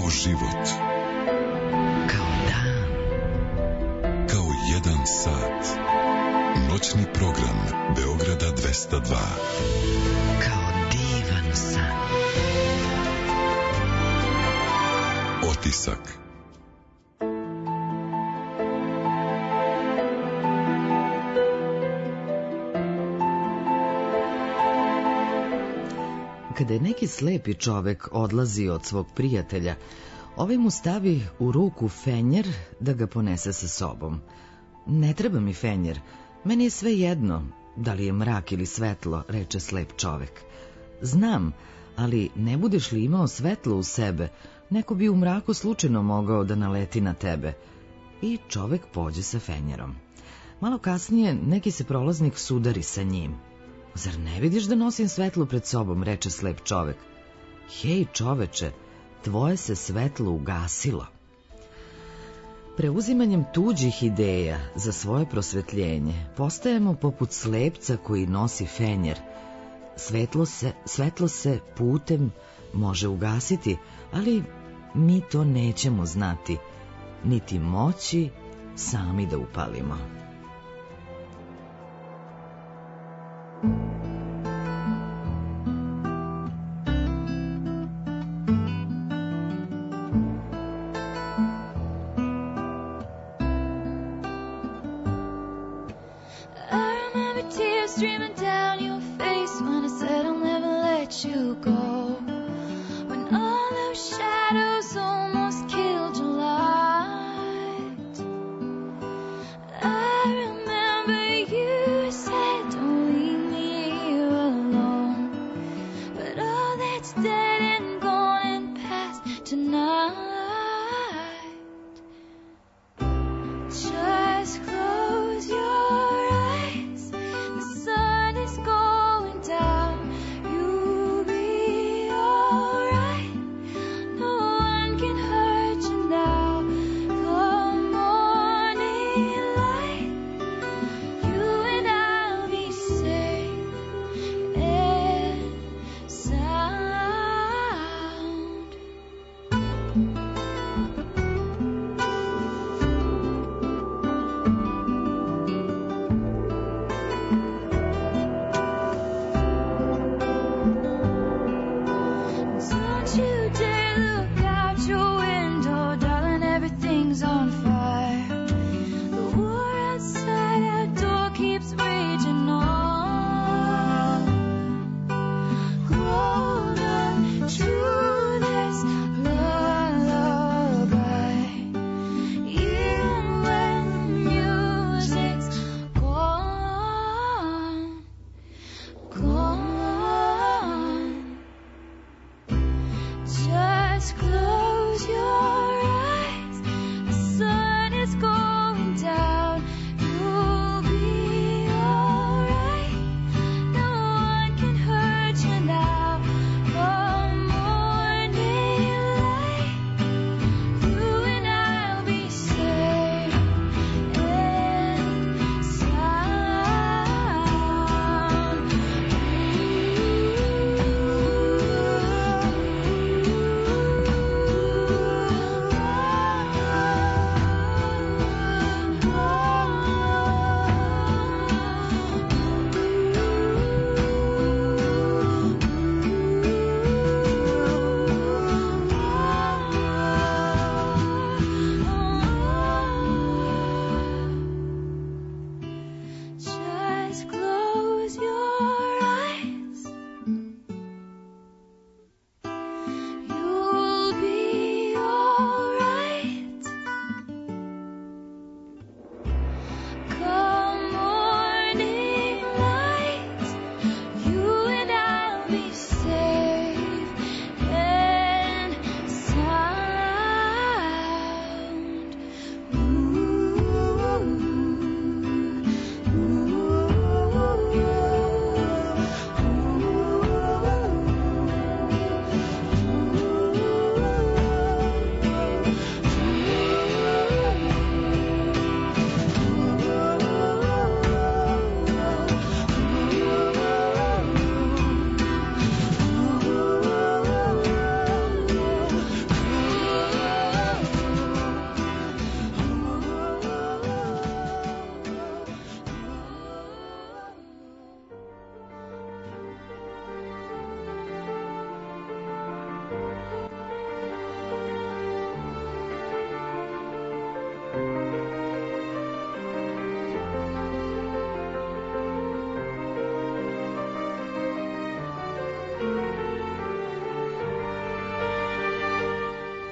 Kao život. Kao dan. Kao jedan sat. Noćni program Beograda dvesta dva. Kao divan san. Otisak. Kada je neki slepi čovek odlazi od svog prijatelja, ovaj mu stavi u ruku fenjer da ga ponese sa sobom. Ne treba mi fenjer, meni je sve jedno, da li je mrak ili svetlo, reče slep čovek. Znam, ali ne budeš li imao svetlo u sebe, neko bi u mraku slučajno mogao da naleti na tebe. I čovek pođe sa fenjerom. Malo kasnije neki se prolaznik sudari sa njim. Zar ne vidiš da nosim svetlo pred sobom, reče slep čovek. Hej čoveče, tvoje se svetlo ugasilo. Preuzimanjem tuđih ideja za svoje prosvetljenje postajemo poput slepca koji nosi fenjer. Svetlo se, svetlo se putem može ugasiti, ali mi to nećemo znati, niti moći sami da upalimo. Streaming down your face when I said I'll never let you go. When all those shadows almost killed your light, I remember you said don't leave me here alone. But all that's dead and gone and past tonight. Just close your eyes. Sun is going down. You'll be alright. No one can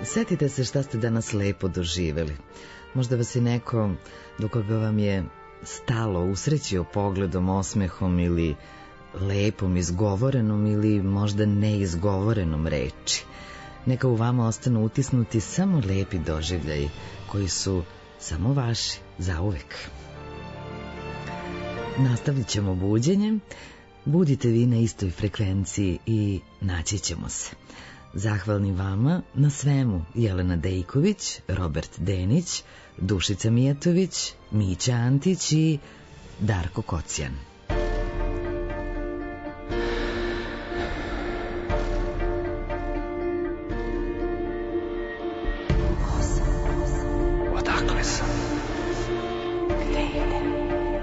Setite se šta ste danas lepo doživeli. Možda vas je neko do koga vam je stalo usrećio pogledom, osmehom ili lepom izgovorenom ili možda neizgovorenom reči. Neka u vama ostanu utisnuti samo lepi doživljaji koji su samo vaši zauvek. Nastavit ćemo buđenjem. Budite vi na istoj frekvenciji i naći ćemo se. Zahvalni vama na svemu Jelena Dejković, Robert Denić, Dušica Mijatović, Mića Antić i Darko Kocijan. Odakle sam? Gde idem?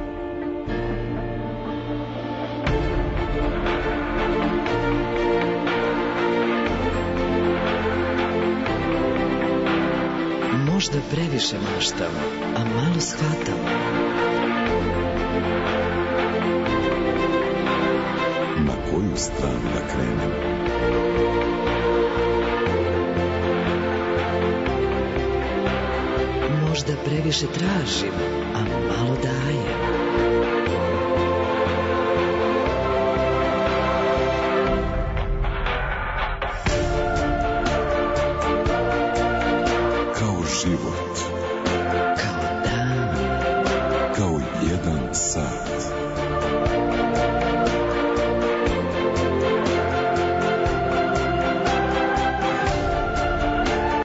Možda previše maštam, a malo shvatam. Na koju stranu da krenem? Možda previše tražim, a malo dajem. Kao život